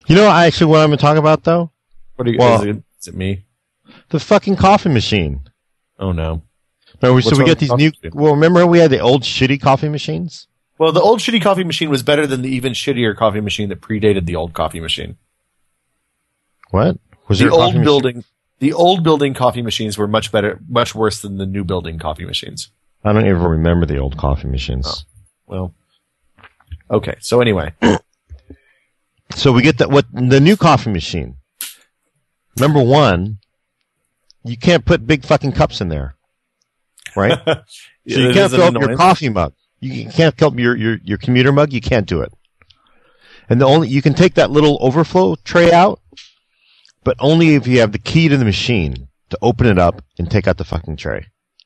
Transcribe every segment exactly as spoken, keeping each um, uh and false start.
You know, actually, what I'm going to talk about though. What are you? Well, is, it, is it me? The fucking coffee machine. Oh no. Remember, so we got these new. Machine? Well, remember we had the old shitty coffee machines. Well, the old shitty coffee machine was better than the even shittier coffee machine that predated the old coffee machine. What was the there? old building? The old building coffee machines were much better, much worse than the new building coffee machines. I don't even remember the old coffee machines. Oh, well, okay. So anyway, so we get that what the new coffee machine. Number one, you can't put big fucking cups in there, right? So you can't fill up your coffee mug. You can't fill up your, your your commuter mug. You can't do it. And the only you can take that little overflow tray out, but only if you have the key to the machine to open it up and take out the fucking tray.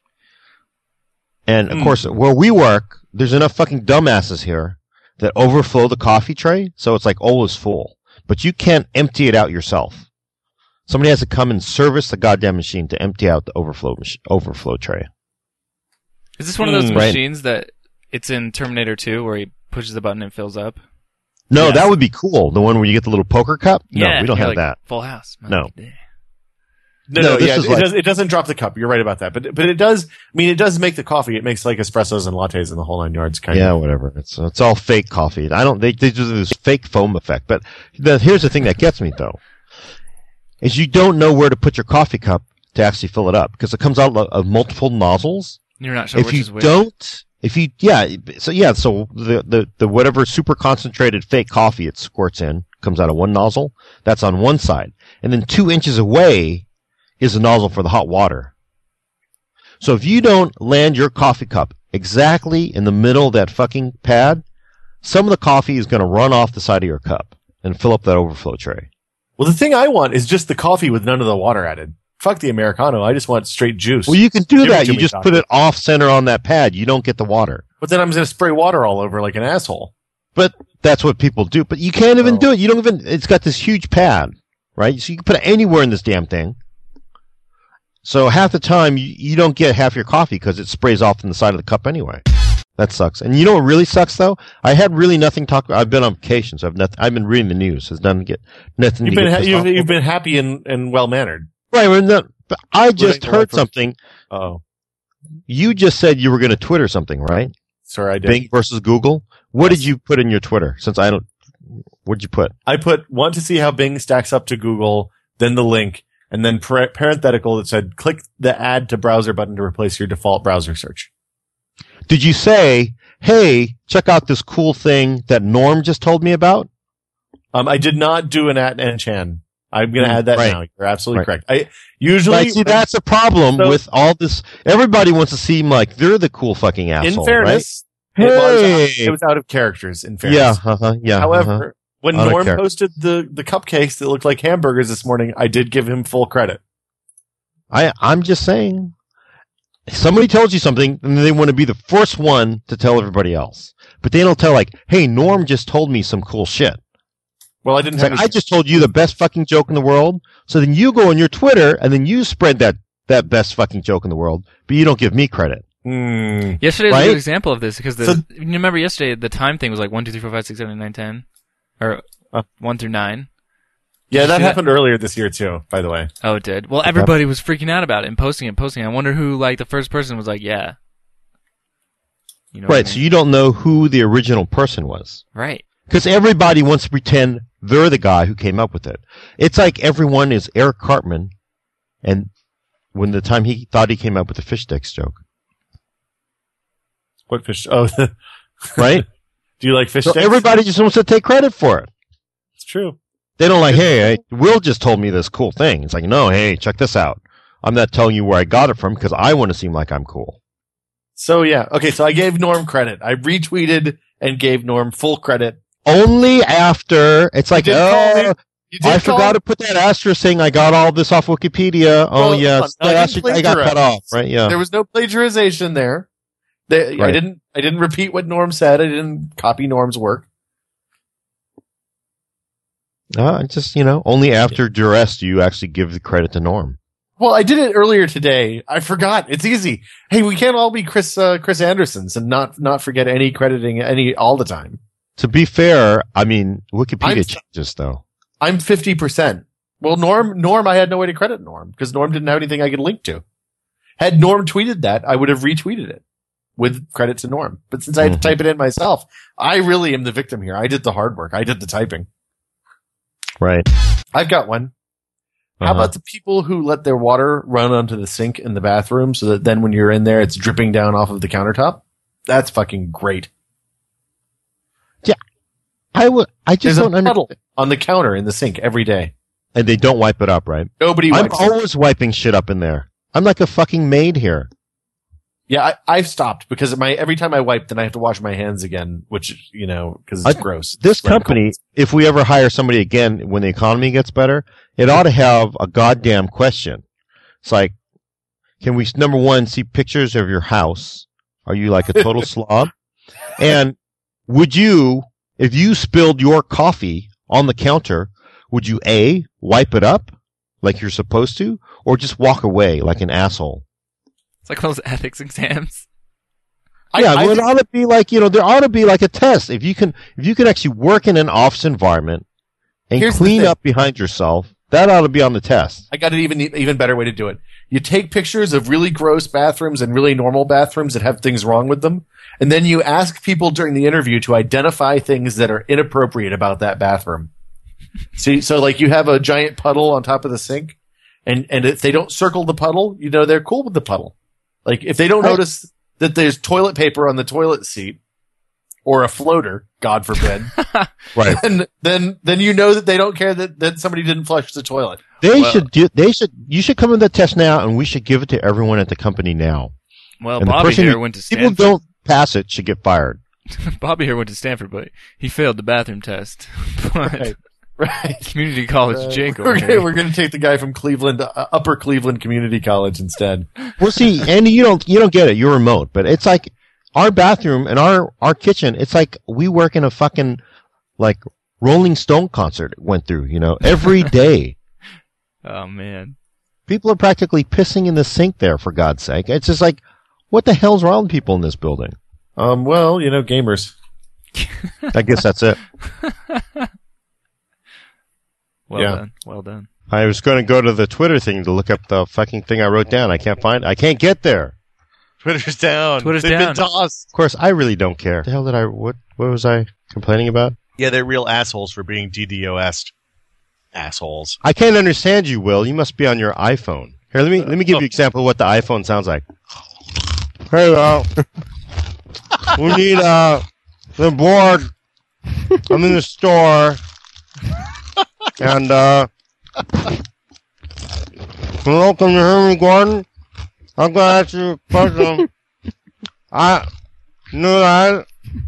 And of mm. course, where we work, there's enough fucking dumbasses here that overflow the coffee tray, so it's like always full. But you can't empty it out yourself. Somebody has to come and service the goddamn machine to empty out the overflow mach- overflow tray. Is this one of those mm, machines right. that it's in Terminator two where he pushes the button and fills up? No, yes. That would be cool. The one where you get the little poker cup? No, yeah, we don't yeah, have like that. Full house. No. No, no, no yeah, it, like, does, it doesn't drop the cup. You're right about that. But but it does, I mean, it does make the coffee. It makes like espressos and lattes and the whole nine yards kind yeah, of. Yeah, whatever. It's it's all fake coffee. I don't, they, they do this fake foam effect. But the, here's the thing that gets me, though, is you don't know where to put your coffee cup to actually fill it up because it comes out of multiple nozzles. You're not sure if which you is which. don't, if you, yeah, so yeah, so the, the, the whatever super concentrated fake coffee it squirts in comes out of one nozzle. That's on one side. And then two inches away is a nozzle for the hot water. So if you don't land your coffee cup exactly in the middle of that fucking pad, some of the coffee is going to run off the side of your cup and fill up that overflow tray. Well, the thing I want is just the coffee with none of the water added. Fuck the Americano. I just want straight juice. Well, you can do Give that. You just coffee. Put it off center on that pad. You don't get the water. But then I'm going to spray water all over like an asshole. But that's what people do. But you can't even oh. do it. You don't even, it's got this huge pad, right? So you can put it anywhere in this damn thing. So half the time you, you don't get half your coffee because it sprays off in the side of the cup anyway. That sucks. And you know what really sucks though? I had really nothing to talk about. I've been on vacation, so I've nothing, I've been reading the news. It's nothing to get, nothing you've to been get ha- you've, you've been happy and, and well mannered. Right. We're not, but I just heard something. Oh. You just said you were going to Twitter something, right? Sorry, I did. Bing versus Google. What yes. did you put in your Twitter? Since I don't, what did you put? I put want to see how Bing stacks up to Google, then the link. And then par- parenthetical that said, click the add to browser button to replace your default browser search. Did you say, hey, check out this cool thing that Norm just told me about? Um, I did not do an at Enchan. I'm going to mm, add that right. now. You're absolutely right. correct. I usually right, see that's a problem so, with all this. Everybody wants to seem like they're the cool fucking asshole. In fairness, right? it, hey. was out, it was out of characters. In fairness, yeah, uh-huh, yeah. However. Uh-huh. When Norm posted the, the cupcakes that looked like hamburgers this morning, I did give him full credit. I, I'm just saying, somebody tells you something, and they want to be the first one to tell everybody else. But they don't tell like, hey, Norm just told me some cool shit. Well, I didn't it's have like, any- I just told you the best fucking joke in the world, so then you go on your Twitter, and then you spread that, that best fucking joke in the world, but you don't give me credit. Mm. Yesterday was right? a good example of this, because the, so, you remember yesterday, the time thing was like one, two, three, four, five, six, seven, eight, nine, ten? Or uh, one through nine. Yeah, that happened that? earlier this year too, by the way. Oh, it did? Well, everybody was freaking out about it and posting it, posting it. I wonder who, like, the first person was like, yeah. You know right, I mean? So you don't know who the original person was. Right. Because everybody wants to pretend they're the guy who came up with it. It's like everyone is Eric Cartman, and when the time he thought he came up with the fish sticks joke. What fish? Oh, right? Do you like fish so sticks? Everybody just wants to take credit for it. It's true. They don't like, hey, Will just told me this cool thing. It's like, no, hey, check this out. I'm not telling you where I got it from because I want to seem like I'm cool. So, yeah. Okay, so I gave Norm credit. I retweeted and gave Norm full credit. Only after, it's like, oh, I forgot me? to put that asterisk saying I got all this off Wikipedia. Well, oh, yes, I, that asterisk, I got cut off, right? Yeah. There was no plagiarization there. They, right. I didn't. I didn't repeat what Norm said. I didn't copy Norm's work. Uh, just you know, only after duress do you actually give the credit to Norm. Well, I did it earlier today. I forgot. It's easy. Hey, we can't all be Chris uh, Chris Andersons and not not forget any crediting any all the time. To be fair, I mean Wikipedia I'm, changes though. I'm fifty percent. Well, Norm, Norm, I had no way to credit Norm because Norm didn't have anything I could link to. Had Norm tweeted that, I would have retweeted it with credit to Norm. But since I had to type it in myself, I really am the victim here. I did the hard work. I did the typing. Right. I've got one. How Uh-huh. about the people who let their water run onto the sink in the bathroom so that then when you're in there, it's dripping down off of the countertop? That's fucking great. I would. I just There's a don't puddle understand. on the counter in the sink every day. And they don't wipe it up, right? Nobody I'm wipes it. always wiping shit up in there. I'm like a fucking maid here. Yeah, I, I've stopped because my every time I wipe, then I have to wash my hands again, which, you know, because it's I- gross. This It's radical. company, if we ever hire somebody again when the economy gets better, it ought to have a goddamn question. It's like, can we, number one, see pictures of your house? Are you like a total slob? And would you, if you spilled your coffee on the counter, would you A, wipe it up like you're supposed to, or just walk away like an asshole? It's like those ethics exams. I- yeah, I well, it think- ought to be like, you know, there ought to be like a test. If you can, if you can actually work in an office environment and Here's the clean thing. up behind yourself, that ought to be on the test. I got an even even better way to do it. You take pictures of really gross bathrooms and really normal bathrooms that have things wrong with them, and then you ask people during the interview to identify things that are inappropriate about that bathroom. See, so like you have a giant puddle on top of the sink, and and if they don't circle the puddle, you know they're cool with the puddle. Like if they don't Right. notice that there's toilet paper on the toilet seat or a floater, God forbid, Right. then then then you know that they don't care that, that somebody didn't flush the toilet. They Well- should do, they should, you should come with the test now and we should give it to everyone at the company now. Well, And the Bobby person here who- went to People Stanford. don't pass it should get fired. Bobby here went to Stanford, but he failed the bathroom test. But Right. Right. community college Uh, Jake we're over gonna, here. we're gonna take the guy from Cleveland, uh, Upper Cleveland Community College instead. Well, see, Andy, you don't, you don't get it. You're remote, but it's like our bathroom and our, our kitchen. It's like we work in a fucking, like, Rolling Stone concert it went through, you know, every day. Oh man. People are practically pissing in the sink there, for God's sake. It's just like, what the hell's wrong with people in this building? Um, well, you know, gamers. I guess that's it. Well Yeah. done. Well done. I was going to go to the Twitter thing to look up the fucking thing I wrote down. I can't find, I can't get there. Twitter's down. Twitter's They've down. been tossed. Of course, I really don't care. The hell did I, what, what was I complaining about? Yeah, they're real assholes for being DDoS'd. Assholes. I can't understand you, Will. You must be on your iPhone. Here, let me, let me give you an example of what the iPhone sounds like. Hey, uh, we need, uh, the board. I'm in the store. And, uh, hello, can you hear me, Gordon? I'm gonna ask you a question. I knew that.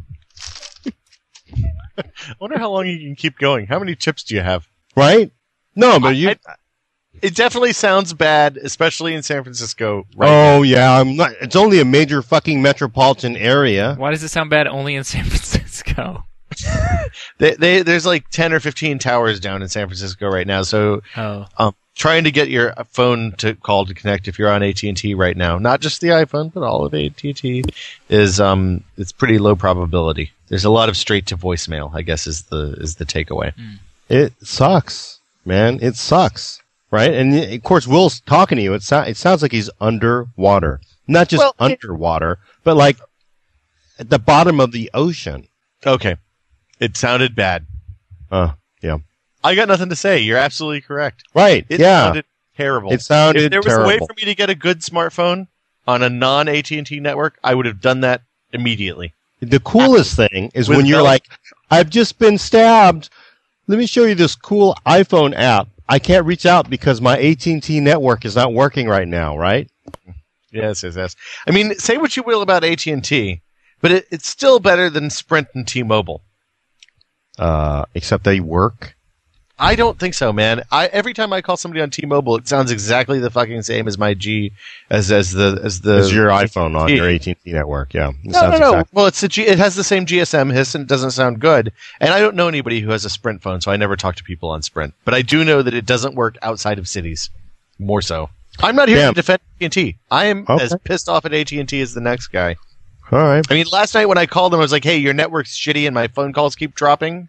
I wonder how long you can keep going. How many chips do you have? Right? No, but you. I- It definitely sounds bad, especially in San Francisco. Right Oh yeah, I'm not. It's only a major fucking metropolitan area. Why does it sound bad only in San Francisco? They, they, there's like ten or fifteen towers down in San Francisco right now. So Oh. um, trying to get your phone to call to connect if you're on A T and T right now, not just the iPhone, but all of A T and T, is um, it's pretty low probability. There's a lot of straight to voicemail, I guess, is the is the takeaway. It sucks, man. It sucks, right? And of course, Will's talking to you. It, so- it sounds like he's underwater, not just Well, it- underwater, but like at the bottom of the ocean. Okay, it sounded bad. Uh, yeah, I got nothing to say. You're absolutely correct. right. It yeah, sounded terrible. it sounded if there was terrible. a way for me to get a good smartphone on a non A T and T network, I would have done that immediately. The coolest thing is With when you're no- like, I've just been stabbed. Let me show you this cool iPhone app. I can't reach out because my A T and T network is not working right now, right? Yes, yes, yes. I mean, say what you will about A T and T, but it, it's still better than Sprint and T-Mobile. Uh, except they work. I don't think so, man. I every time I call somebody on T-Mobile, it sounds exactly the fucking same as my G, as as the as the As your iPhone on G. your A T and T network, yeah. It No, sounds no, no. exact- Well, it's the G. It has the same G S M hiss and it doesn't sound good. And I don't know anybody who has a Sprint phone, so I never talk to people on Sprint. But I do know that it doesn't work outside of cities. More so. I'm not here Damn. to defend A T and T. I am Okay. as pissed off at A T and T as the next guy. All right. I mean, last night when I called them, I was like, "Hey, your network's shitty and my phone calls keep dropping."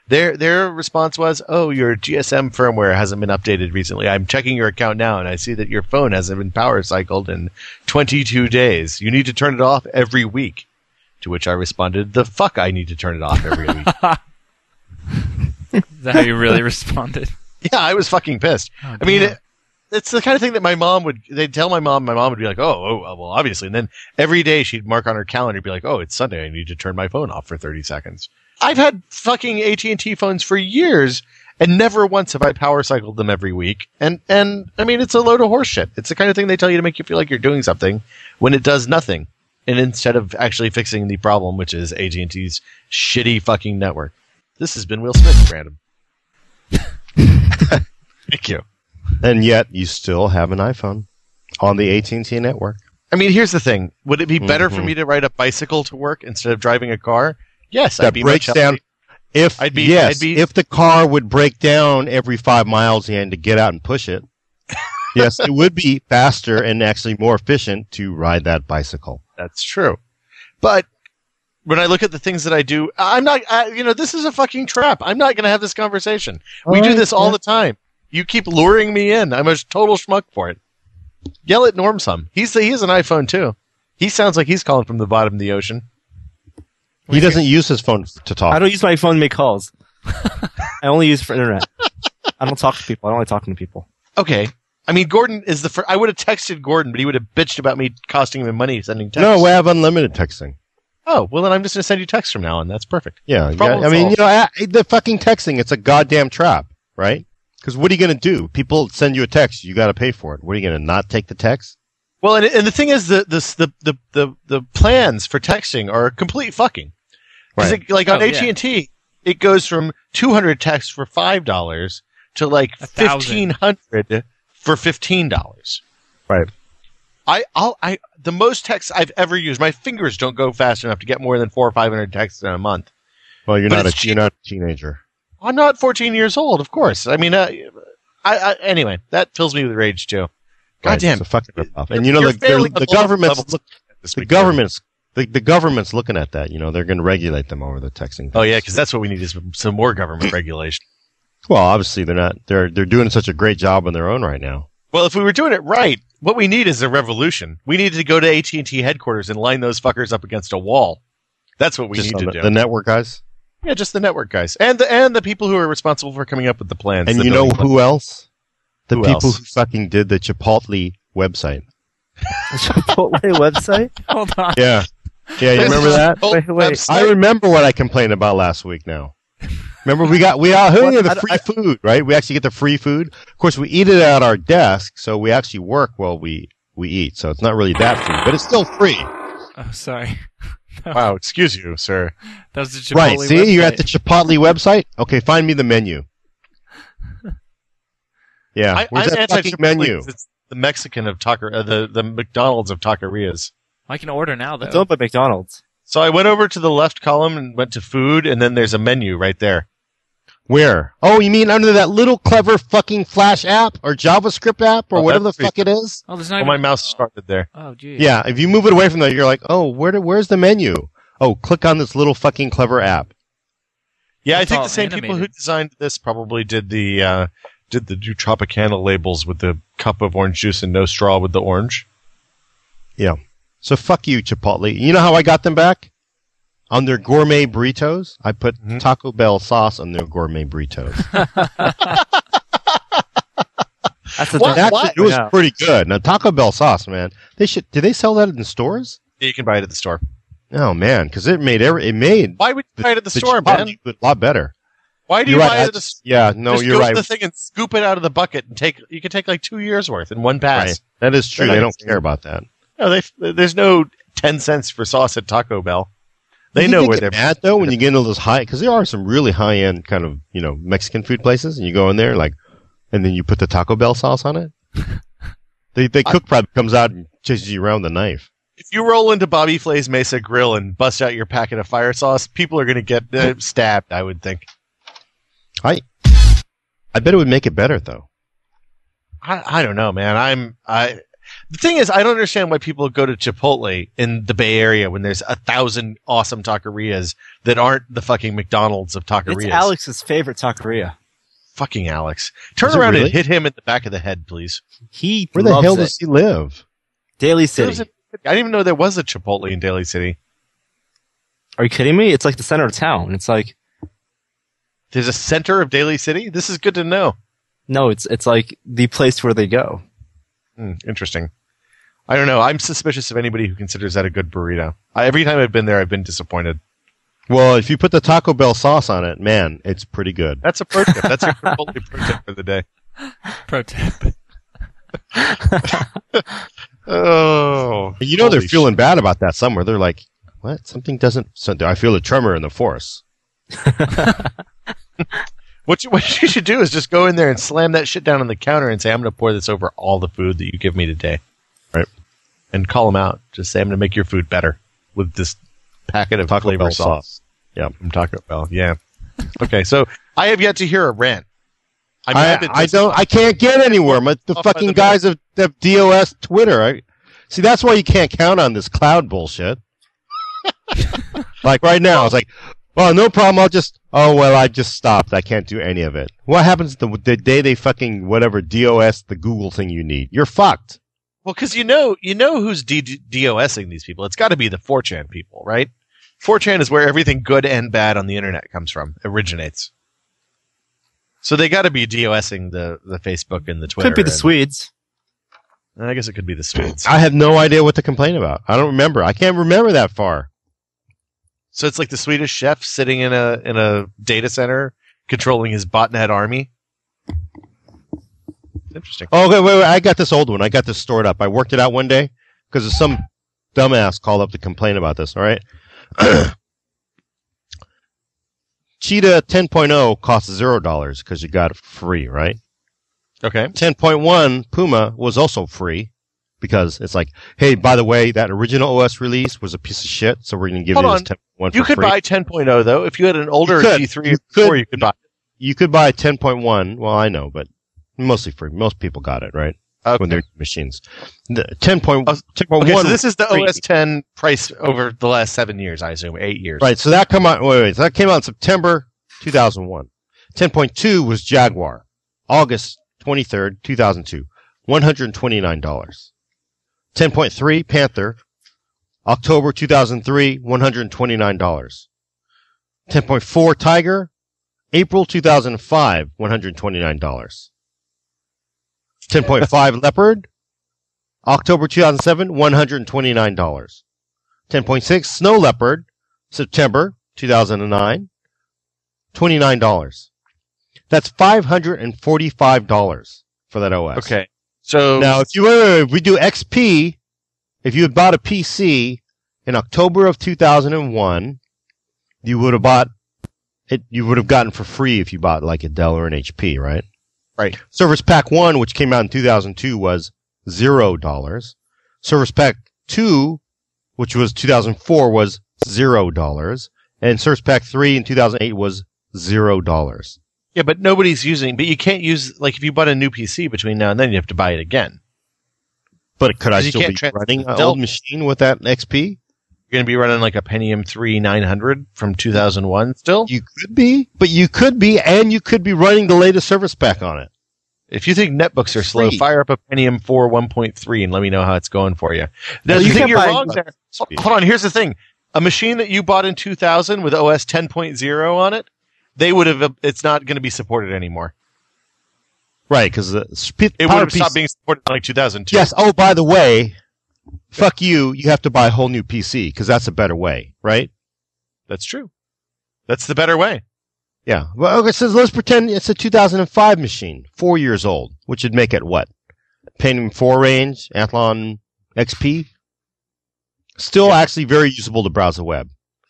Their their response was, "Oh, your G S M firmware hasn't been updated recently. I'm checking your account now, and I see that your phone hasn't been power cycled in twenty-two days. You need to turn it off every week." To which I responded, "The fuck, I need to turn it off every week." Is that how you really responded? Yeah, I was fucking pissed. Oh, I mean, damn. it, it's the kind of thing that my mom would. They'd tell my mom. My mom would be like, "Oh, oh, well, obviously." And then every day she'd mark on her calendar, be like, "Oh, it's Sunday. I need to turn my phone off for thirty seconds." I've had fucking A T and T phones for years, and never once have I power cycled them every week. And and I mean, it's a load of horse shit. It's the kind of thing they tell you to make you feel like you're doing something when it does nothing. And instead of actually fixing the problem, which is A T and T's shitty fucking network. This has been Will Smith, Random. Thank you. And yet, you still have an iPhone on the A T and T network. I mean, here's the thing. Would it be better Mhm. for me to ride a bicycle to work instead of driving a car? Yes, That I'd be breaks much down. healthier. If I'd be- yes, I'd be- if the car would break down every five miles, you had to get out and push it. Yes, it would be faster and actually more efficient to ride that bicycle. That's true. But when I look at the things that I do, I'm not, I, you know, this is a fucking trap. I'm not going to have this conversation. We All do right, this all yeah. the time. You keep luring me in. I'm a total schmuck for it. Yell at Norm some. He's the, he has an iPhone too. He sounds like he's calling from the bottom of the ocean. He doesn't use his phone to talk. I don't use my phone to make calls. I only use it for internet. I don't talk to people. I don't like talking to people. Okay. I mean, Gordon is the first. I would have texted Gordon, but he would have bitched about me costing him money sending texts. No, we have unlimited texting. Oh, well, then I'm just going to send you texts from now on. That's perfect. Yeah, yeah. Problem I mean, solved. you know, I, the fucking texting, it's a goddamn trap, right? Because what are you going to do? People send you a text, you got to pay for it. What are you going to not take the text? Well, and, and the thing is, the, the, the, the, the, the plans for texting are complete fucking. 'Cause Right. it, like on Oh, yeah. A T and T, it goes from two hundred texts for five dollars to like A thousand. fifteen hundred for fifteen dollars. Right. I, I'll, I, the most texts I've ever used, my fingers don't go fast enough to get more than four or five hundred texts in a month. Well, you're But not a it's you're not a teenager. I'm not fourteen years old, of course. I mean, uh, I, I, anyway, that fills me with rage too. God Right, damn. it's a fucking rip-off. And you know, You're the, they're- failing the at all government's levels look, this the week. government's the, the government's looking at that. You know, they're going to regulate them over the texting. Oh things. yeah, because that's what we need is some more government regulation. Well, obviously they're not. They're they're doing such a great job on their own right now. Well, if we were doing it right, what we need is a revolution. We need to go to A T and T headquarters and line those fuckers up against a wall. That's what we Just need on to the, do. the network guys. Yeah, just the network guys and the and the people who are responsible for coming up with the plans. And the you know building who else? The Who people else? who fucking did the Chipotle website. Chipotle website? Hold on. Yeah. Yeah, you remember that? Oh, Wait, wait. website. I remember what I complained about last week now. Remember we got we out What? here the I- free I- food, right? We actually get the free food. Of course, we eat it at our desk, so we actually work while we we eat. So it's not really that free, but it's still free. Oh, sorry. Wow, excuse you, sir. That was the Chipotle Right. See, website. you're at the Chipotle website. Okay, find me the menu. Yeah, I, where's I'm that fucking anti-Chipotle menu? 'cause It's the Mexican of taco, uh, the the McDonald's of taquerias. I can order now, though. It's owned by McDonald's. So I went over to the left column and went to food, and then there's a menu right there. Where? Oh, you mean under that little clever fucking Flash app or JavaScript app or Oh, whatever the that's fuck it is? Oh, there's not Oh, even... my mouse started there. Oh, geez. Yeah, if you move it away from there, you're like, oh, where do, where's the menu? Oh, click on this little fucking clever app. Yeah, I It's think all the same people who animated. designed this probably did the uh, did the new Tropicana labels with the cup of orange juice and no straw with the orange. Yeah. So fuck you, Chipotle. You know how I got them back? On their gourmet burritos, I put Mhm. Taco Bell sauce on their gourmet burritos. That's the What? Actually, What? it was Yeah. pretty good. Now Taco Bell sauce, man. They should. Do they sell that in stores? Yeah, you can buy it at the store. Oh man, because it made every it made Why would you buy it at the, store, Chipotle man? a lot better. Why do you You're buy right. it at I- the store? Yeah, no, Just you're go right. to the thing and scoop it out of the bucket and take. You can take like two years worth in one pass. Right. That is true. They're They not don't gonna- care about that. No, they, there's no ten cents for sauce at Taco Bell. They You know think where they they're. get mad though when you get into those high, because there are some really high end kind of you know Mexican food places, and you go in there like, and then you put the Taco Bell sauce on it. they they cook probably comes out and chases you around the knife. If you roll into Bobby Flay's Mesa Grill and bust out your packet of fire sauce, people are going to get uh, stabbed. I would think. I I bet it would make it better though. I, I don't know, man. I'm I The thing is, I don't understand why people go to Chipotle in the Bay Area when there's a thousand awesome taquerias that aren't the fucking McDonald's of taquerias. It's Alex's favorite taqueria. Fucking Alex. Turn Is it around really? and hit him in the back of the head, please. He Where the loves hell it. does he live? Daly There was City. a- I didn't even know there was a Chipotle in Daly City. Are you kidding me? It's like the center of town. It's like There's a center of Daly City? This is good to know. no, it's it's like the place where they go. Hmm, interesting. I don't know. I'm suspicious of anybody who considers that a good burrito. I, every time I've been there, I've been disappointed. Well, if you put the Taco Bell sauce on it, man, it's pretty good. That's a pro tip. That's your Chipotle pro tip for the day. Pro tip. Oh. You know they're holy feeling bad about that somewhere. They're like, what? Something doesn't... So, I feel a tremor in the force. What you, what you should do is just go in there and slam that shit down on the counter and say, I'm going to pour this over all the food that you give me today. Right. And call them out. Just say, I'm going to make your food better with this packet of Taco flavor Bell sauce. sauce. Yeah. From Taco Bell. Yeah. Okay, so I have yet to hear a rant. I, mean, I, I've been I don't. I can't get anywhere. My, the Off by fucking the guys of, of DOS Twitter. I, see, that's why you can't count on this cloud bullshit. Like right now, it's like, well, no problem. I'll just. Oh well, I just stopped. I can't do any of it. What happens the, the day they fucking whatever DOS the Google thing you need? You're fucked. Well, because you know, you know who's D- DOSing these people. It's got to be the four chan people, right? four chan is where everything good and bad on the internet comes from, originates. So they got to be DOSing the, the Facebook and the Twitter. Could be the and- Swedes. I guess it could be the Swedes. I have no idea what to complain about. I don't remember. I can't remember that far. So it's like the Swedish chef sitting in a in a data center controlling his botnet army. Interesting. Oh, okay, wait, wait. I got this old one. I got this stored up. I worked it out one day because some dumbass called up to complain about this. All right. Cheetah ten point oh costs zero dollars because you got it free, right? Okay. ten point one Puma was also free because it's like, hey, by the way, that original O S release was a piece of shit, so we're going to give Hold you on. this ten point one You for could free. buy ten point oh though. If you had an older You could. G three You before, could. you could buy. You could buy ten point one. Well, I know, but mostly free. Most people got it, right? Okay. When they're machines. The ten point one. Okay, so this is the free. O S ten price over the last seven years, I assume, eight years. Right, so that come out. Wait, wait. So that came out in September two thousand one. ten point two was Jaguar, August twenty-third, two thousand two, one hundred twenty-nine dollars. ten point three Panther, October two thousand three, one hundred twenty-nine dollars. ten point four Tiger, April two thousand five, one hundred twenty-nine dollars. ten point five Leopard, October two thousand seven, one hundred twenty-nine dollars. ten point six Snow Leopard, September two thousand nine, twenty-nine dollars. That's five hundred forty-five dollars for that O S. Okay. So Now, if you if we do X P, if you had bought a P C in October of two thousand one, you would have bought it. You would have gotten for free if you bought like a Dell or an H P, right? Right. Service Pack one, which came out in two thousand two, was zero dollars. Service Pack two, which was two thousand four, was zero dollars, and Service Pack three in two thousand eight was zero dollars. yeah, but nobody's using. But you can't use like if you bought a new P C between now and then, you have to buy it again. But could I 'Cause you still can't be trans- running an Dell- old machine with that X P? You're going to be running like a Pentium three nine hundred from two thousand one still. You could be, but you could be, and you could be running the latest Service Pack on it. If you think netbooks are slow, Free. fire up a Pentium four one point three and let me know how it's going for you. Now, Well, the you thing can't you're buy- wrong there. Hold hold on, here's the thing. A machine that you bought in two thousand with O S ten point oh on it, they would have. It's not going to be supported anymore. Right, because the sp- It would power have P C stopped being supported in like two thousand two. Yes. Oh, by the way, fuck you. You have to buy a whole new P C because that's a better way, right? That's true. That's the better way. Yeah. Well, okay. So let's pretend it's a two thousand five machine, four years old, which would make it what? Pentium four range, Athlon X P. Still actually very usable to browse the web.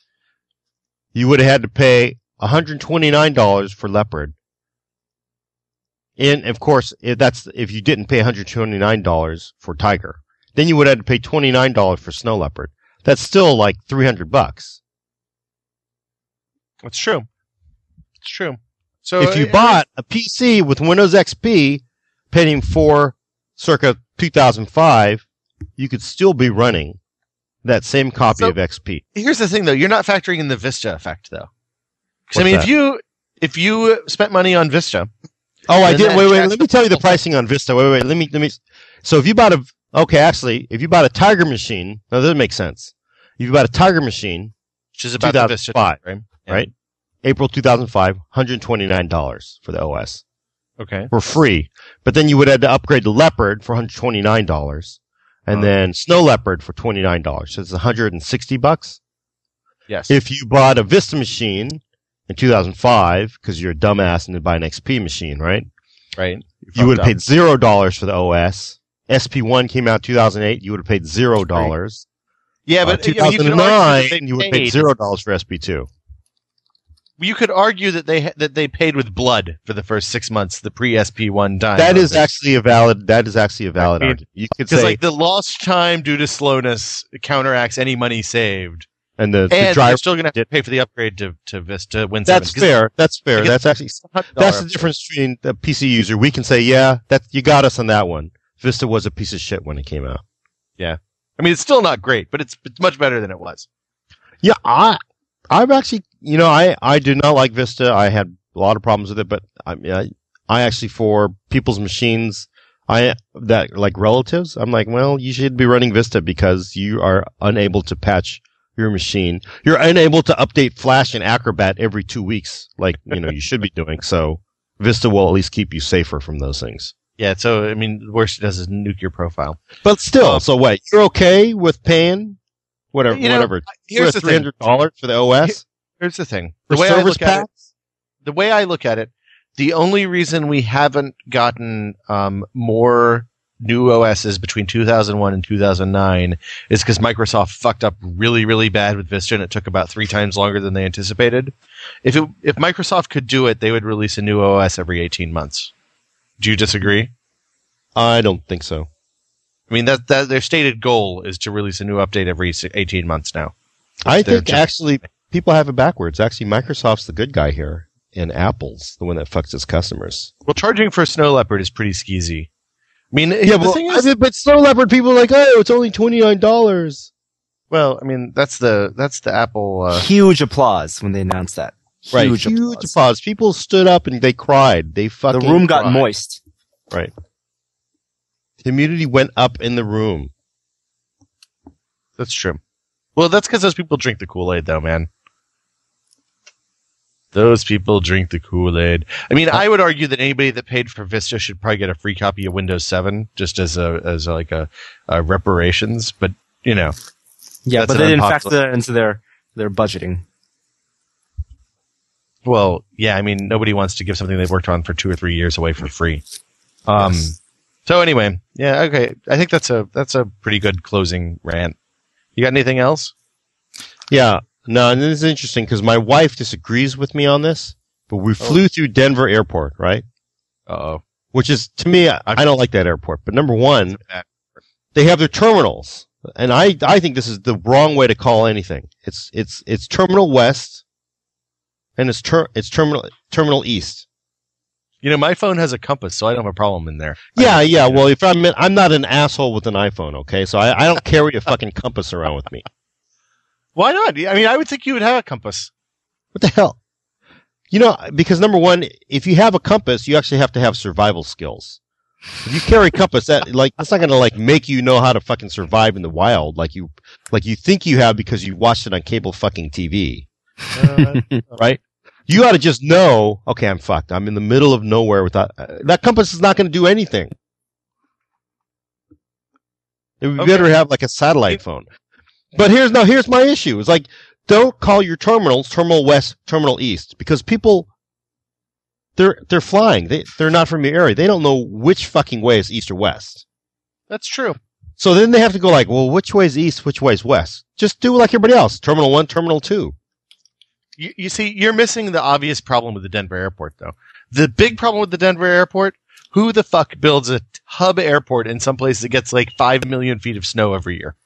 You would have had to pay one hundred twenty-nine dollars for Leopard. And of course, if that's if you didn't pay one hundred twenty-nine dollars for Tiger, then you would have had to pay twenty-nine dollars for Snow Leopard. That's still like three hundred bucks. That's true. It's true. So If you uh, bought a P C with Windows X P, Pentium four circa two thousand five, you could still be running that same copy So- of X P. Here's the thing, though. You're not factoring in the Vista effect, though. Because I What's mean, that? if you if you spent money on Vista, Oh, I And did. that Wait, wait. tracks Let me tell you the the- pricing on Vista. Wait, wait, wait. Let me, let me. So if you bought a, okay, actually, if you bought a Tiger machine, now this makes sense. If you bought a Tiger machine, which is about the Vista, two thousand five, right? Yeah. right? April two thousand five, one hundred twenty-nine dollars for the O S Okay. for free. But then you would have to upgrade the Leopard for one hundred twenty-nine dollars, and Oh. then Snow Leopard for twenty-nine dollars. So it's one hundred sixty bucks. Yes. If you bought a Vista machine in two thousand five, because you're a dumbass and did buy an X P machine, right? right. You would have paid zero dollars for the O S. S P one came out two thousand eight. You would have paid zero dollars. Yeah, Uh, but two I mean, you thousand could argue nine, that they you would have paid paid- zero dollars for S P two. You could argue that they that they paid with blood for the first six months, the pre S P one time. That is actually a valid. That is actually a valid I mean, argument. You could because say, like the lost time due to slowness counteracts any money saved, and the, the and driver. you're still going to have to did- pay for the upgrade to to Vista Win That's seven. fair. That's fair. because- That's actually that's the difference between the P C user. We can say, yeah, that you got us on that one. Vista was a piece of shit when it came out. I mean, it's still not great, but it's it's much better than it was. Yeah, I, I've actually, you know, I, I do not like Vista. I had a lot of problems with it, but I mean, I, I actually, for people's machines, I, that, like relatives, I'm like, well, you should be running Vista because you are unable to patch your machine. You're unable to update Flash and Acrobat every two weeks, like, you know, you should be doing. So Vista will at least keep you safer from those things. Yeah, so I mean, the worst it does is nuke your profile. But still, Um, so wait, you're okay with paying whatever, You know, whatever, Here's the three thing. hundred dollars for the O S? Here's the thing. For The way I service look at it, packs? the way I look at it, the only reason we haven't gotten um, more new O Ss between two thousand one and two thousand nine is because Microsoft fucked up really, really bad with Vista, and it took about three times longer than they anticipated. If it, if Microsoft could do it, they would release a new O S every eighteen months. Do you disagree? I don't think so. I mean, that, that their stated goal is to release a new update every si- eighteen months now. I They're think just- actually people have it backwards. Actually, Microsoft's the good guy here, and Apple's the one that fucks its customers. Well, charging for Snow Leopard is pretty skeezy. I mean, Yeah, the but, thing I is, mean, but Snow Leopard people are like, oh, it's only twenty nine dollars. well, I mean, that's the that's the Apple. Uh, Huge applause when they announced that. Right, Huge, huge applause. applause. People stood up and they cried. They fucking. The room got cried. moist. Right. The immunity went up in the room. That's true. Well, that's because those people drink the Kool-Aid, though, man. Those people drink the Kool-Aid. I mean, I would argue that anybody that paid for Vista should probably get a free copy of Windows seven, just as a as a, like a, a reparations. But you know, Yeah, That's but an they didn't unpopular- factor that into their their budgeting. well, yeah. I mean, nobody wants to give something they've worked on for two or three years away for free. Um. Yes. So anyway, yeah, okay. I think that's a that's a pretty good closing rant. You got anything else? Yeah. No, and this is interesting because my wife disagrees with me on this, but we flew through Denver Airport, right? Uh-oh. Which is, to me, I, I don't like that airport. But number one, they have their terminals. And I, I think this is the wrong way to call anything. It's, it's, it's Terminal West and it's ter- it's Terminal, Terminal East. You know, my phone has a compass, so I don't have a problem in there. Yeah, I- yeah. Well, if I'm, I'm not an asshole with an iPhone, okay? So I, I don't carry a fucking compass around with me. Why not? I mean, I would think you would have a compass. What the hell? You know, because number one, if you have a compass, you actually have to have survival skills. If you carry a compass, that like that's not gonna like make you know how to fucking survive in the wild, like you like you think you have because you watched it on cable fucking T V, Uh, right? You ought to just know, okay, I'm fucked. I'm in the middle of nowhere without uh, that compass is not going to do anything. It would Okay. better have like a satellite phone. But here's now here's my issue. It's like don't call your terminals Terminal West, Terminal East because people they're they're flying. They they're not from your area. They don't know which fucking way is east or west. that's true. So then they have to go like, well, which way is east, which way is west? Just do like everybody else. Terminal one, Terminal two. You, you see, you're missing the obvious problem with the Denver airport, though. The big problem with the Denver airport, who the fuck builds a hub airport in some place that gets like five million feet of snow every year?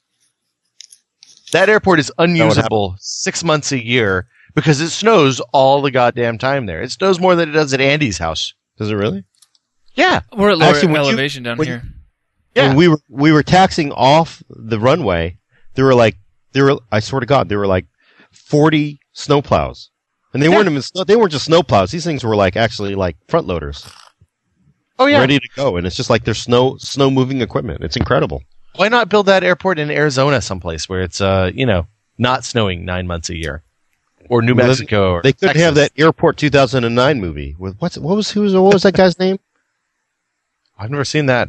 That airport is unusable six months a year because it snows all the goddamn time there. It snows more than it does at Andy's house. Does it really? Yeah. We're at lower Actually, when you- elevation down when- here. Yeah. When we were we were taxiing off the runway, there were like there were I swear to God, there were like forty snowplows. And they Yeah. weren't even snow, they weren't just snowplows. These things were like actually like front loaders. Oh yeah. Ready to go. And it's just like their snow snow moving equipment. It's incredible. Why not build that airport in Arizona someplace where it's uh, you know, not snowing nine months a year? Or New Well, Mexico or They could Texas. have that Airport two thousand nine movie with what's what was who was what was that guy's name? I've never seen that.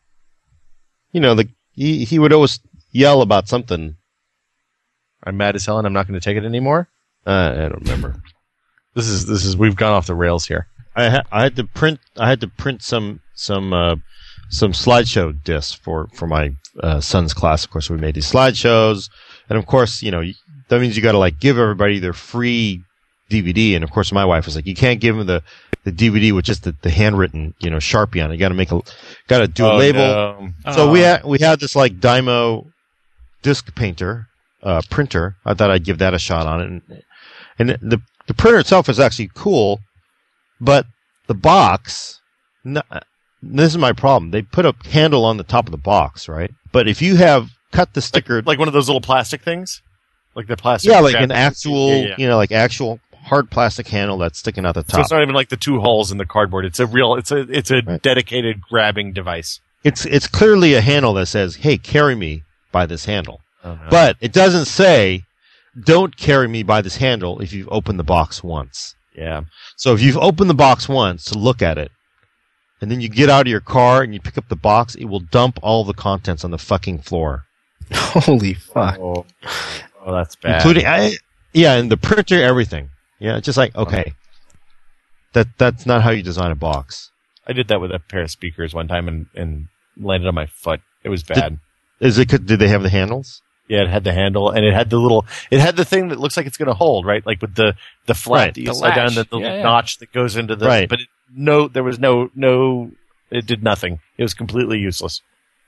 You know, the he, he would always yell about something. I'm mad as hell and I'm not going to take it anymore. Uh, I don't remember. This is this is we've gone off the rails here. I ha- I had to print I had to print some some uh, some slideshow discs for for my uh, son's class. Of course, we made these slideshows, and of course, you know you, that means you got to like give everybody their free D V D. And of course, my wife was like, you can't give them the, the D V D with just the, the handwritten you know Sharpie on it. You got to make a got to do a label. No. So Oh. we had we had this like Dymo disc painter uh, printer. I thought I'd give that a shot on it, and, and the the printer itself is actually cool, but the box. No, this is my problem. They put a handle on the top of the box, right? But if you have cut the sticker, Like, like one of those little plastic things, like the plastic. yeah, like an wrap- actual, Yeah, yeah. you know, like actual hard plastic handle that's sticking out the So top. it's not even like the two holes in the cardboard. It's a real. It's a. It's a Right. dedicated grabbing device. It's it's clearly a handle that says, "Hey, carry me by this handle," Oh, no. but it doesn't say, "Don't carry me by this handle" if you've opened the box once. yeah, So if you've opened the box once to look at it, and then you get out of your car and you pick up the box, it will dump all the contents on the fucking floor, Holy fuck. oh, oh, that's bad. including I, yeah, and the printer, everything. Yeah, it's just like okay, that that's not how you design a box. I did that with a pair of speakers one time and, and landed on my foot. It was bad. Is it? Did they have the handles? Yeah, it had the handle and it had the little. It had the thing that looks like it's going to hold, right? Like with the the flap Right. that you The slide down, latch. the, the Yeah, little yeah. notch that goes into the. Right. But it, no, there was no no. It did nothing. It was completely useless.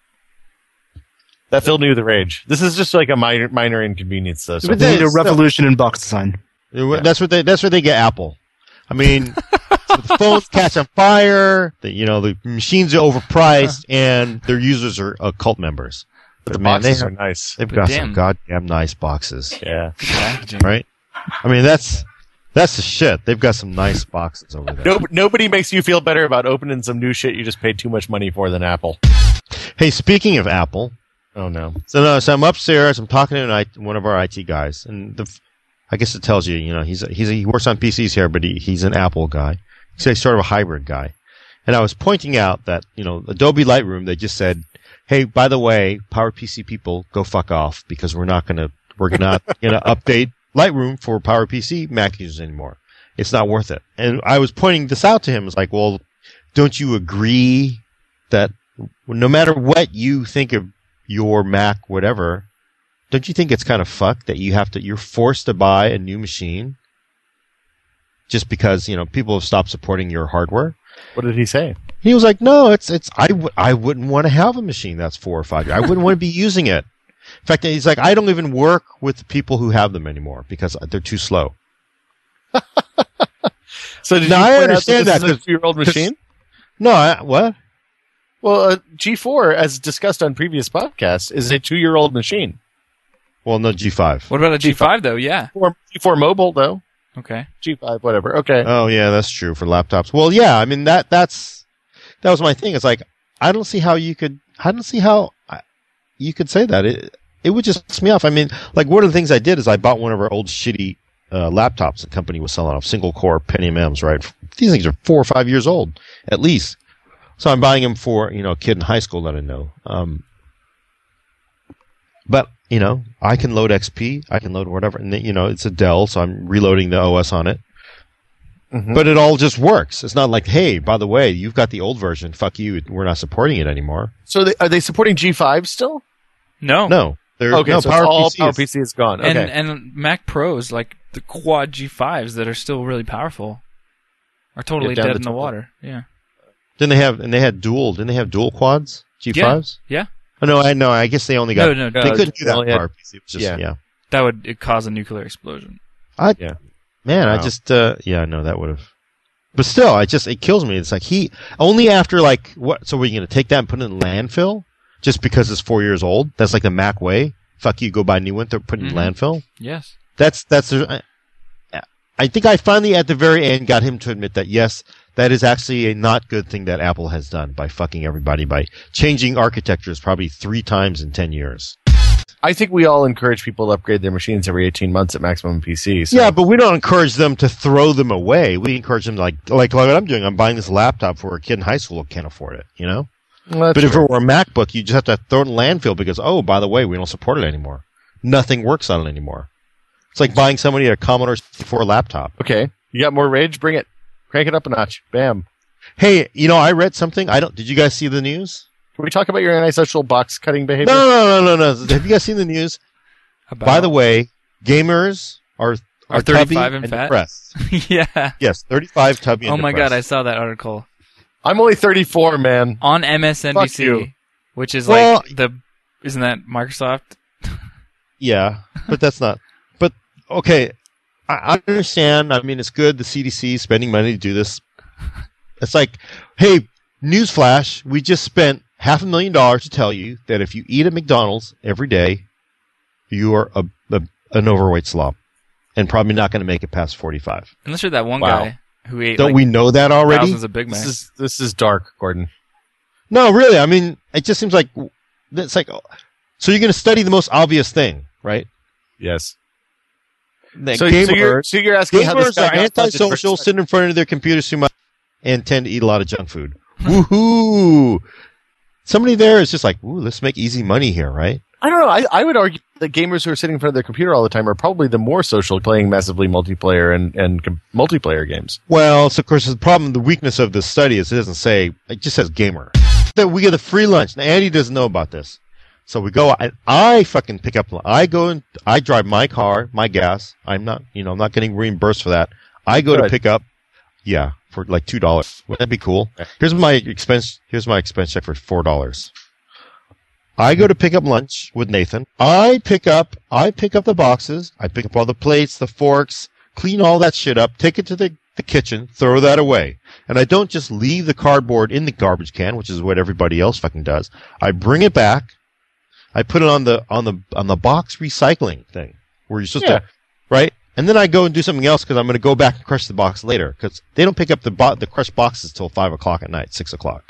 That filled me with rage. This is just like a minor minor inconvenience, though. So But they need a Still- revolution in box design. It- That's what they. That's where they get Apple. I mean, the phones catch on fire. The, you know, the machines are overpriced, and their users are uh, cult members. but the man, boxes they are have- nice. They've But got damn. some goddamn nice boxes, Yeah. Packaging. right? I mean, that's that's the shit. They've got some nice boxes over there. No, nobody makes you feel better about opening some new shit you just paid too much money for than Apple. Hey, speaking of Apple, Oh no. so no, so I'm upstairs. I'm talking to an I, one of our I T guys, and the, I guess it tells you, you know, he's a, he's a, he works on P Cs here, but he, he's an Apple guy. He's sort of a hybrid guy. And I was pointing out that, you know, Adobe Lightroom, they just said, hey, by the way, PowerPC people, go fuck off because we're not gonna we're not gonna update Lightroom for PowerPC Mac users anymore. It's not worth it. And I was pointing this out to him. It's like, well, don't you agree that no matter what you think of your Mac, whatever, don't you think it's kind of fucked that you have to, you're forced to buy a new machine just because, you know, people have stopped supporting your hardware? What did he say? He was like, no, it's, it's, I, w- I wouldn't want to have a machine that's four or five years. I wouldn't want to be using it. In fact, he's like, I don't even work with the people who have them anymore because they're too slow. So did No, you I point understand out that, this is a 'cause- two-year-old machine? No, I, what? Well, uh, G four, as discussed on previous podcasts, is a two-year-old machine. Well, no, G five. What about a G five though? Yeah. Or G four mobile, though. Okay. G five, whatever. Okay. Oh yeah, that's true for laptops. Well, yeah, I mean that that's that was my thing. It's like I don't see how you could. I don't see how I, you could say that. It it would just piss me off. I mean, like one of the things I did is I bought one of our old shitty uh, laptops the company was selling off, single core Pentium M's. Right, these things are four or five years old at least. So I'm buying them for you know a kid in high school that I know. Um, but you know, I can load X P, I can load whatever, and you know it's a Dell, so I'm reloading the O S on it. Mhm. But it all just works. It's not like, hey, by the way, you've got the old version. Fuck you. We're not supporting it anymore. So they, are they supporting G five still? No. No. They're, Okay, no, so it's all PowerPC is- PowerPC is gone. And Okay. and Mac Pros, like the quad G fives that are still really powerful, are totally down dead to in the twelve. water. Yeah. Didn't they have, and they had dual, didn't they have dual quads? G fives? Yeah. Oh, no, I know. I guess they only got, No, no, no. they Uh, couldn't do they that only with had- PowerPC. It was just, yeah. yeah. That would it cause a nuclear explosion. I, Yeah. man, I Wow. just, uh, yeah, no, that would have, But still, it just, it kills me. It's like he, only after like, what, so we're going to take that and put it in landfill? Just because it's four years old? That's like the Mac way? Fuck you, go buy a new one, to put it in Mhm. landfill? Yes. That's, that's, I, I think I finally at the very end got him to admit that yes, that is actually a not good thing that Apple has done by fucking everybody, by changing architectures probably three times in ten years. I think we all encourage people to upgrade their machines every eighteen months at Maximum P C. So. Yeah, but we don't encourage them to throw them away. We encourage them to like, like, like what I'm doing. I'm buying this laptop for a kid in high school who can't afford it, you know? Well, But if it true. were a MacBook, you just have to throw it in landfill because, oh, by the way, we don't support it anymore. Nothing works on it anymore. It's like buying somebody a Commodore sixty-four laptop. Okay, you got more rage? Bring it. Crank it up a notch. Bam. Hey, you know, I read something. I don't. Did you guys see the news? Can we talk about your antisocial box cutting No, behavior? no, no, no, no. Have you guys seen the news? About By the way, gamers are Are are thirty-five tubby and fat? depressed. yeah. Yes, thirty-five tubby. And Oh my depressed. god, I saw that article I'm only thirty-four, man. on M S N B Fuck you. C, which is Well- like the isn't that Microsoft? Yeah, but that's not. But okay, I, I understand. I mean, it's good. The C D C is spending money to do this. It's like, hey, newsflash: we just spent half a million dollars to tell you that if you eat at McDonald's every day, you are a, a an overweight slob, and probably not going to make it past forty-five. Unless you're that one Wow. guy who ate Don't like we know that already? thousands of Big Macs. This is this is dark, Gordon. No, really. I mean, it just seems like it's like. So you're going to study the most obvious thing, right? Yes. The So, gamers, so you're so you're asking how this gamers guy are got funded antisocial, for- sit in front of their computers too much, and tend to eat a lot of junk food. Woohoo! Somebody there is just like, ooh, let's make easy money here, right? I don't know. I, I would argue that gamers who are sitting in front of their computer all the time are probably the more social, playing massively multiplayer and and com- multiplayer games. Well, so of course the problem, the weakness of this study is it doesn't say, it just says gamer. That we get a free lunch. Now Andy doesn't know about this. So we go, I, I fucking pick up, I go and I drive my car, my gas. I'm not, you know, I'm not getting reimbursed for that. I go to Good. pick up, yeah, for like two dollars. Wouldn't that be cool? Here's my expense, here's my expense check for four dollars. I go to pick up lunch with Nathan. I pick up, I pick up the boxes. I pick up all the plates, the forks, clean all that shit up, take it to the, the kitchen, throw that away. And I don't just leave the cardboard in the garbage can, which is what everybody else fucking does. I bring it back. I put it on the, on the, on the box recycling thing where you're supposed Yeah. to, right? And then I go and do something else because I'm going to go back and crush the box later because they don't pick up the bo- the crushed boxes till five o'clock at night, six o'clock.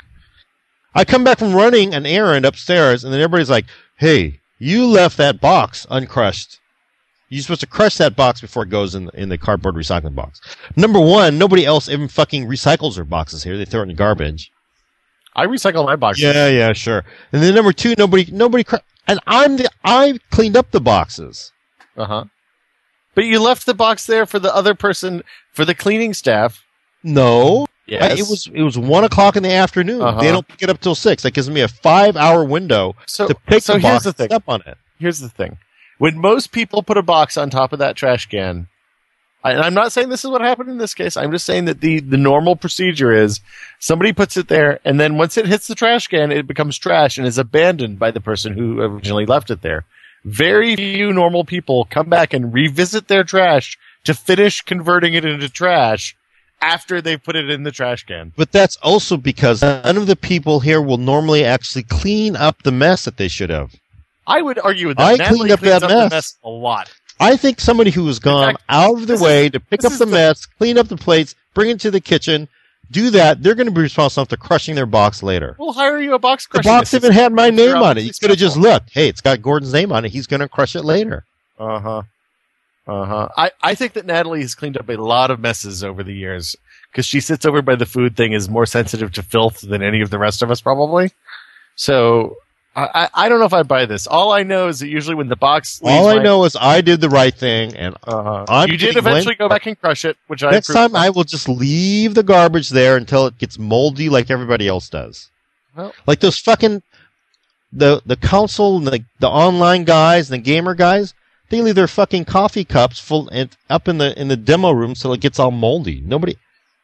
I come back from running an errand upstairs, and then everybody's like, "Hey, you left that box uncrushed. You're supposed to crush that box before it goes in the, in the cardboard recycling box." Number one, nobody else even fucking recycles their boxes here. They throw it in the garbage. I recycle my boxes. Yeah, yeah, sure. And then number two, nobody, nobody, cr- and I'm the, I cleaned up the boxes. Uh huh. But you left the box there for the other person, for the cleaning staff. No. Yes. I- it was it was one o'clock in the afternoon. Uh-huh. They don't pick it up till six. That gives me a five hour window So, to pick so the here's box the and thing. step on it. Here's the thing. When most people put a box on top of that trash can, I, and I'm not saying this is what happened in this case. I'm just saying that the, the normal procedure is somebody puts it there, and then once it hits the trash can, it becomes trash and is abandoned by the person who originally left it there. Very few normal people come back and revisit their trash to finish converting it into trash after they put it in the trash can. But that's also because none of the people here will normally actually clean up the mess that they should have. I would argue with that. I Natalie cleaned up cleans that the mess. mess a lot. I think somebody who has gone fact, out of their this way is- to pick this up is the the- mess, clean up the plates, bring it to the kitchen, do that, they're going to be responsible for crushing their box later. We'll hire you a box The crushing box even assistant. had my You're name on it. obviously You could have just special. looked. Hey, it's got Gordon's name on it. He's going to crush it later. Uh huh. Uh huh. I, I think that Natalie has cleaned up a lot of messes over the years because she sits over by the food thing, is more sensitive to filth than any of the rest of us probably. So I, I, I don't know if I buy this. All I know is that usually when the box leaves All I my- know is I did the right thing, and uh-huh. I'm you did getting eventually blamed. go back and crush it, which I next approve time of. I will just leave the garbage there until it gets moldy like everybody else does. Well- like those fucking the the council and the the online guys and the gamer guys. They leave their fucking coffee cups full and up in the in the demo room so it gets all moldy. Nobody.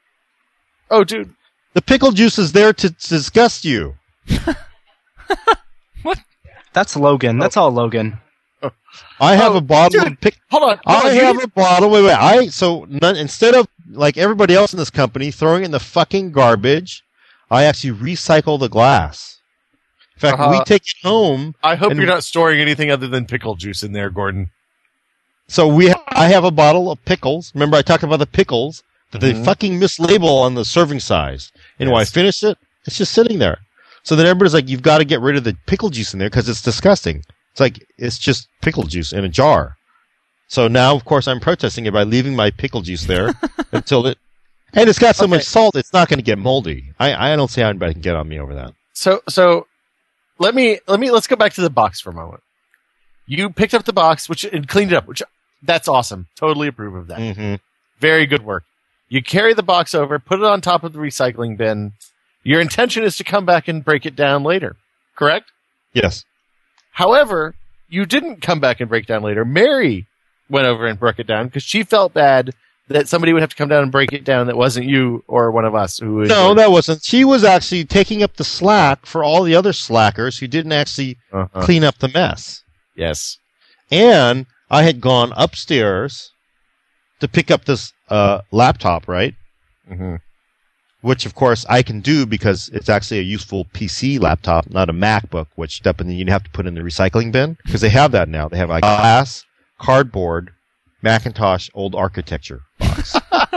Oh, dude. The pickle juice is there to, to disgust you. That's Logan. That's all Logan. I have Oh, a bottle dude, of pick. Hold on. Hold I on, you have didn't- a bottle. Wait, wait. I so none, instead of like everybody else in this company throwing it in the fucking garbage, I actually recycle the glass. In fact, Uh-huh. we take it home. I hope and- you're not storing anything other than pickle juice in there, Gordon. So we, ha- I have a bottle of pickles. Remember, I talked about the pickles that they Mhm. fucking mislabel on the serving size. And when I Yes. finish it, it's just sitting there. So then everybody's like, "You've got to get rid of the pickle juice in there because it's disgusting." It's like it's just pickle juice in a jar. So now, of course, I'm protesting it by leaving my pickle juice there until it. And it's got so Okay. much salt, it's not going to get moldy. I, I don't see how anybody can get on me over that. So so let me let me let's go back to the box for a moment. You picked up the box, which and cleaned it up, which that's awesome. Totally approve of that. Mm-hmm. Very good work. You carry the box over, put it on top of the recycling bin. Your intention is to come back and break it down later, correct? Yes. However, you didn't come back and break down later. Mary went over and broke it down because she felt bad that somebody would have to come down and break it down that wasn't you or one of us. Who was No, that wasn't. She was actually taking up the slack for all the other slackers who didn't actually uh-huh. clean up the mess. Yes. And I had gone upstairs to pick up this uh, laptop, right? Mm-hmm. Which, of course, I can do because it's actually a useful P C laptop, not a MacBook, which up in the, you have to put in the recycling bin. Because they have that now. They have like glass, cardboard, Macintosh, old architecture box.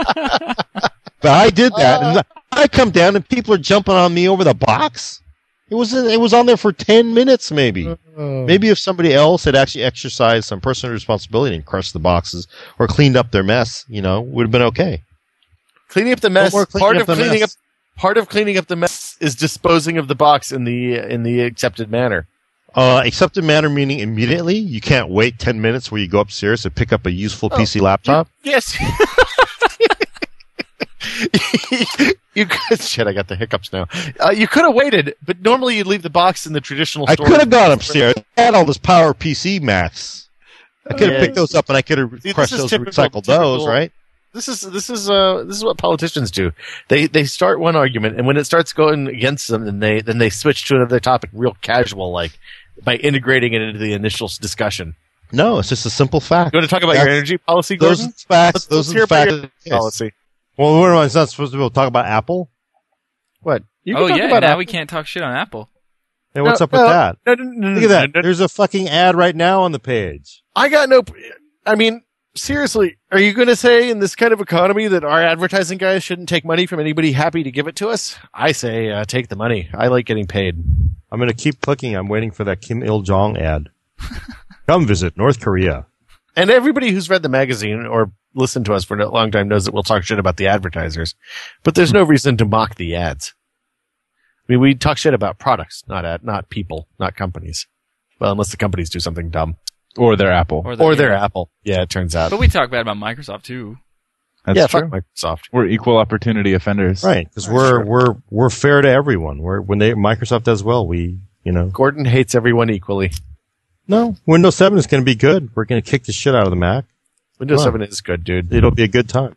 But I did that, and I come down, and people are jumping on me over the box. It was it was on there for ten minutes, maybe. Maybe if somebody else had actually exercised some personal responsibility and crushed the boxes or cleaned up their mess, you know, would have been okay. Cleaning up the mess. No more cleaning Part up of the cleaning mess. up. Part of cleaning up the mess is disposing of the box in the in the accepted manner. Uh, accepted manner meaning immediately. You can't wait ten minutes where you go upstairs to pick up a useful P C laptop. Yes. You could. Shit, I got the hiccups now. Uh, you could have waited, but normally you'd leave the box in the traditional I store. could have gone upstairs. I had all those Power P C Macs. I could have Yeah. picked those up and I could have this crushed is those, typical- recycled those, typical- right? This is this is uh this is what politicians do. They they start one argument, and when it starts going against them, then they then they switch to another topic, real casual, like by integrating it into the initial s- discussion. No, it's just a simple fact. You want to talk about That's- your energy policy, Those Gordon? are the facts. Let's- those let's are hear the about facts. your Yes. policy. Well, what am I not supposed to be able to talk about Apple? What? You Oh talk yeah, about now Apple. we can't talk shit on Apple. Hey, what's No, up with no, that? No, no, no, no, Look at that. no, no. There's a fucking ad right now on the page. I got no. I mean, seriously, are you going to say in this kind of economy that our advertising guys shouldn't take money from anybody happy to give it to us? I say uh, take the money. I like getting paid. I'm going to keep clicking. I'm waiting for that Kim Il Jong ad. Come visit North Korea. And everybody who's read the magazine or listened to us for a long time knows that we'll talk shit about the advertisers, but there's no reason to mock the ads. I mean, we talk shit about products, not ad, not people, not companies. Well, unless the companies do something dumb. Or their Apple. Or, the, Or they're Apple. Yeah, it turns out. But we talk bad about Microsoft too. That's yeah, true. fuck Microsoft. We're equal opportunity offenders. Right, because we're we're we're fair to everyone. We're when they Microsoft does well, we you know. Gordon hates everyone equally. No, Windows seven is going to be good. We're going to kick the shit out of the Mac. Windows Wow. seven is good, dude. It'll be a good time.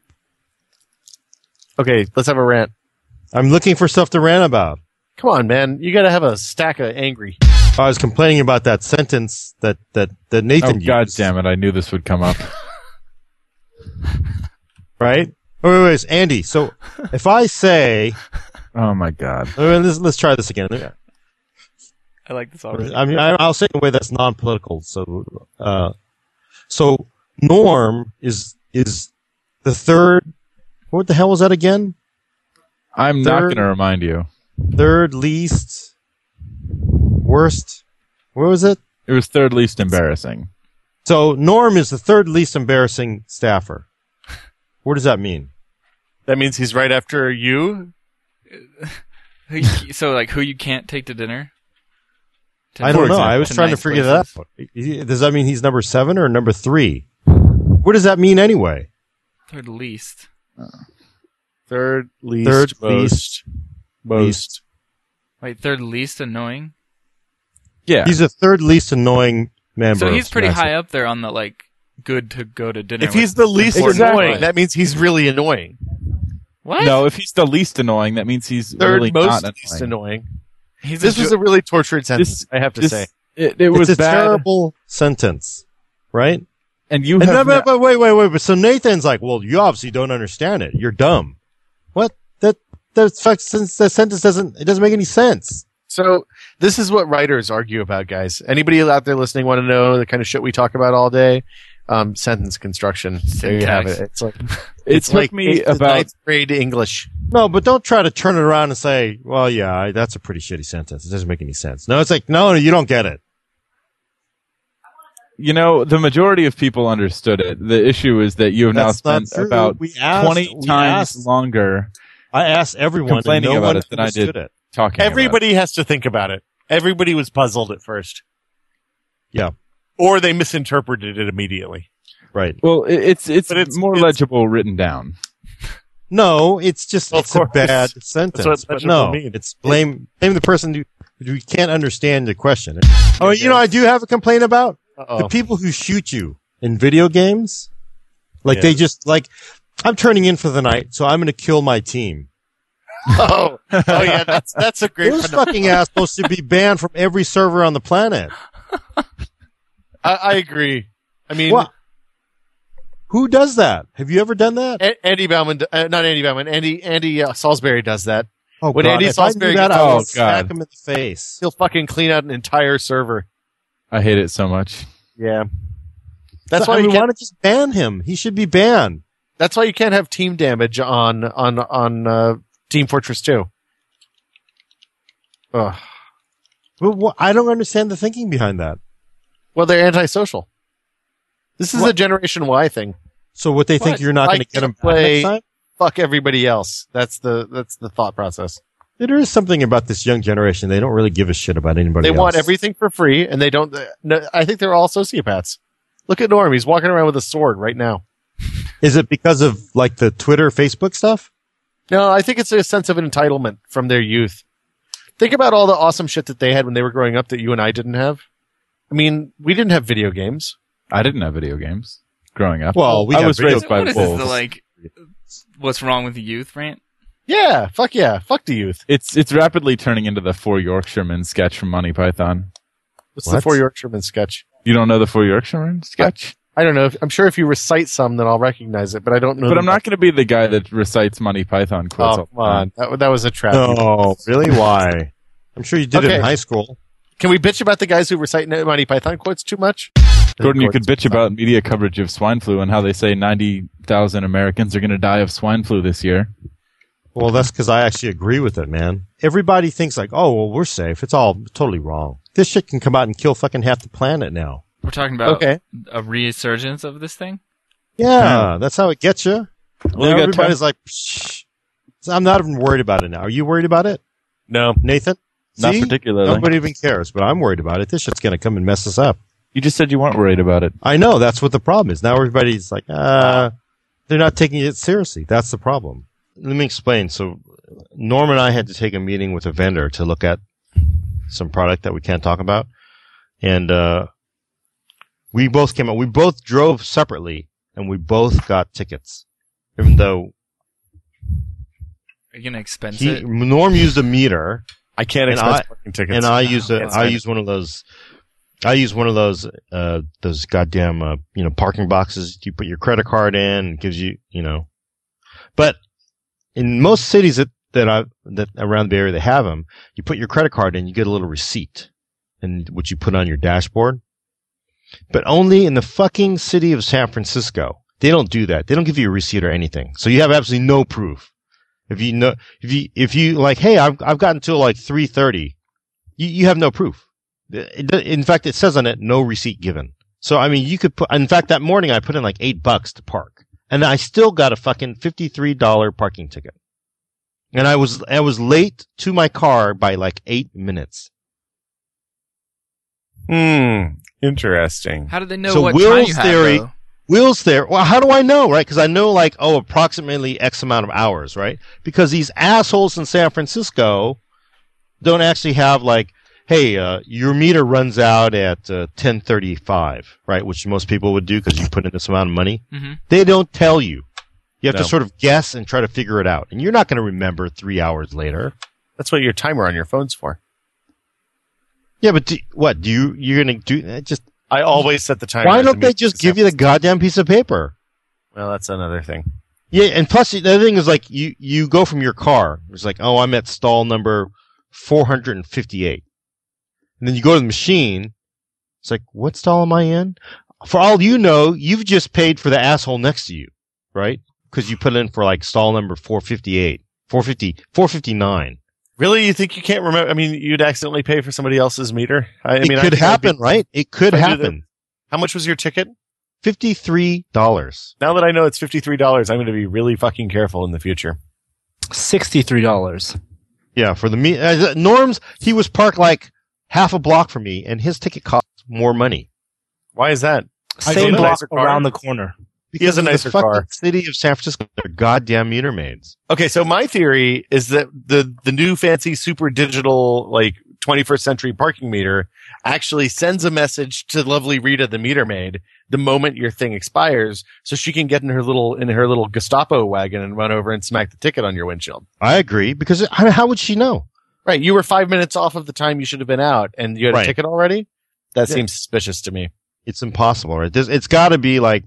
Okay, let's have a rant. I'm looking for stuff to rant about. Come on, man. You gotta have a stack of angry. I was complaining about that sentence that that that Oh, Nathan God used. damn it. I knew this would come up. Right? Oh, wait, wait, wait, Andy. So if I say, Oh, my God. wait, let's, let's try this again. I like this already. I mean, I, I'll say it in a way that's non-political. So, uh, so Norm is is the third. What the hell was that again? I'm not Third- going to remind you. Third least, worst. What was it? It was third least embarrassing. So Norm is the third least embarrassing staffer. What does that mean? That means he's right after you. Who you, so like who you can't take to dinner? To I don't know. nice- I was trying to nice figure places. that out. He- Does that mean he's number seven or number three? What does that mean anyway? Third least. Third least. Third most. least. Most. Wait, third least annoying. Yeah. He's the third least annoying member. So he's of pretty Smash high It. up there on the like good to go to dinner. If he's with the least important annoying, people. that means he's really annoying. What? No, if he's the least annoying, that means he's Third really most not least annoying. annoying. He's This a was jo- a really tortured sentence, This- I have to This- say. It, it was it's a bad. terrible. sentence, right? And you And have then, but, but wait, wait, wait. But so Nathan's like, well, you obviously don't understand it. You're dumb. What? That that fact, since the sentence doesn't it doesn't make any sense. So this is what writers argue about, guys. Anybody out there listening want to know the kind of shit we talk about all day? Um, sentence construction. There you have it. It's like it it's took like me it's about ninth grade English. No, but don't try to turn it around and say, well, yeah, I, that's a pretty shitty sentence. It doesn't make any sense. No, it's like, no, you don't get it. you know, the majority of people understood it. The issue is that you have That's now not spent true. about We asked- twenty we times asked- longer I asked everyone, complaining and no about one it than I did understood it. talking about it. Everybody has to think about it. Everybody was puzzled at first. Yeah, Or they misinterpreted it immediately. right. Well, it, it's it's, But it's- more it's- legible written down. No, it's just Well, of it's a course. bad sentence. what But legible no, means. it's blame blame the person who who can't understand the question. Oh, you know, I do have a complaint about Uh-oh. the people who shoot you in video games. Like Yeah. they just like, I'm turning in for the night, so I'm going to kill my team. Oh, oh yeah, that's that's a great. Those phenomenon. fucking assholes should be banned from every server on the planet. I, I agree. I mean, What? Who does that? Have you ever done that? A- Andy Bauman, uh, not Andy Bauman, Andy Andy uh, Salisbury does that. Oh, When God. Andy If I Salisbury knew that, gets- I Oh, would smack God. him in the face. He'll fucking clean out an entire server. I hate it so much. Yeah, that's So, why I you mean, can't. why not just ban him? He should be banned. That's why you can't have team damage on on on uh, Team Fortress two. Ugh. But wh- I don't understand the thinking behind that. Well, they're antisocial. This is What? a Generation Y thing. So what they think What? you're not going to Like get to him back play- next time? Fuck everybody else. That's the that's the thought process. There is something about this young generation. They don't really give a shit about anybody They else. want everything for free, and they don't. No, I think they're all sociopaths. Look at Norm; he's walking around with a sword right now. Is it because of like the Twitter, Facebook stuff? No, I think it's a sense of entitlement from their youth. Think about all the awesome shit that they had when they were growing up that you and I didn't have. I mean, we didn't have video games. I didn't have video games growing up. Well, we I got was video raised by What is this, wolves. the, like, what's wrong with the youth rant? Yeah, fuck yeah, fuck the youth. It's it's rapidly turning into the Four Yorkshiremen sketch from Monty Python. What's the What? Four Yorkshiremen sketch? You don't know the Four Yorkshiremen sketch? I don't know. I'm sure if you recite some, then I'll recognize it, but I don't know. But the- I'm not going to be the guy that recites Monty Python quotes. Oh, all the come on. time. That, that was a trap. No, really? Why? I'm sure you did it Okay. in high school. Can we bitch about the guys who recite Monty Python quotes too much? Gordon, you could bitch about media coverage of swine flu and how they say ninety thousand Americans are going to die of swine flu this year. Well, that's because I actually agree with it, man. Everybody thinks like, oh, well, we're safe. It's all totally wrong. This shit can come out and kill fucking half the planet now. We're talking about Okay. a resurgence of this thing? Yeah, that's how it gets you. Well, you got everybody's like, Psh. So I'm not even worried about it now. Are you worried about it, No. Nathan? Not See? particularly. Nobody even cares, but I'm worried about it. This shit's going to come and mess us up. You just said you weren't worried about it. I know. That's what the problem is. Now everybody's like, uh, they're not taking it seriously. That's the problem. Let me explain. So Norm and I had to take a meeting with a vendor to look at some product that we can't talk about. And, uh, we both came out, we both drove separately and we both got tickets. Even though Are you going to expense he, it? Norm used a meter I can't And expense I- parking tickets. and I use a, Can't I stand use one of those, I use one of those, uh, those goddamn, uh, you know, parking boxes. You put your credit card in, it gives you, you know, but in most cities that, that I, that around the area that have them, you put your credit card in, you get a little receipt and which you put on your dashboard. But only in the fucking city of San Francisco. They don't do that. They don't give you a receipt or anything. So you have absolutely no proof. If you know, if you, if you like, hey, I've, I've gotten till like three thirty, you, you have no proof. It, in fact, it says on it, no receipt given. So, I mean, you could put, in fact, that morning I put in like eight bucks to park and I still got a fucking fifty-three dollars parking ticket. And I was, I was late to my car by like eight minutes. Hmm. Interesting. How did they know So what Will's time you had, theory- though? Will's there. Well, how do I know, right? Because I know like, oh, approximately X amount of hours, right? Because these assholes in San Francisco don't actually have like, hey, uh, your meter runs out at uh, ten thirty-five, right? Which most people would do because you put in this amount of money. Mm-hmm. They don't tell you. You have No. to sort of guess and try to figure it out. And you're not going to remember three hours later. That's what your timer on your phone's for. Yeah, but do, what? Do you, you're going to do, uh, just, I always set the timer. Why as don't a they meeting just to give you the goddamn piece of paper? Well, that's another thing. Yeah, and plus the other thing is like you, you go from your car. It's like, oh, I'm at stall number four hundred fifty-eight. And then you go to the machine. It's like, what stall am I in? For all you know, you've just paid for the asshole next to you, right? Because you put in for like stall number four fifty-eight, four fifty, four fifty-nine. Really, you think you can't remember? I mean, you'd accidentally pay for somebody else's meter? I, I It mean, I could think I'd happen, be- right? It could if I do happen. that- How much was your ticket? fifty-three dollars. Now that I know it's fifty-three dollars, I'm going to be really fucking careful in the future. Sixty-three dollars. Yeah, for the me uh, Norm's, he was parked like half a block from me, and his ticket cost more money. Why is that? I Same don't know. block Nicer car? around the corner. Because has a of nicer the fucking car. city of San Francisco, they're goddamn meter maids. Okay, so my theory is that the the new fancy super digital like twenty-first century parking meter actually sends a message to lovely Rita the meter maid the moment your thing expires, so she can get in her little in her little Gestapo wagon and run over and smack the ticket on your windshield. I agree, because it, how how would she know? Right, you were five minutes off of the time you should have been out, and you had Right. a ticket already. That Yeah. seems suspicious to me. It's impossible, right? There's, it's got to be like,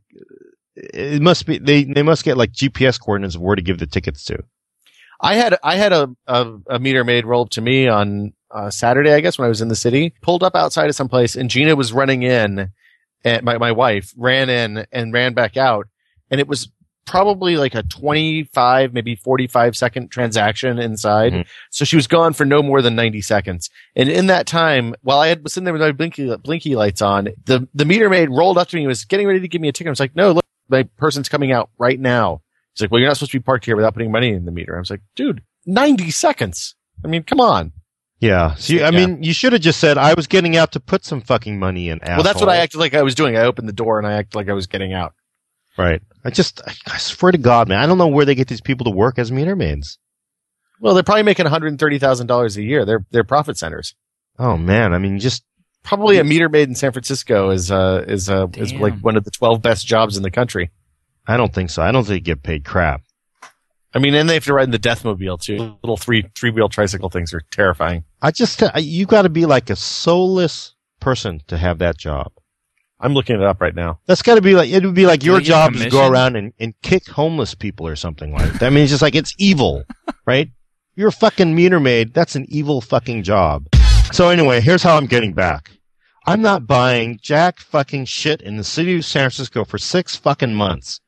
it must be, they, they must get like G P S coordinates of where to give the tickets to. I had I had a a, a meter maid roll up to me on uh, Saturday, I guess, when I was in the city. Pulled up outside of some place, and Gina was running in, and my my wife ran in and ran back out, and it was probably like a twenty-five, maybe forty-five second transaction inside. Mhm. So she was gone for no more than ninety seconds. And in that time, while I had was sitting there with my blinky blinky lights on, the the meter maid rolled up to me and was getting ready to give me a ticket. I was like, no, look, my person's coming out right now. He's like, well, you're not supposed to be parked here without putting money in the meter. I was like, dude, ninety seconds. I mean, come on. Yeah. So you, I Yeah. mean, you should have just said, I was getting out to put some fucking money in, asshole. Well, that's what I acted like I was doing. I opened the door and I acted like I was getting out. Right. I just, I, I swear to God, man, I don't know where they get these people to work as meter maids. Well, they're probably making one hundred thirty thousand dollars a year. They're they're profit centers. Oh man, I mean, just Probably a meter maid in San Francisco is uh is uh is Damn. like one of the twelve best jobs in the country. I don't think so. I don't think they get paid crap. I mean, and they have to ride in the Deathmobile too. Little three three wheel tricycle things are terrifying. I just, I- you got to be like a soulless person to have that job. I'm looking it up right now. That's got to be like, it would be like Do your they get job is to go commission? around and, and kick homeless people or something like that. I mean, it's just like, it's evil, right? You're a fucking meter maid. That's an evil fucking job. So anyway, here's how I'm getting back. I'm not buying jack fucking shit in the city of San Francisco for six fucking months.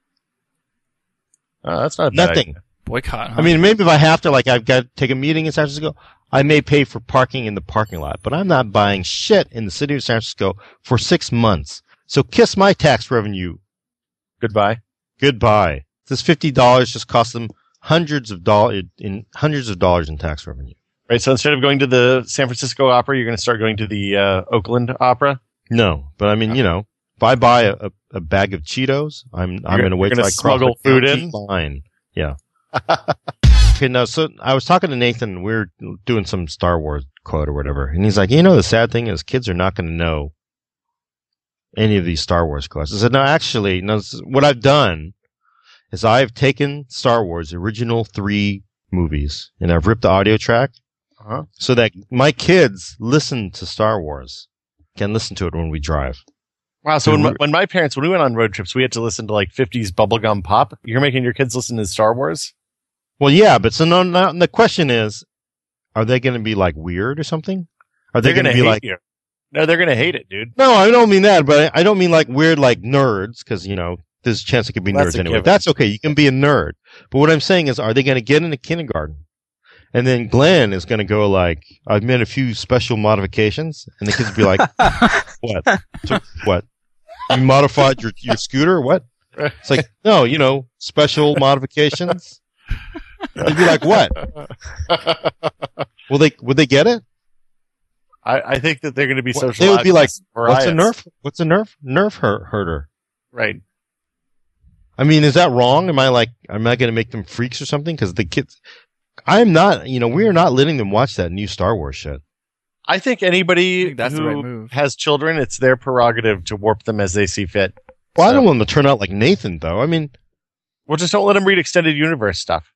Uh, that's not a bad Nothing. idea. Boycott. Huh? I mean, maybe if I have to, like, I've got to take a meeting in San Francisco, I may pay for parking in the parking lot, but I'm not buying shit in the city of San Francisco for six months. So kiss my tax revenue. Goodbye. Goodbye. This fifty dollars just cost them hundreds of dollars in hundreds of dollars in tax revenue. Right. So instead of going to the San Francisco Opera, you're going to start going to the uh, Oakland Opera. No, but I mean, you know, if I buy a, a, a bag of Cheetos, I'm I'm You're- going to wait you're till gonna I cross smuggle the food county in? line. Yeah. Okay, no, so I was talking to Nathan. We were doing some Star Wars quote or whatever, and he's like, you know, the sad thing is kids are not going to know any of these Star Wars quotes. I said, no, actually, no. This is, what I've done is I've taken Star Wars original three movies and I've ripped the audio track Uh-huh. so that my kids listen to Star Wars, can listen to it when we drive. Wow. So when my, when my parents, when we went on road trips, we had to listen to like fifties bubblegum pop. You're making your kids listen to Star Wars? Well, yeah, but so no, no, the question is, are they going to be like weird or something? Are they They're going to gonna be hate like, you. No, they're going to hate it, dude. no, I don't mean that, but I don't mean like weird, like nerds, because, you know, there's a chance it could be That's nerds a anyway. given. That's okay. You can be a nerd. But what I'm saying is, are they going to get into kindergarten? And then Glenn is going to go like, I've made a few special modifications. And the kids will be like, what? So, what? You modified your, your scooter? What? It's like, no, you know, special modifications. They'd be like, what? Will they, would they get it? I, I think that they're going to be What- social. they would be like, What's a pariahs. Nerf? What's a Nerf? Nerf hurt, herder. Right. I mean, is that wrong? Am I like, am I going to make them freaks or something? Because the kids, I'm not, you know, we are not letting them watch that new Star Wars shit. I think anybody I think that's the who right move. has children, it's their prerogative to warp them as they see fit. Well, I So- don't want them to turn out like Nathan, though. I mean, Well, just don't let them read extended universe stuff.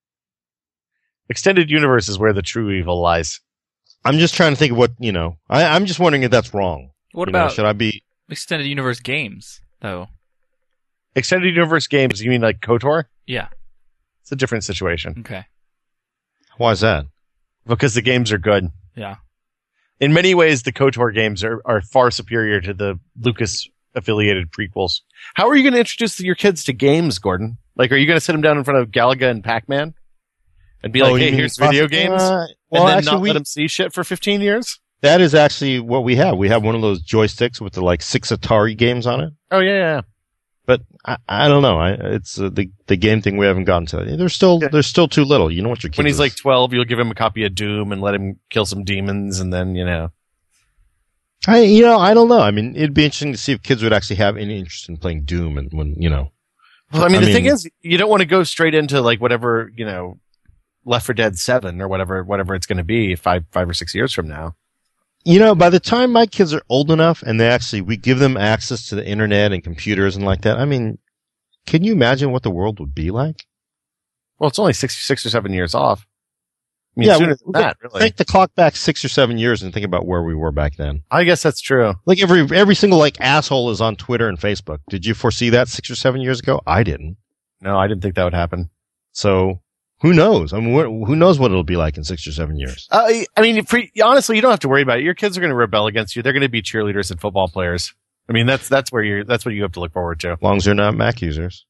Extended universe is where the true evil lies. I'm just trying to think of what, you know, I, I'm just wondering if that's wrong. What You know, about should I be, Extended universe games, though. Extended universe games, you mean like KOTOR? Yeah. It's a different situation. Okay. Why is that? Because the games are good. Yeah. In many ways, the KOTOR games are, are far superior to the Lucas affiliated prequels. How are you going to introduce your kids to games, Gordon? Like, are you going to sit them down in front of Galaga and Pac-Man? And be Oh, like, you hey, mean here's video uh, games? well, and then actually, not we- let them see shit for fifteen years? That is actually what we have. We have one of those joysticks with the like six Atari games on it. Oh, yeah, yeah. But I, I don't know. I, it's uh, the the game thing we haven't gotten to. They're still Yeah. they're still too little. You know what your kid When he's is. like twelve, you'll give him a copy of Doom and let him kill some demons, and then, you know. I you know I don't know. I mean, it'd be interesting to see if kids would actually have any interest in playing Doom and when you know. Well, I mean, I the thing mean- is, you don't want to go straight into like whatever, you know, Left four Dead seven or whatever, whatever it's going to be five, five or six years from now. You know, by the time my kids are old enough and they actually we give them access to the internet and computers and like that, I mean, can you imagine what the world would be like? Well, it's only six, six or seven years off. I mean, Yeah, sooner than well, that, really. Take the clock back six or seven years and think about where we were back then. I guess that's true. Like every every single like asshole is on Twitter and Facebook. Did you foresee that six or seven years ago? I didn't. No, I didn't think that would happen. So who knows? I mean, wh- who knows what it'll be like in six or seven years? Uh, I mean, for, honestly, you don't have to worry about it. Your kids are going to rebel against you. They're going to be cheerleaders and football players. I mean, that's that's where you're. That's what you have to look forward to. As long as they're not Mac users,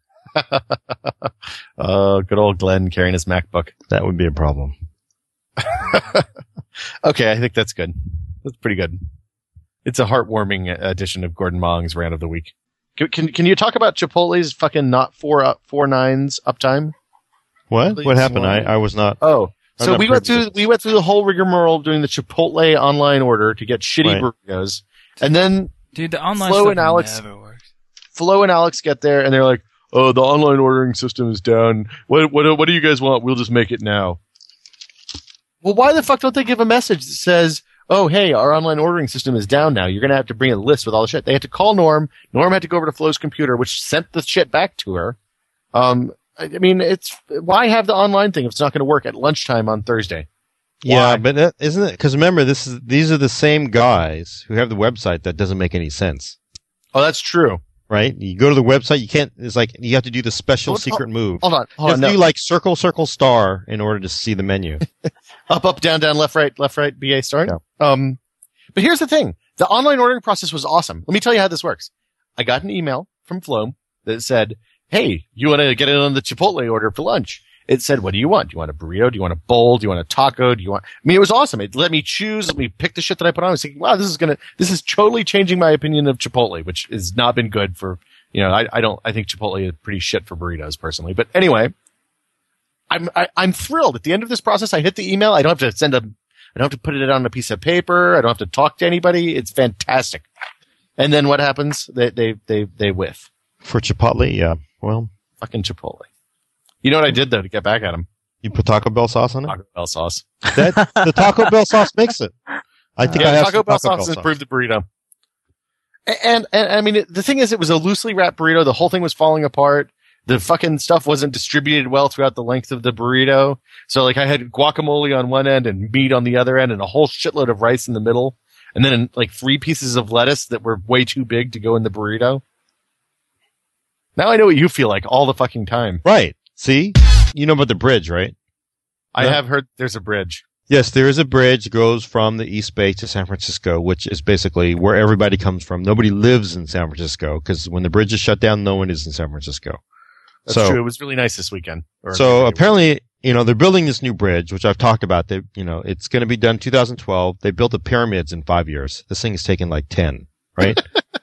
Oh, good old Glenn carrying his MacBook. that would be a problem. Okay, I think that's good. That's pretty good. It's a heartwarming edition of Gordon Mong's Rant of the Week. Can can, can you talk about Chipotle's fucking not four up four nines uptime? What? Please, what happened? I, why? I was not. Oh, I'm so not we went privy through to we went through the whole rigmarole of doing the Chipotle online order to get shitty Right. burritos, and then Dude, the online Flo stuff and Alex- never works. Flo and Alex get there and they're like, "Oh, the online ordering system is down. What what what do you guys want? We'll just make it now." Well, why the fuck don't they give a message that says, "Oh, hey, our online ordering system is down now. You're gonna have to bring a list with all the shit." They had to call Norm. Norm had to go over to Flo's computer, which sent the shit back to her. Um, I I mean, it's why have the online thing if it's not going to work at lunchtime on Thursday? Yeah, Why? but that, isn't it? Because remember, this is these are the same guys who have the website that doesn't make any sense, Oh, that's true. right? You go to the website, you can't. It's like you have to do the special Hold- secret move. Hold on, You hold have on. to No. do like circle, circle, star in order to see the menu. Up, up, down, down, left, right, left, right, B A start. Yeah. Um, but here's the thing. The online ordering process was awesome. Let me tell you how this works. I got an email from Flo that said, "Hey, you want to get in on the Chipotle order for lunch?" It said, "What do you want? Do you want a burrito? Do you want a bowl? Do you want a taco? Do you want?" I mean, it was awesome. It let me choose. Let me pick the shit that I put on. I was thinking, wow, this is gonna, this is totally changing my opinion of Chipotle, which has not been good for, you know, I, I don't, I think Chipotle is pretty shit for burritos personally. But anyway, I'm, I, I'm thrilled. At the end of this process, I hit the email. I don't have to send a, I don't have to put it on a piece of paper. I don't have to talk to anybody. It's fantastic. And then what happens? They, they, they, they whiff. For Chipotle, yeah. Well, Fucking Chipotle. You know what I did though to get back at him? you put Taco Bell sauce on it. Taco Bell sauce. That the Taco Bell sauce makes it. I think I Yeah, have Taco some Bell Taco sauce has sauce. improved the burrito. A- And, and, I mean, it, the thing is, it was a loosely wrapped burrito. The whole thing was falling apart. The fucking stuff wasn't distributed well throughout the length of the burrito. So like I had guacamole on one end and meat on the other end and a whole shitload of rice in the middle. And then like three pieces of lettuce that were way too big to go in the burrito. Now I know what you feel like all the fucking time. Right. See, you know about the bridge, right? I Yeah. have heard there's a bridge. Yes, there is a bridge goes from the East Bay to San Francisco, which is basically where everybody comes from. Nobody lives in San Francisco because when the bridge is shut down, no one is in San Francisco. That's so, true. It was really nice this weekend. Or So maybe- apparently, you know, they're building this new bridge, which I've talked about. They, you know, it's going to be done two thousand twelve. They built the pyramids in five years. This thing has taken like ten, right?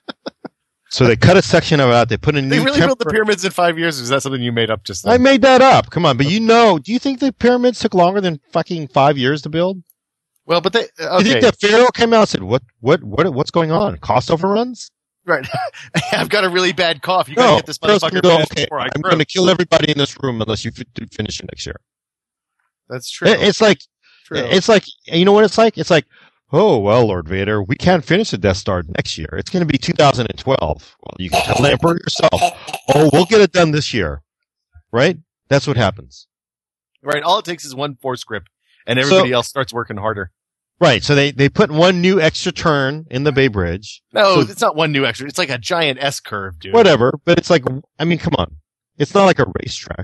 So they cut a section of it out. They put a new. they really built the tempor- pyramids in five years. Or is that something you made up just then? I made that up. Come on, but you know, do you think the pyramids took longer than fucking five years to build? well, but they, You okay. think that Pharaoh came out and said, "What, what, what, what's going on? Cost overruns?" Right. I've got a really bad cough. You gotta No, get this Pharaoh's motherfucker gonna go, finished okay, before I I'm croak." going to kill everybody in this room unless you fi- finish it next year. That's true. It- It's like, true. it's like, you know what it's like? It's like, oh well, Lord Vader, we can't finish the Death Star next year. It's going to be two thousand twelve. Well, you can tell the Emperor yourself. Oh, we'll get it done this year, right? That's what happens. Right. All it takes is one force grip, and everybody So- else starts working harder. Right. So they, they put one new extra turn in the Bay Bridge. No, So- it's not one new extra. It's like a giant S curve, dude. Whatever. But it's like, I mean, come on. It's not like a racetrack.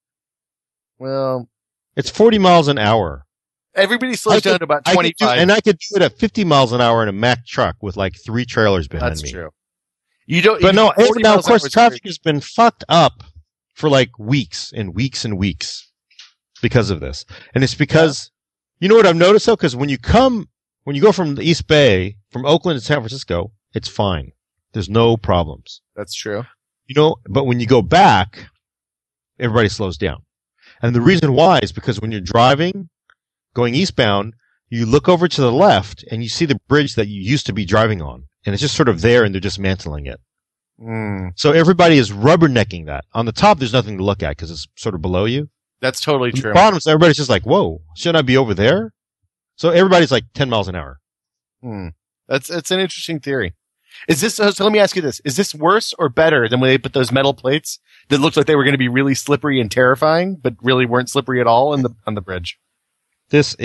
Well, It's forty miles an hour. everybody slows I down could- to about I could do, twenty-five. and I could do it at fifty miles an hour in a Mack truck with like three trailers behind That's me. true. You don't. But you- no, forty now of miles an course hour is traffic great. has been fucked up for like weeks and weeks and weeks because of this. And it's because, you know what I've noticed though? Because when you come, when you go from the East Bay, from Oakland to San Francisco, it's fine. There's no problems. That's true. You know, but when you go back, everybody slows down. And the reason why is because when you're driving, going eastbound, you look over to the left and you see the bridge that you used to be driving on. And it's just sort of there and they're dismantling it. Mm, So everybody is rubbernecking that. On the top, there's nothing to look at because it's sort of below you. that's totally On the true. bottom, so everybody's just like, whoa, shouldn't I be over there? So everybody's like ten miles an hour. Hmm. That's that's an interesting theory. Is this so? so Let me ask you this: is this worse or better than when they put those metal plates that looked like they were going to be really slippery and terrifying, but really weren't slippery at all in the on the bridge? This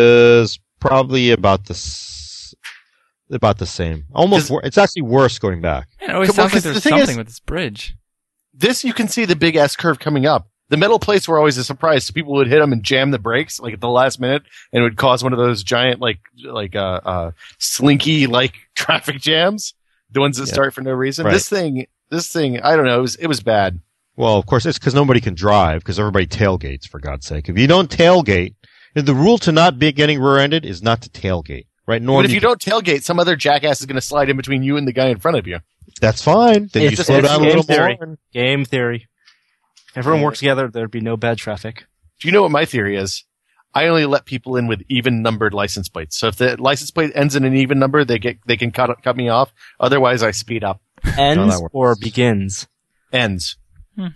is probably about the s- about the same. Almost, Is- wor- it's actually worse going back. Man, it always Well, sounds like 'cause there's the thing something is- with this bridge. This you can see the big S curve coming up. The metal plates were always a surprise. So people would hit them and jam the brakes like at the last minute, and it would cause one of those giant like like uh, uh slinky like traffic jams, the ones that Yeah. start for no reason. Right. This thing, this thing, I don't know. It was it was bad. Well, of course, it's because nobody can drive because everybody tailgates, for God's sake. If you don't tailgate, the rule to not be getting rear-ended is not to tailgate, right? Nor But if you don't tailgate, some other jackass is going to slide in between you and the guy in front of you. that's fine. Then It's you just- slow it's down a game little theory. more. and- Game theory. If everyone worked together, there'd be no bad traffic. Do you know what my theory is? I only let people in with even numbered license plates. So if the license plate ends in an even number, they get they can cut cut me off. Otherwise, I speed up. Ends works. or begins. Ends. Hmm.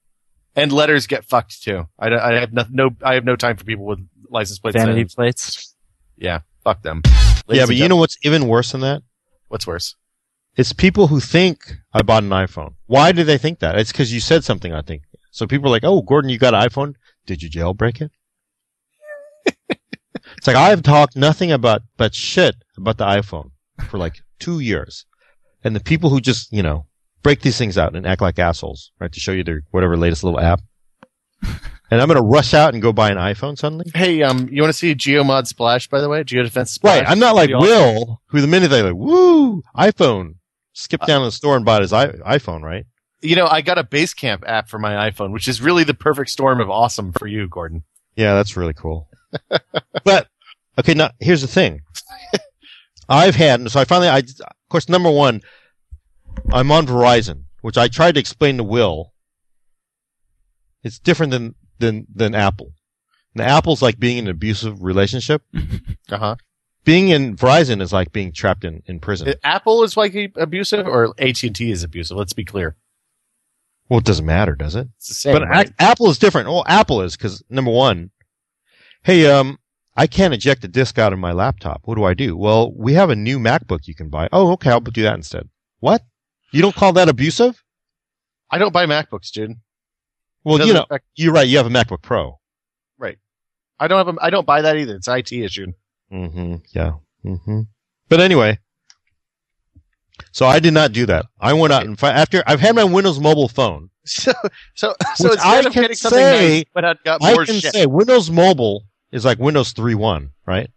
And letters get fucked too. I, don't- I have no, no I have no time for people with license plates. Vanity ends. plates. Yeah, fuck them. Yeah, Ladies but and you know gentlemen, what's even worse than that? what's worse? It's people who think I bought an iPhone. Why do they think that? It's because you said something, I think. So people are like, oh, Gordon, you got an iPhone? Did you jailbreak it? It's like, I've talked nothing about, but shit about the iPhone for like two years. And the people who just, you know, break these things out and act like assholes, right? To show you their whatever latest little app. And I'm going to rush out and go buy an iPhone suddenly? Hey, um, you want to see Geomod Splash? By the way, Geodefense Splash. Right. I'm not like Pretty awesome. Will, who the minute they like, woo, iPhone, skip down to the store and bought his I- iPhone, right? You know, I got a Basecamp app for my iPhone, which is really the perfect storm of awesome for you, Gordon. Yeah, that's really cool. But okay, now here's the thing. I've had so I finally, I of course, number one, I'm on Verizon, which I tried to explain to Will. It's different than than than Apple. And Apple's like being in an abusive relationship. Uh huh. Being in Verizon is like being trapped in in prison. Apple is like abusive, or A T and T is abusive. Let's be clear. Well, it doesn't matter, does it? It's the same. But right? A- Apple is different. Well, Apple is because number one, hey, um, I can't eject a disk out of my laptop. What do I do? Well, we have a new MacBook you can buy. Oh, okay, I'll do that instead. What? You don't call that abusive? I don't buy MacBooks, dude. Well, Doesn't you know, affect- you're right. You have a MacBook Pro. right. I don't have. A, I don't buy that either. It's an I T issue. Mm-hmm. Yeah. Mm-hmm. But anyway, so I did not do that. I went out and fi- after I've had my Windows Mobile phone. So, so, so Which instead I of can getting something say- nice, but I got I more can shit, say Windows Mobile is like Windows three point one, right?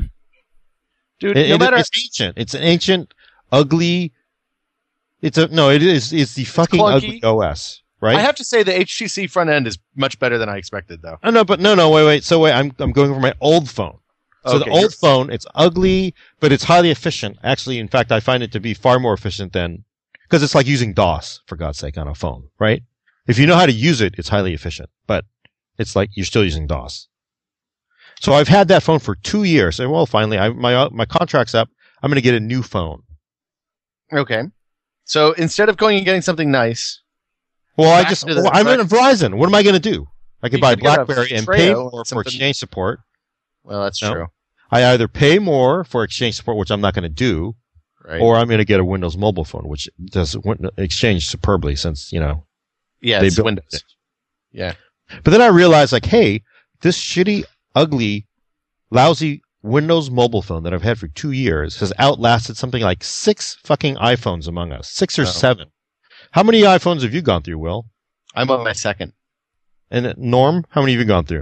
dude. It- no it- matter. it's ancient. It's an ancient, ugly. It's a no. It is. It's the fucking clunky. ugly O S, right? I have to say the H T C front end is much better than I expected, though. Oh, no, but no, no, wait, wait. So wait, I'm I'm going for my old phone. So Okay, the you're- old phone, it's ugly, but it's highly efficient. Actually, in fact, I find it to be far more efficient than because it's like using DOS for God's sake on a phone, right? If you know how to use it, it's highly efficient, but it's like you're still using DOS. So I've had that phone for two years, and well, finally, I, my uh, my contract's up. I'm going to get a new phone. Okay. So instead of going and getting something nice, Well, I Back just to the- well, I'm back- in Verizon. What am I going to do? I could You buy could get a BlackBerry and pay Treo more or for something. exchange support. well, that's No. true, I either pay more for exchange support, which I'm not going to do, right? or I'm going to get a Windows Mobile phone, which does win- exchange superbly since, you know, yeah, they it's built Windows. it. Yeah. But then I realized, like, hey, this shitty, ugly, lousy Windows mobile phone that I've had for two years has outlasted something like six fucking iPhones among us. Six or Oh. seven. How many iPhones have you gone through, Will? I'm on my second. And uh, Norm, how many have you gone through?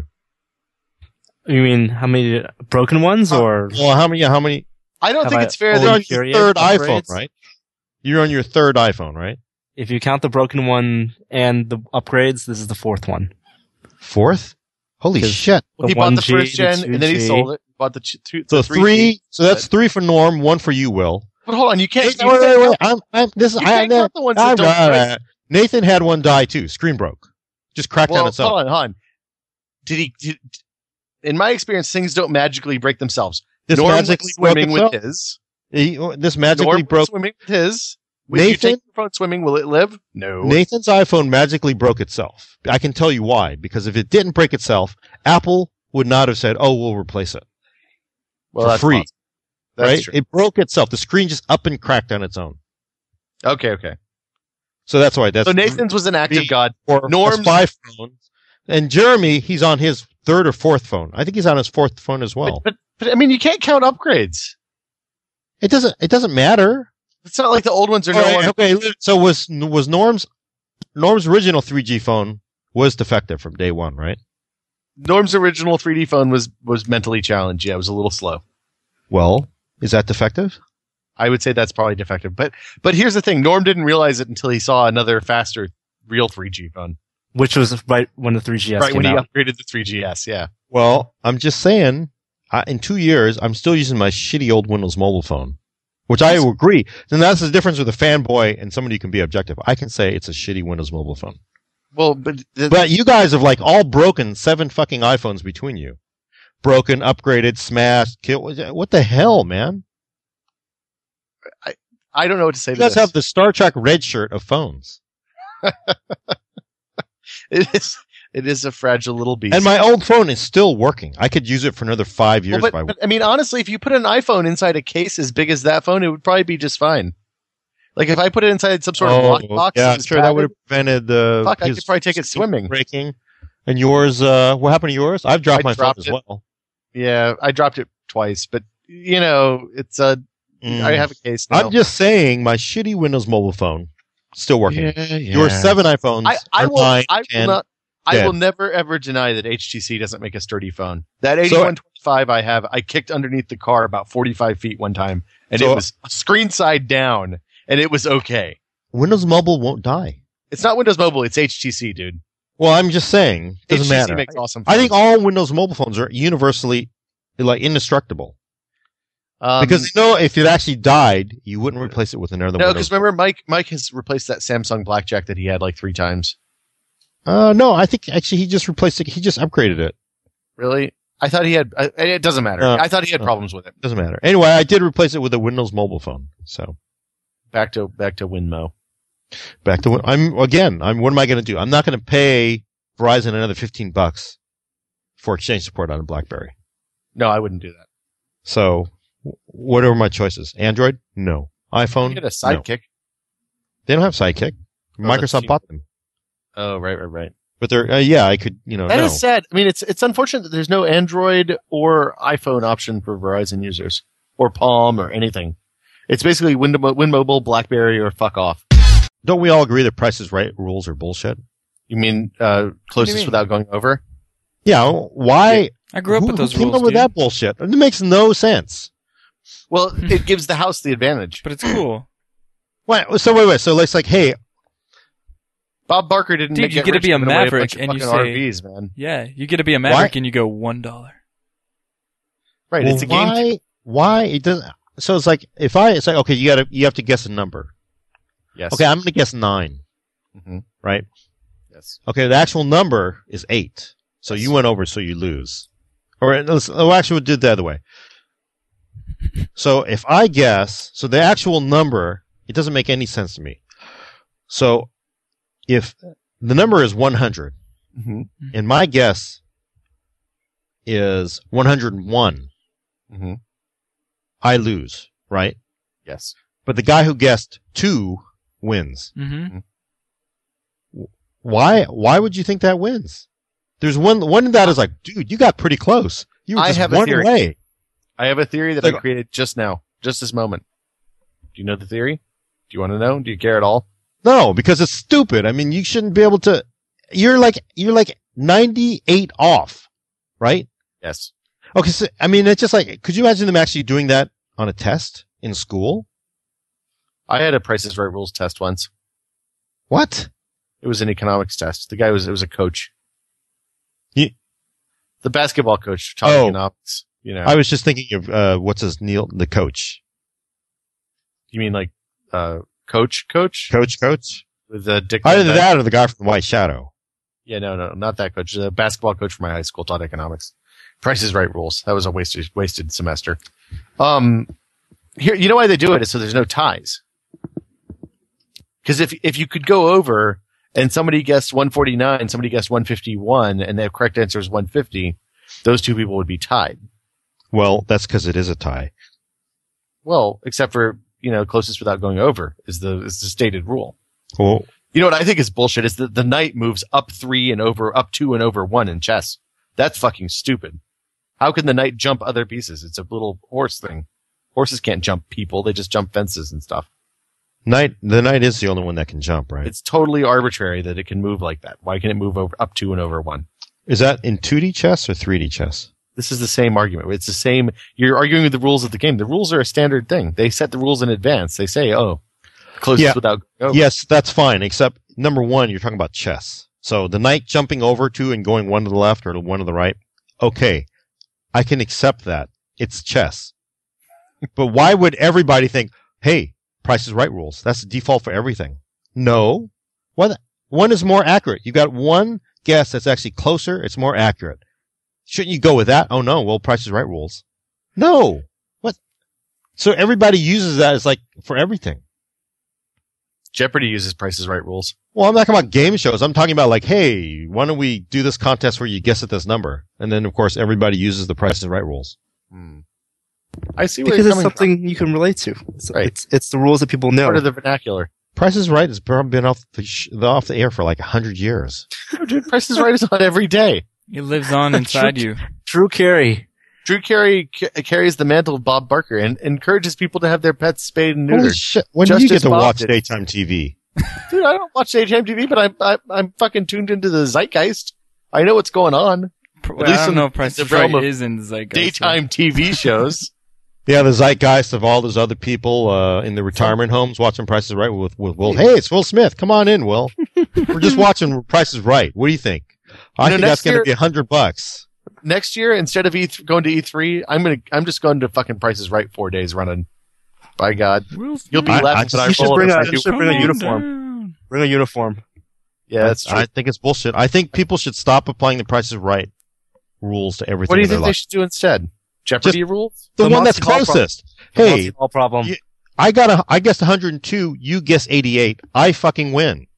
You mean how many broken ones or? Well, how many? How many? I don't Have think I it's fair only You're that on your period third upgrades? iPhone, right? You're on your third iPhone, right? If you count the broken one and the upgrades, this is the fourth one. Fourth? Holy 'Cause- shit! well, he the bought the one G, first the gen two and then he G. sold it. Bought the two, two So the three. G. So that's three for Norm, one for you, Will. But hold on, you can't. Wait, You wait, can't wait, wait. count- I'm, I'm, this is. you I, can't count the ones that I'm, don't uh, break. Nathan had one die too. Screen broke. Just cracked Well, on itself. hold on, hold on. Did he? Did, in my experience, things don't magically break themselves. This Norm magically was broke swimming itself? with his. He, this magically Norm was broke. swimming with his. When you Nathan? take your phone swimming, will it live? No. Nathan's iPhone magically broke itself. I can tell you why. Because if it didn't break itself, Apple would not have said, "Oh, we'll replace it well, for that's free." possible. That's right? true. It broke itself. The screen just up and cracked on its own. Okay, okay. So that's why. That's So Nathan's was an act of three, God. four, Norm's- that's five phones. And Jeremy, he's on his third or fourth phone. I think he's on his fourth phone as well. But, but but I mean, you can't count upgrades. it doesn't. It doesn't matter. It's not like the old ones are All no right, longer. okay. So was was Norm's Norm's original three G phone was defective from day one, right? Norm's original three D phone was was mentally challenged. Yeah, it was a little slow. Well, is that defective? I would say that's probably defective. But but here's the thing: Norm didn't realize it until he saw another faster real three G phone. Which was right when the three G S right came when he out. upgraded the three G S. Yeah. Well, I'm just saying. I, in two years, I'm still using my shitty old Windows mobile phone, which I agree. Then that's the difference with a fanboy and somebody who can be objective. I can say it's a shitty Windows mobile phone. Well, but the, But you guys have like all broken seven fucking iPhones between you. Broken, upgraded, smashed, killed. What the hell, man? I don't know what to say You to guys this. have the Star Trek red shirt of phones. It is it is a fragile little beast. And my old phone is still working. I could use it for another five years. Well, if I but, but I mean, honestly, if you put an iPhone inside a case as big as that phone, it would probably be just fine. Like if I put it inside some sort of lockbox, Oh, yeah, as sure. That would padded, have prevented the. Fuck, I his could probably take it screen swimming. breaking. And yours, uh, what happened to yours? I've dropped I my dropped phone as it. well. Yeah, I dropped it twice, but you know, it's a. Mm. I have a case now. I'm just saying, my shitty Windows mobile phone still working. Yeah, yeah. Your seven iPhones I, I are will. nine, I will ten. not. I dead. will never ever deny that H T C doesn't make a sturdy phone. That eighty-one twenty-five I have, I kicked underneath the car about forty-five feet one time, and So- it was screen side down, and it was okay. Windows Mobile won't die. It's not Windows Mobile, it's H T C, dude. Well, I'm just saying, doesn't H T C matter. makes awesome I think phones. all Windows mobile phones are universally like indestructible Um, because you know if it actually died, you wouldn't replace it with another. no, Windows. because remember, Mike Mike has replaced that Samsung Blackjack that he had like three times. Uh, no, I think actually he just replaced it. He just upgraded it. Really? I thought he had. Uh, it doesn't matter. Uh, I thought he had uh. problems with it. Doesn't matter. Anyway, I did replace it with a Windows mobile phone. So Back to back to Winmo. back to I'm again. I'm what am I going to do? I'm not going to pay Verizon another fifteen bucks for exchange support on a BlackBerry. No, I wouldn't do that. So w- what are my choices? Android? No. iPhone? You get a No. Sidekick. They don't have Sidekick. Oh, that's Microsoft cheap. bought them. Oh, right, right, right. But they're uh, yeah, I could you know That no. is sad. I mean, it's it's unfortunate that there's no Android or iPhone option for Verizon users, or Palm, or anything. It's basically Win, Win Mobile, BlackBerry, or fuck off. Don't we all agree that Price is Right rules are bullshit? You mean uh, closest mean? without going over? Yeah. Why? I grew up who, with those who came rules, up with dude. that bullshit? It makes no sense. Well, it gives the house the advantage. But it's cool. Wait, so wait, wait. So it's like, hey, Bob Barker didn't Dude, make you it get to rich be a giving away maverick bunch of and you fucking say- R Vs, man. Yeah, you get to be a maverick and you go one dollar. Right, well, it's a game. why? Why it doesn't? So it's like if I, it's like okay, you gotta, you have to guess a number. Yes. Okay, I'm gonna guess nine. Mhm. Right. Yes. Okay, the actual number is eight. So Yes. you went over, so you lose. Or let's, oh, actually, we'll do it the other way. So if I guess, so the actual number, it doesn't make any sense to me. So if the number is one hundred, Mm-hmm. and my guess is one hundred one, Mm-hmm. I lose, right? Yes. But the guy who guessed two wins. Mm-hmm. Why? Why would you think that wins? There's one. One that is like, dude, you got pretty close. You were I just have a one theory. away. I have a theory that Like- I created just now, just this moment. Do you know the theory? Do you want to know? Do you care at all? No, because it's stupid. I mean, you shouldn't be able to. You're like you're like ninety-eight off, right? Yes. Okay, so I mean, it's just like, could you imagine them actually doing that on a test in school? I had a Price is Right rules test once. What? It was an economics test. The guy was, it was a coach. You- the basketball coach taught Oh. economics. You know, I was just thinking of uh, what's his Neil, the coach, you mean like, uh, coach, coach? coach, coach. With uh, Dick. Either Van Dyke? that or the guy from White Shadow. Yeah, no, no, not that coach. The basketball coach from my high school taught economics. Price is Right rules. That was a wasted, wasted semester. Um, here, you know why they do it is so there's no ties. Because if if you could go over and somebody guessed one forty-nine, somebody guessed one fifty-one, and the correct answer is one fifty, those two people would be tied. Well, that's because it is a tie. Well, except for you know closest without going over is the is the stated rule. Well, You know what I think is bullshit is that the knight moves up three and over, up two and over one in chess. That's fucking stupid. How can the knight jump other pieces? It's a little horse thing. Horses can't jump people. They just jump fences and stuff. knight, the knight is the only one that can jump, right? It's totally arbitrary that it can move like that. Why can it move over up two and over one? Is that in two D chess or three D chess? This is the same argument. It's the same. You're arguing with the rules of the game. The rules are a standard thing. They set the rules in advance. They say, oh, closest Yeah. without going over. Yes, that's fine. Except number one, you're talking about chess. So the knight jumping over two and going one to the left or to one to the right. Okay. I can accept that. It's chess. But why would everybody think, hey, Price is Right rules? That's the default for everything. No. What? One is more accurate. You got one guess that's actually closer. It's more accurate. Shouldn't you go with that? Oh no. Well, Price is Right rules. No. What? So everybody uses that as like for everything. Jeopardy uses Price is Right rules. Well, I'm not talking about game shows. I'm talking about like, hey, why don't we do this contest where you guess at this number? And then, of course, everybody uses the Price is Right rules. Hmm. I see where Because you're it's coming something you can relate to. It's, Right. it's it's the rules that people from. know. Part of the vernacular. Price is Right has probably been off the, sh- the off the air for like a hundred years. No, dude, Price is Right is on every day. It lives on inside you. Drew Carey. Drew Carey ca- carries the mantle of Bob Barker and encourages people to have their pets spayed and Holy neutered. shit! When Just do you get as to Bob watch did. daytime T V? Dude, I don't watch daytime T V, but I'm I, I'm fucking tuned into the zeitgeist. I know what's going on. Well, least I don't in know if Price the is Right realm of is in the zeitgeist. Daytime T V shows. Yeah, the zeitgeist of all those other people uh, in the retirement homes watching Price is Right with, with Will. Hey, it's Will Smith. Come on in, Will. We're just watching Price is Right. What do you think? I You know, think next that's going to year- be a hundred bucks. Next year, instead of E th- going to E three, I'm gonna I'm just going to fucking Price is Right four days running. By God, you'll be I- laughing. I- but You should roll bring if a- I you do- should bring a uniform. Bring a uniform. Yeah, that's true. I think it's bullshit. I think people should stop applying the Price is Right rules to everything. What do you in their think they life. should do instead? Jeopardy rules? The, The one that's Monty Ball closest. The Hey, Monty Ball problem. you- I got a, I guessed one hundred two. You guess eighty-eight. I fucking win.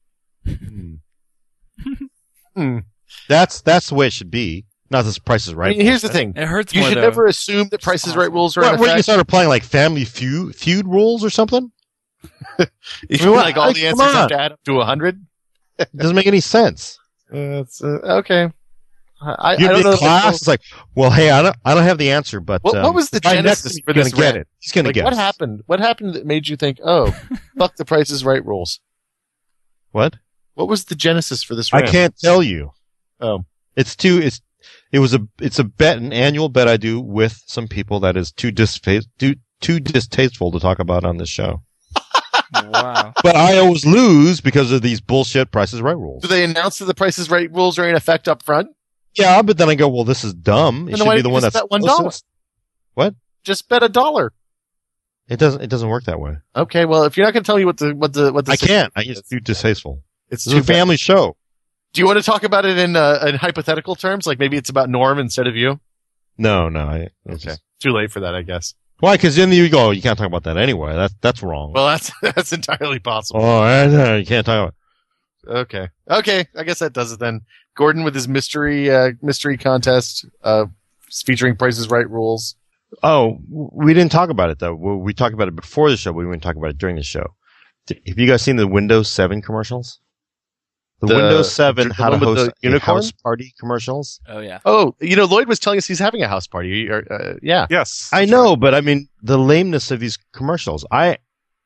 Hmm. That's that's the way it should be. Not this Price is I Right. mean, here's the thing. It hurts You more should though. never assume that Price is Right rules are What, in what are you effect. start applying like Family Feud feud rules or something? You I feel mean, like all like, the come answers have on. to add up to a hundred. It doesn't make any sense. Uh, it's, uh, okay. I, I You're don't in know. if class. it's- It's like, well, hey, I don't, I don't have the answer, but What- what um, was the guy next genesis to me for is this gonna get rant? it. He's gonna Like, guess. what happened? What happened that made you think, oh, fuck the Price is Right rules? What? What was the genesis for this I rant? can't tell you. Oh, It's too. It's. It was a. It's a bet, an annual bet I do with some people that is too disfa- too, too distasteful to talk about on this show. Wow. But I always lose because of these bullshit Price is Right rules. do they announce that the Price is Right rules are in effect up front? Yeah, but then I go, well, this is dumb. It Then should why be don't the you one just that's bet one dollar? closest. What? Just bet a dollar. It doesn't. It doesn't work that way. Okay, well, if you're not going to tell me what the what the what the I can't. I it's too distasteful. it's This too is a family show. Do you want to talk about it in uh, in hypothetical terms? Like maybe it's about Norm instead of you. No, no. I, it's Okay, just- too late for that, I guess. why? Because then you go, you can't talk about that anyway. That's that's wrong. Well, that's that's entirely possible. oh, I, no, you can't talk about. Okay, okay, I guess that does it then. Gordon with his mystery uh, mystery contest uh, featuring Price is Right rules. Oh, we didn't talk about it though. We we talked about it before the show, but we didn't talk about it during the show. Have you guys seen the Windows seven commercials? The, The- Windows seven the how to one with host the a unicorn? house party commercials. Oh yeah. Oh, you know, Lloyd was telling us he's having a house party. Or, uh, yeah. Yes. I know, but I mean the lameness of these commercials. I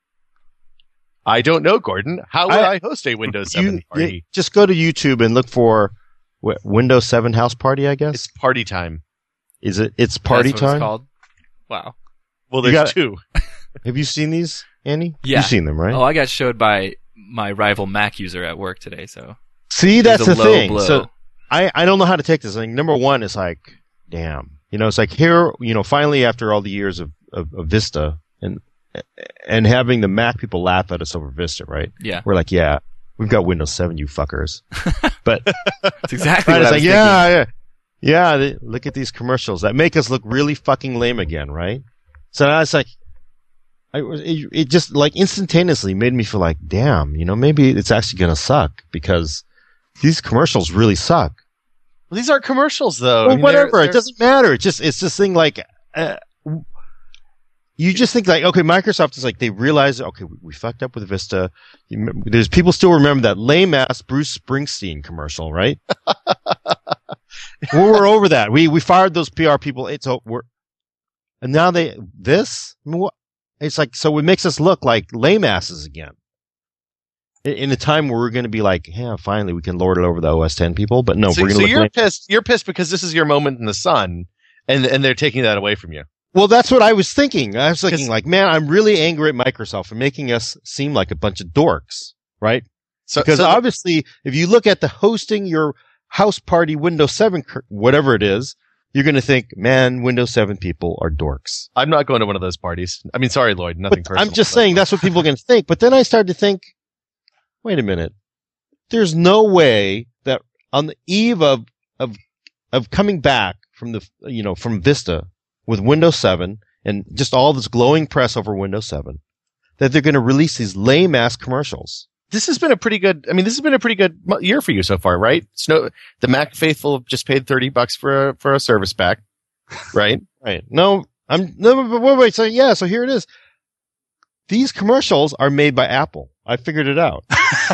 I don't know, Gordon. How would I, I- host a Windows you, seven you- party? just go to YouTube and look for what, Windows seven house party. I guess It's party time. is it? It's party That's what time. It's called. Wow. Well, You there's got- two. Have you seen these, Annie? Yeah. You've seen them, right? Oh, I got showed by my rival Mac user at work today. So See, it that's was a the low thing. blow. So I, I don't know how to take this. Like, number one is like, damn, you know, it's like here, you know, finally after all the years of, of, of Vista and and having the Mac people laugh at us over Vista, right? yeah, We're like, yeah, we've got Windows seven, you fuckers. But that's exactly right, what it's I like, was yeah, yeah, yeah. They, look at these commercials that make us look really fucking lame again, right? So now it's like, I, it, it just like instantaneously made me feel like, damn, you know, maybe it's actually gonna suck because these commercials really suck. Well, these aren't commercials, though. Well, I mean, whatever. they're- It doesn't matter. It's just it's this thing like uh, you just think like okay, Microsoft is like they realize okay, we, we fucked up with Vista. You, m- there's people still remember that lame ass Bruce Springsteen commercial, right? we're, we're over that. We we fired those P R people. It's o- we're and now they this. I mean, what? It's like so it makes us look like lame asses again. In, in a time where we're going to be like, yeah, finally we can lord it over the O S ten people, but no, so we're going so to look you're lame. pissed. You're pissed because this is your moment in the sun, and and they're taking that away from you. Well, that's what I was thinking. I was thinking, 'Cause- like, man, I'm really angry at Microsoft for making us seem like a bunch of dorks, right? So, Because so obviously, if you look at the hosting your house party Windows seven, cur- whatever it is, you're going to think, man, Windows seven people are dorks. I'm not going to one of those parties. I mean, sorry, Lloyd, nothing But personal. I'm just but- saying that's what people are going to think. But then I started to think, wait a minute. There's no way that on the eve of, of, of coming back from the, you know, from Vista with Windows seven and just all this glowing press over Windows seven, that they're going to release these lame ass commercials. This has been a pretty good. I mean, this has been a pretty good mo- year for you so far, right? Snow, the Mac faithful have just paid thirty bucks for a for a service pack, right? Right. No, I'm, no, but wait, wait. So yeah, so here it is. These commercials are made by Apple. I figured it out.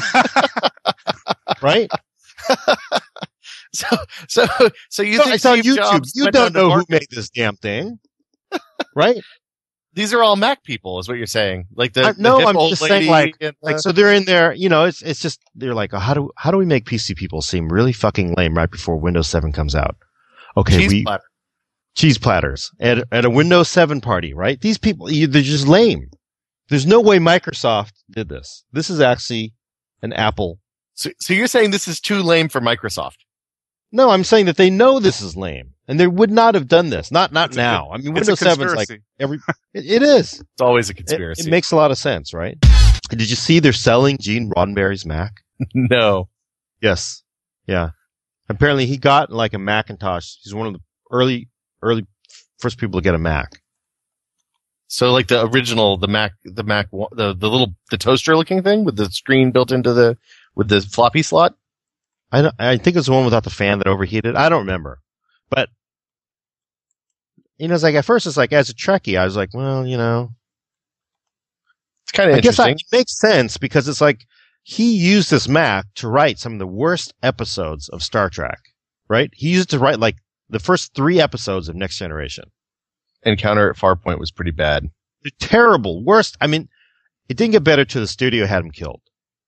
Right? So so so you No, think it's on Steve YouTube. Jobs You went don't down to know who market- made this damn thing. Right? These are all Mac people, is what you're saying. Like the I- the no, hip I'm old just lady saying, like- and, uh, Like, so they're in there, you know, it's, it's just, they're like, oh, how do, how do we make P C people seem really fucking lame right before Windows seven comes out? Okay, cheese we, platter. cheese platters at, at a Windows seven party, right? These people, you, they're just lame. There's no way Microsoft did this. This is actually an Apple. So, so you're saying this is too lame for Microsoft? No, I'm saying that they know this is lame and they would not have done this. Not, not It's a now. I mean, It's a Windows seven is like conspiracy. every, it, it is. It's always a It, conspiracy. it makes a lot of sense, right? Did you see they're selling Gene Roddenberry's Mac? no. Yes. Yeah. Apparently he got like a Macintosh. He's one of the early, early first people to get a Mac. So like the original, the Mac, the Mac, wa- the the little the toaster looking thing with the screen built into the with the floppy slot. I don't, I think it's the one without the fan that overheated. I don't remember, but you know, it's like at first it's like as a Trekkie, I was like, well, you know, It's kind of I guess I, interesting. it makes sense because it's like he used this Mac to write some of the worst episodes of Star Trek, right? He used it to write like the first three episodes of Next Generation. Encounter at Farpoint was pretty bad. They're terrible. Worst. I mean, it didn't get better till the studio had him killed.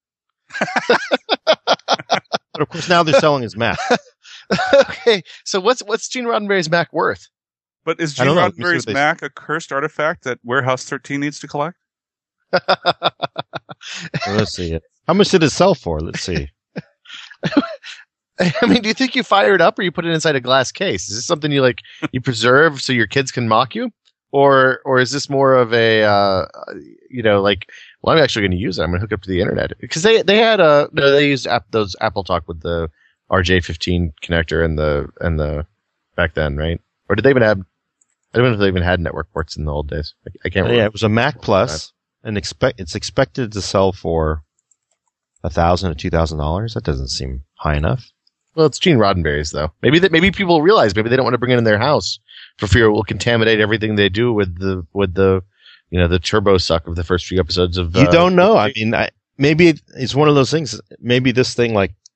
But of course now they're selling his Mac. Okay, so what's what's Gene Roddenberry's Mac worth? But is I Gene don't know. Let me see Roddenberry's what they- Mac a cursed artifact that Warehouse thirteen needs to collect? Well, let's see it. How much did it sell for? Let's see. I mean, do you think you fire it up or you put it inside a glass case? Is this something you like you preserve so your kids can mock you, or or is this more of a uh, you know like well I'm actually going to use it. I'm going to hook up to the internet because they they had a no, they used app, those Apple Talk with the R J fifteen connector and the and the back then, right? Or did they even have? I don't know if they even had network ports in the old days. I, I can't remember. Yeah, it was a Mac Plus, and expect it's expected to sell for a thousand or two thousand dollars. That doesn't seem high enough. Well, it's Gene Roddenberry's though. Maybe that maybe people realize maybe they don't want to bring it in their house for fear it will contaminate everything they do with the with the you know the turbo suck of the first few episodes of. You uh, don't know. I mean, I, maybe it, it's one of those things. Maybe this thing like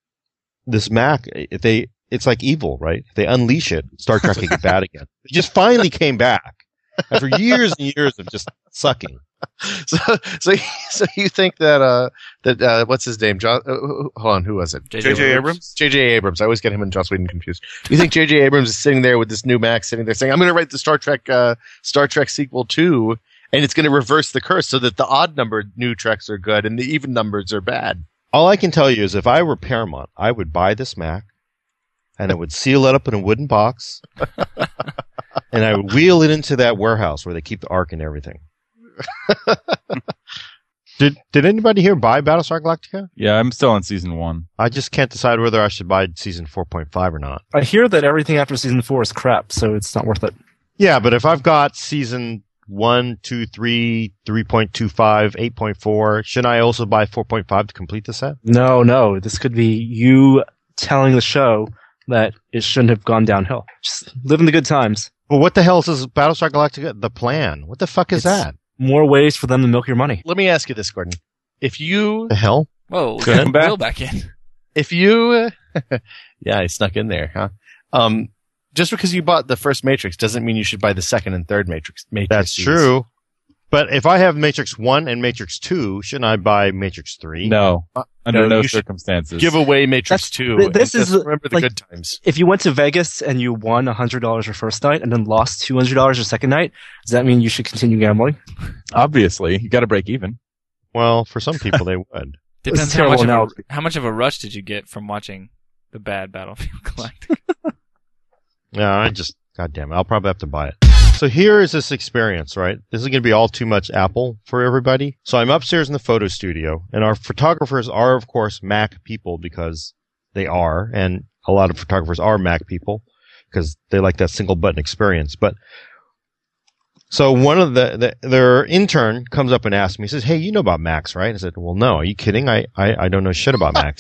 this Mac, if they, it's like evil, right? If they unleash it, Star Trek can get bad again. It just finally came back after years and years of just sucking. So, so, so you think that uh, that uh, what's his name? John? Uh, hold on, who was it? J J Abrams. J J Abrams. I always get him and Joss Whedon confused. You think J J Abrams is sitting there with this new Mac, sitting there saying, "I'm going to write the Star Trek uh, Star Trek sequel two, and it's going to reverse the curse so that the odd numbered new Treks are good and the even numbers are bad." All I can tell you is, if I were Paramount, I would buy this Mac, and I would seal it up in a wooden box, and I would wheel it into that warehouse where they keep the Ark and everything. did Did anybody here buy Battlestar Galactica? Yeah, I'm still on season one. I just can't decide whether I should buy season four point five or not. I hear that everything after season four is crap, so it's not worth it. Yeah, but if I've got season one, two, three, three point two five, eight point four, shouldn't I also buy four point five to complete the set? No, no. This could be you telling the show that it shouldn't have gone downhill. Just living the good times. Well, what the hell is this Battlestar Galactica? The plan? What the fuck is It's that? More ways for them to milk your money. Let me ask you this, Gordon: If you, The hell? Whoa, Go ahead. Will back in. if you, yeah, I snuck in there, huh? Um, just because you bought the first Matrix doesn't mean you should buy the second and third Matrix. Matrix That's true. But if I have Matrix one and Matrix two, shouldn't I buy Matrix three? No, under no, no, you should circumstances. Give away Matrix That's- two. th- this and is, just remember the like- good times. If you went to Vegas and you won one hundred dollars your first night and then lost two hundred dollars your second night, does that mean you should continue gambling? Obviously, you got to break even. Well, for some people they would. Depends a how much, of a, terrible how much of a rush did you get from watching the bad Battlefield Galactica. Yeah, I just, God damn it, I'll probably have to buy it. So here is this experience, right? This is going to be all too much Apple for everybody. So I'm upstairs in the photo studio, and our photographers are, of course, Mac people because they are, and a lot of photographers are Mac people because they like that single button experience. But so one of the, the their intern comes up and asks me, he says, "Hey, you know about Macs, right?" I said, "Well, no. Are you kidding? I I, I don't know shit about Macs."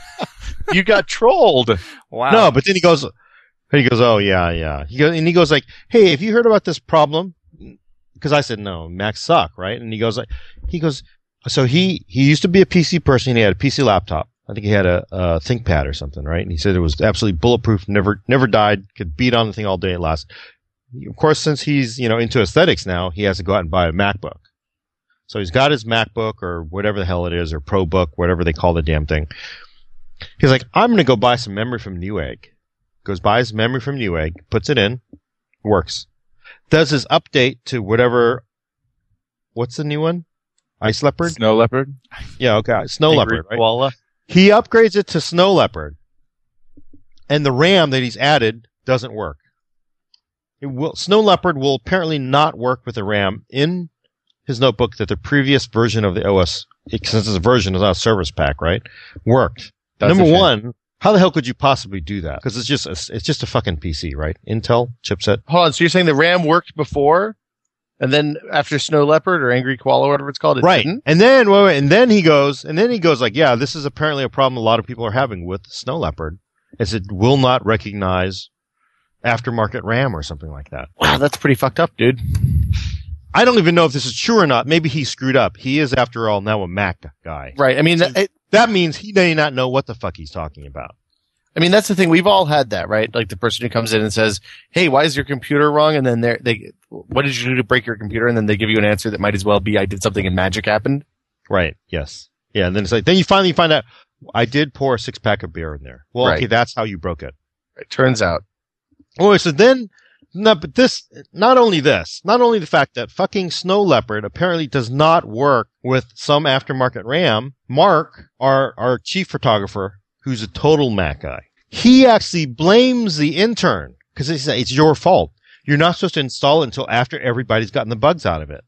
You got trolled. Wow. No, but then he goes, he goes, "Oh yeah, yeah." He goes, and he goes like, "Hey, have you heard about this problem?" Because I said, "No, Macs suck, right?" And he goes like, he goes, so he he used to be a P C person. And he had a P C laptop. I think he had a, a ThinkPad or something, right? And he said it was absolutely bulletproof, never never died, could beat on the thing all day. It lasts. Of course, since he's you know into aesthetics now, he has to go out and buy a MacBook. So he's got his MacBook or whatever the hell it is, or ProBook, whatever they call the damn thing. He's like, "I'm going to go buy some memory from Newegg." Goes buys memory from Newegg, puts it in, works. Does his update to whatever, what's the new one? Ice Leopard? Snow Leopard. Yeah, okay. Snow Angry Leopard, right? koala. He upgrades it to Snow Leopard, and the RAM that he's added doesn't work. It will, Snow Leopard will apparently not work with the RAM in his notebook that the previous version of the O S, since it's a version, it's not a service pack, right? Worked. That's Number a shame. one, how the hell could you possibly do that? Because it's just a, it's just a fucking P C, right? Intel chipset. Hold on. So you're saying the RAM worked before, and then after Snow Leopard or Angry Koala, whatever it's called, it Right. didn't? And then, wait, wait, and then he goes, and then he goes like, yeah, this is apparently a problem a lot of people are having with Snow Leopard, is it will not recognize aftermarket RAM or something like that. Wow, that's pretty fucked up, dude. I don't even know if this is true or not. Maybe he screwed up. He is, after all, now a Mac guy. Right. I mean, So- it, That means he may not know what the fuck he's talking about. I mean, that's the thing. We've all had that, right? Like the person who comes in and says, "Hey, why is your computer wrong?" And then they're, they, what did you do to break your computer? And then they give you an answer that might as well be, "I did something and magic happened." Right. Yes. Yeah. And then it's like, then you finally find out, I did pour a six pack of beer in there. Well, Right. okay, that's how you broke it. It turns out. Oh, so then, no, but this, not only this, not only the fact that fucking Snow Leopard apparently does not work with some aftermarket RAM, Mark, our, our chief photographer, who's a total Mac guy, he actually blames the intern because he says, it's your fault. You're not supposed to install it until after everybody's gotten the bugs out of it.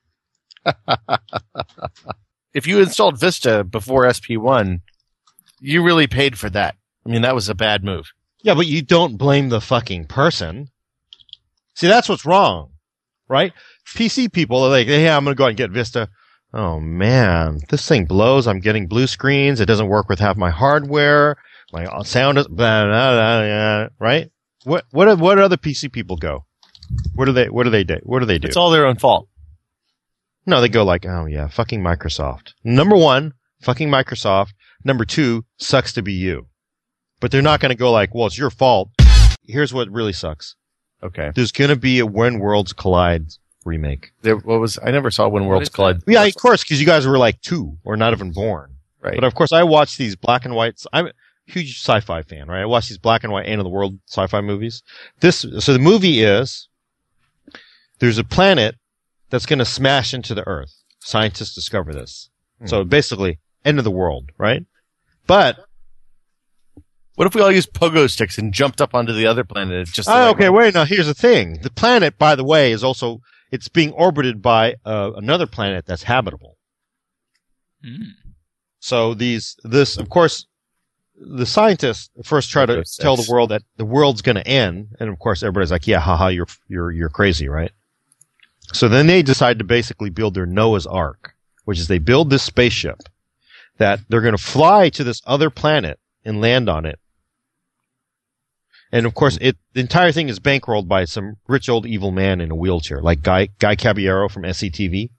If you installed Vista before S P one, you really paid for that. I mean, that was a bad move. Yeah, but you don't blame the fucking person. See, that's what's wrong, right? P C people are like, hey, I'm going to go out and get Vista. Oh, man, this thing blows. I'm getting blue screens. It doesn't work with half my hardware. My sound is, blah, blah, blah, blah, right? What, what, what other P C people go? What do they, what do they do? What do they do? It's all their own fault. No, they go like, oh, yeah, fucking Microsoft. Number one, fucking Microsoft. Number two, sucks to be you. but they're not going to go like, well, it's your fault. Here's what really sucks. Okay. There's going to be a When Worlds Collide remake. There, what was? I never saw When What Worlds is Collide. Yeah, of course, because you guys were like two or not even born. Right. But of course, I watch these black and white. I'm a huge sci-fi fan, right? I watch these black and white end of the world sci-fi movies. This, so the movie is, there's a planet that's going to smash into the Earth. Scientists discover this. Hmm. So basically, end of the world, right? But what if we all used pogo sticks and jumped up onto the other planet? Just the oh, right okay, way? wait. Now here's the thing: the planet, by the way, is also it's being orbited by uh, another planet that's habitable. Mm. So these, this, of course, the scientists first try to Pogo tell the sticks. world that the world's going to end, and of course, everybody's like, "Yeah, haha, you're you're you're crazy, right?" So then they decide to basically build their Noah's Ark, which is they build this spaceship that they're going to fly to this other planet and land on it. And of course, it the entire thing is bankrolled by some rich old evil man in a wheelchair, like Guy Guy Caballero from S C T V,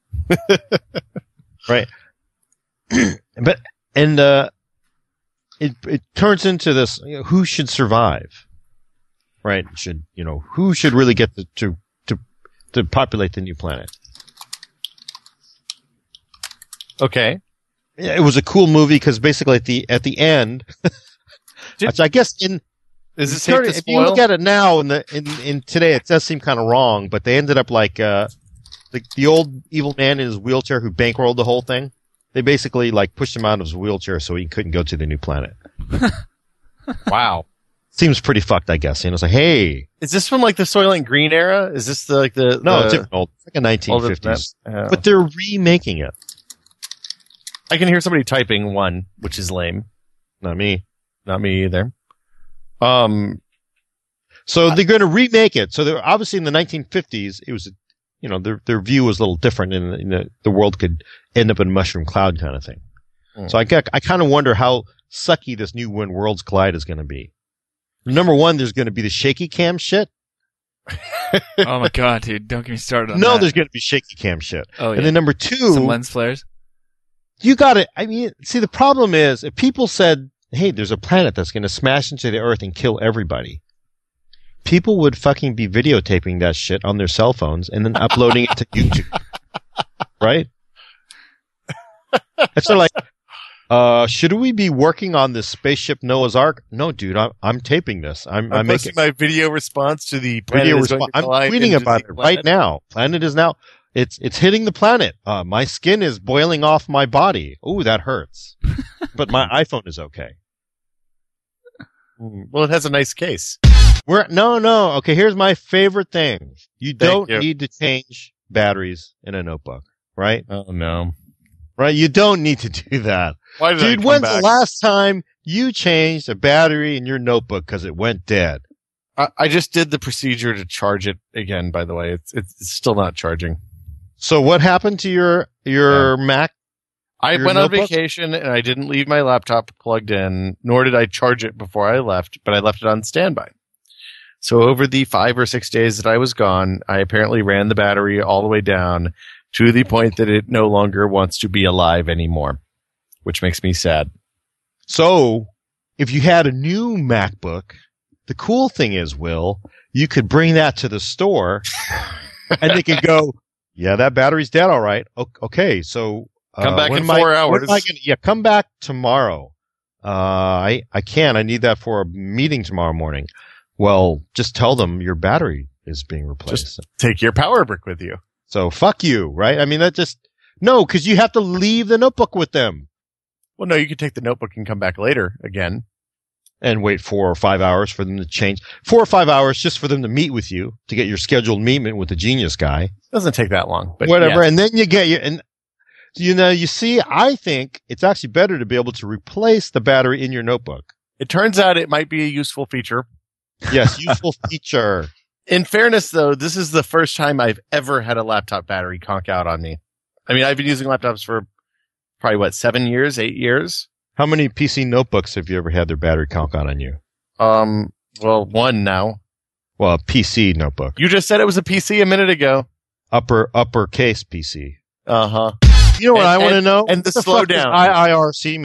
right? but and uh, it it turns into this: you know, who should survive, right? Should you know who should really get to to to, to populate the new planet? Okay. Yeah, it was a cool movie because basically at the at the end, Did- which I guess in Is it safe to if you spoil? look at it now in the in, in today, it does seem kind of wrong, but they ended up like uh, the the old evil man in his wheelchair who bankrolled the whole thing. They basically like pushed him out of his wheelchair so he couldn't go to the new planet. Wow. Seems pretty fucked, I guess. You know, it's like, hey, Is this from like the Soylent Green era? Is this the like the no, the, it's different old. It's like a nineteen older fifties, than that? Oh. but they're remaking it. I can hear somebody typing one, which is lame. Not me. Not me either. Um. So they're going to remake it. So they're obviously in the nineteen fifties, it was, you know, their their view was a little different, and you know, the world could end up in a mushroom cloud kind of thing. Hmm. So I get, I kind of wonder how sucky this new When Worlds Collide is going to be. Number one, there's going to be the shaky cam shit. Oh my god, dude! Don't get me started on No, that. there's going to be shaky cam shit. Oh yeah. And then number two, Some lens flares. you got it. I mean, see, the problem is if people said, "Hey, there's a planet that's going to smash into the Earth and kill everybody," people would fucking be videotaping that shit on their cell phones and then uploading it to YouTube, right? It's sort of like, uh, should we be working on this spaceship Noah's Ark? No, dude, I'm, I'm taping this. I'm, I'm, I'm posting making my video response to the planet video is going response. to I'm collide tweeting into about the it planet. right now. Planet is now, it's, it's hitting the planet. Uh, my skin is boiling off my body. Ooh, that hurts. But my iPhone is okay. Mm, Well, it has a nice case. We're, no, no. Okay, here's my favorite thing. You don't you. need to change batteries in a notebook, right? Oh no! Right? You don't need to do that. Why did I Dude, come when's back? the last time you changed a battery in your notebook because it went dead? I, I just did the procedure to charge it again. By the way, it's it's, it's still not charging. So what happened to your your Mac? I Your went notebook? on vacation and I didn't leave my laptop plugged in, nor did I charge it before I left, but I left it on standby. So over the five or six days that I was gone, I apparently ran the battery all the way down to the point that it no longer wants to be alive anymore, which makes me sad. So if you had a new MacBook, the cool thing is, Will, you could bring that to the store and they could go, yeah, that battery's dead. All right. O- Okay. So uh, Come back when in am I- four when hours. am I gonna- yeah. Come back tomorrow. Uh, I, I can't. I need that for a meeting tomorrow morning. Well, just tell them your battery is being replaced. Take your power brick with you. So fuck you, right? I mean, that just, no, cause you have to leave the notebook with them Well, no, you could take the notebook and come back later again. and wait four or five hours for them to change. Four or five hours just for them to meet with you to get your scheduled meeting with the genius guy. Doesn't take that long, but Whatever. yes. And then you get your, and you know, you see, I think it's actually better to be able to replace the battery in your notebook. It turns out it might be a useful feature. Yes, useful feature. In fairness, though, this is the first time I've ever had a laptop battery conk out on me. I mean, I've been using laptops for probably, what, seven years, eight years? How many P C notebooks have you ever had their battery conk out on you? Um, well, one now. Well, a P C notebook. You just said it was a P C a minute ago. Upper, uppercase P C. Uh-huh. You know what And- I want to and- know? and the What fuck does slowdown. I I R C mean?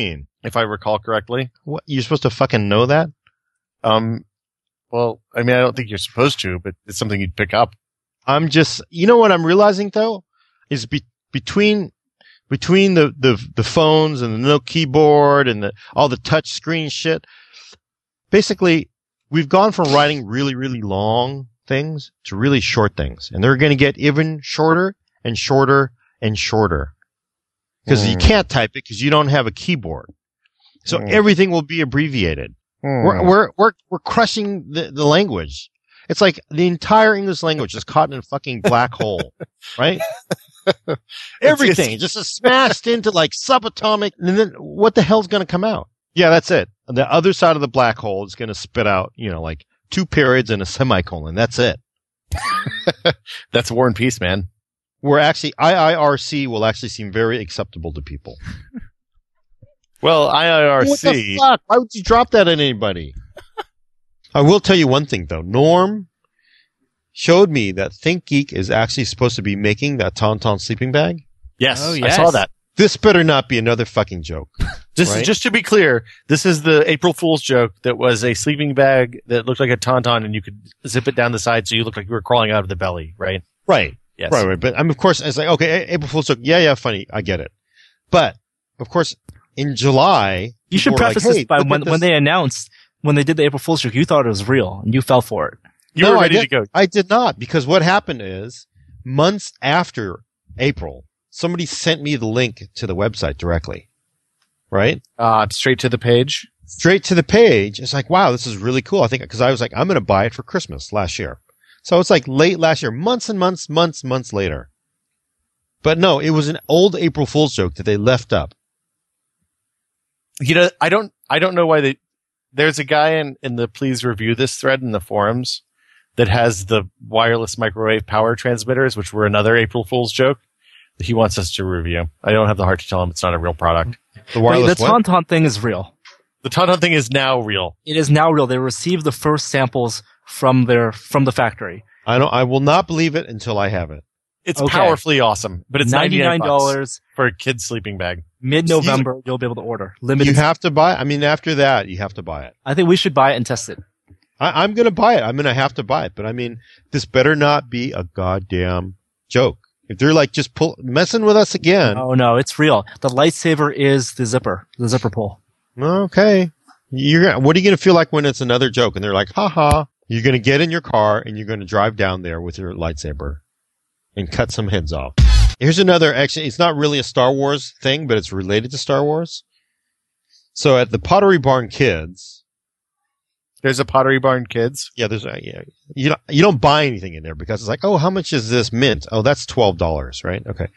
if I recall correctly. What, you're supposed to fucking know that? Um, well, I mean, I don't think you're supposed to, but it's something you'd pick up. I'm just, you know what I'm realizing though, is be, between between the, the the phones and the no keyboard and the all the touch screen shit. Basically, we've gone from writing really really long things to really short things, and they're going to get even shorter and shorter and shorter because Mm. you can't type it because you don't have a keyboard. So Mm. everything will be abbreviated. We're we're we're we're crushing the, the language. It's like the entire English language is caught in a fucking black hole, right? Everything it's- just is smashed into like subatomic, and then what the hell's going to come out? Yeah, that's it. And the other side of the black hole is going to spit out, you know, like two periods and a semicolon. That's it. That's War and Peace, man. We're actually I I R C will actually seem very acceptable to people. Well, I I R What the C. fuck? Why would you drop that on anybody? I will tell you one thing though. Norm showed me that ThinkGeek is actually supposed to be making that Tauntaun sleeping bag. Yes, Oh, I yes. saw that. This better not be another fucking joke. Just, Right. just to be clear, this is the April Fool's joke that was a sleeping bag that looked like a tauntaun, and you could zip it down the side so you looked like you were crawling out of the belly, right? Right. Yes. Right, right. But I'm of course it's like, okay, A- April Fool's joke. Yeah, yeah, funny. I get it. But of course, in July, You should people were preface like, this hey, by look at when, this. when they announced, when they did the April Fool's joke, you thought it was real, and you fell for it. You No, were I ready to did- go. I did not, because what happened is months after April, somebody sent me the link to the website directly. Right? Uh, straight to the page. Straight to the page. It's like, wow, this is really cool. I think, cause I was like, I'm going to buy it for Christmas last year. So it's like late last year, months and months, months, months later. But no, it was an old April Fool's joke that they left up. You know, I don't, I don't know why they. There's a guy in in the please review this thread in the forums that has the wireless microwave power transmitters, which were another April Fool's joke that he wants us to review. I don't have the heart to tell him it's not a real product. The Wait, wireless the what? Tauntaun thing is real. The Tauntaun thing is now real. It is now real. They received the first samples from their from the factory. I don't, I will not believe it until I have it. It's Okay. powerfully awesome, but it's ninety-nine ninety-nine bucks dollars, for a kid's sleeping bag. mid-November. You'll be able to order limited. You have to buy, I mean, after that, you have to buy it. I think we should buy it and test it. I, I'm going to buy it. I'm going to have to buy it. But I mean, this better not be a goddamn joke. If they're like just pull, messing with us again, Oh no, it's real. The lightsaber is the zipper, the zipper pull. okay. You're gonna, what are you going to feel like when it's another joke? And they're like, ha ha. You're going to get in your car and you're going to drive down there with your lightsaber and cut some heads off. Here's another, actually, it's not really a Star Wars thing, but it's related to Star Wars. So at the Pottery Barn Kids, There's a Pottery Barn Kids. yeah, there's a, yeah, you don't, you don't buy anything in there because it's like, oh, how much is this mint? Oh, that's twelve dollars, right? Okay.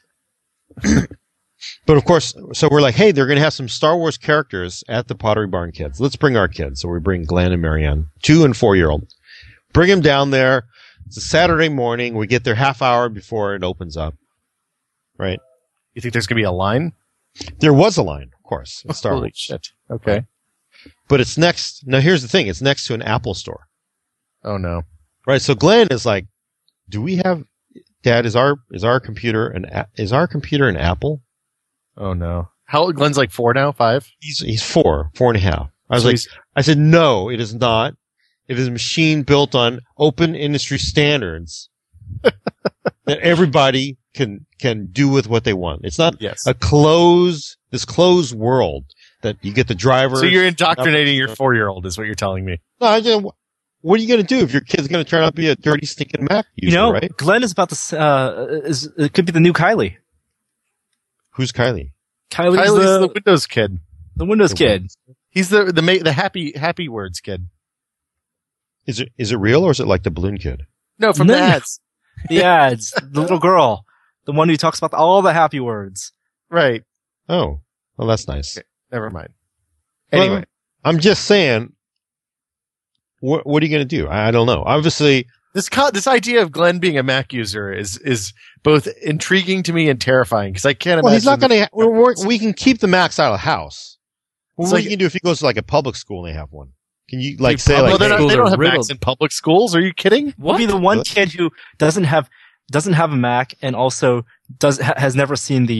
But of course, so we're like, hey, they're going to have some Star Wars characters at the Pottery Barn Kids. Let's bring our kids. So we bring Glenn and Marianne, two and four year old. Bring them down there. It's a Saturday morning. We get there half hour before it opens up. Right? You think there's gonna be a line? There was a line, of course, at Star Holy Wars. shit. Okay. But it's next. Now here's the thing. It's next to an Apple store. Oh no. Right? So Glenn is like, do we have, Dad, is our, is our computer an, A- is our computer an Apple? Oh no. How Glenn's like four now? Five? He's, he's four, four and a half. I was So like, he's- I said, no, it is not. It is a machine built on open industry standards that everybody can, can do with what they want. It's not Yes. a closed, this closed world that you get the driver. So you're indoctrinating your four year old is what you're telling me. No, I just, what are you going to do if your kid's going to turn out to be a dirty, stinking Mac user, You know, right? Glenn is about to. s- Uh, is it could be the new Kylie. Who's Kylie? Kylie's, Kylie's the, the Windows kid. the Windows the kid. He's the the ma- the happy happy words kid. Is it, is it real or is it like the balloon kid? No, from No. the ads. The ads, the little girl, the one who talks about all the happy words. Right. Oh, well, that's nice. Okay. Never mind. Well, Anyway, I'm just saying, what, what are you going to do? I, I don't know. Obviously, this co- this idea of Glenn being a Mac user is is both intriguing to me and terrifying because I can't well, imagine. he's not going to, we're, we're, we can keep the Macs out of the house. Well, It's what like- you can do if he goes to like a public school and they have one? Can you like Dude, say public like, well, they're hey, not, schools they are don't have riddled. Macs in public schools. Are you kidding? What? Be the one kid who doesn't have doesn't have a Mac and also does ha, has never seen the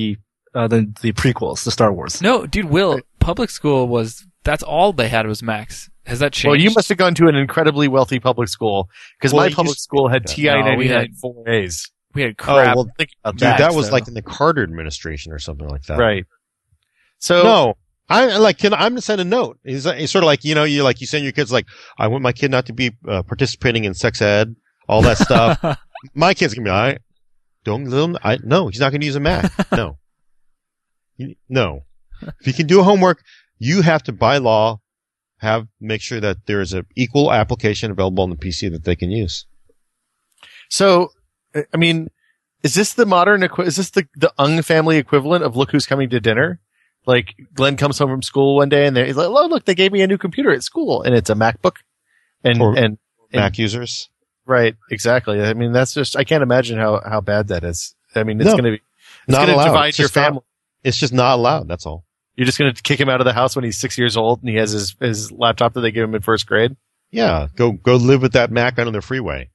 uh, the the prequels, the Star Wars. No, dude, Will, public school was, that's all they had was Macs. Has that changed? Well, you must have gone to an incredibly wealthy public school because Well, my you public used- school had T I No, we ninety-nine had- four A's. We had Oh, crap. well, Think about dude, that, that. was so- like in the Carter administration or something like that. Right. So No, I like. Can I'm gonna send a note? It's, it's sort of like you know, you like you send your kids like, I want my kid not to be uh, participating in sex ed, all that stuff. My kid's gonna be like, don't let him. I no, he's not gonna use a Mac. No, You- no. If you can do homework, you have to by law have make sure that there is an equal application available on the P C that they can use. So, I mean, is this the modern, equi- is this the, the Ung family equivalent of Look Who's Coming to Dinner? Like, Glenn comes home from school one day and they're- he's like, oh, look, they gave me a new computer at school. And it's a MacBook. And, Or and, and, Mac users. right, exactly. I mean, that's just, I can't imagine how, how bad that is. I mean, it's No, going to be, it's not going to allowed. divide It's your just not- family. It's just not allowed. That's all. You're just going to kick him out of the house when he's six years old and he has his, his laptop that they give him in first grade. Yeah, go go live with that Mac on the freeway.